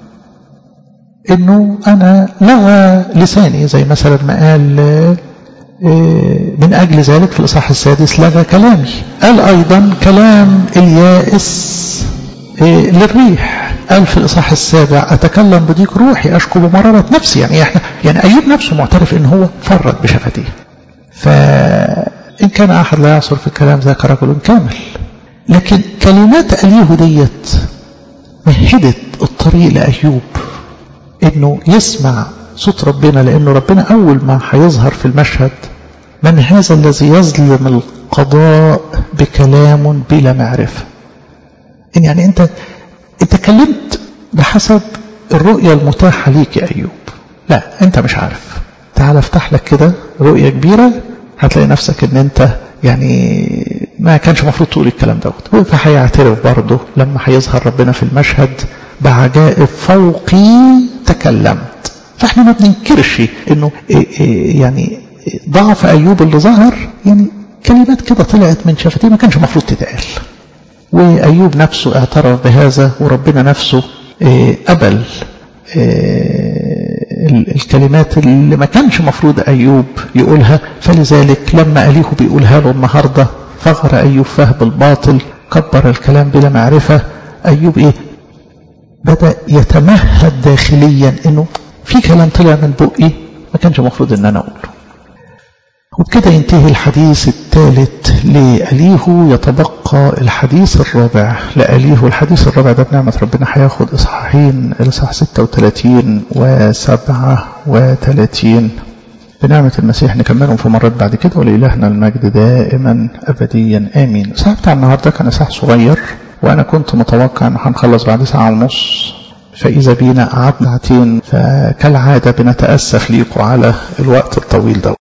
إنه أنا لغى لساني، زي مثلا ما قال من أجل ذلك في الإصحاح 6 لغى كلامي. قال أيضا كلام اليائس للريح. قال في الإصحاح 7 أتكلم بضيق روحي أشكو بمرارة نفسي. يعني أيوب نفسه معترف إن هو فرط بشفتيه. فإن كان أحد لا يعصر في الكلام ذاك رجل كامل. لكن كلمات أليه ديت مهدت الطريق لأيوب إنه يسمع صوت ربنا، لأنه ربنا أول ما هيظهر في المشهد من هذا الذي يظلم القضاء بكلام بلا معرفة. يعني أنت كلمت بحسب الرؤية المتاحة ليك يا أيوب، لا أنت مش عارف. تعال افتح لك كده رؤية كبيرة، هتلاقي نفسك ان انت يعني ما كانش مفروض تقول الكلام دوت. فهيعترف برضه لما هيظهر ربنا في المشهد بعجائب فوقي تكلمت. فاحنا ما بننكرش انه يعني ضعف ايوب اللي ظهر، يعني كلمات كده طلعت من شفتيه ما كانش مفروض تتقال. وايوب نفسه اعترف بهذا، وربنا نفسه قبل الكلمات اللي ما كانش مفروض أيوب يقولها. فلذلك لما أليه بيقولها له النهاردة فغر أيوب فاه بالباطل كبر الكلام بلا معرفة، أيوب بدأ يتمهد داخليا إنه في كلام طلع من بقي ما كانش مفروض إن أنا أقوله. وبكده ينتهي الحديث الثالث لأليه. يتبقى الحديث الرابع لأليه. الحديث الرابع ده بنعمة ربنا هياخد إصحاحين، الإصحاح 36 و37 بنعمة المسيح. نكملهم في مرات بعد كده، ولإلهنا المجد دائما أبديا آمين. الإصحاح بتاع النهارده كان إصحاح صغير، وأنا كنت متوقع إن هنخلص بعد ساعة ونص، فإذا بينا قعدنا ساعتين. فكالعادة بنتأسف ليكم على الوقت الطويل ده.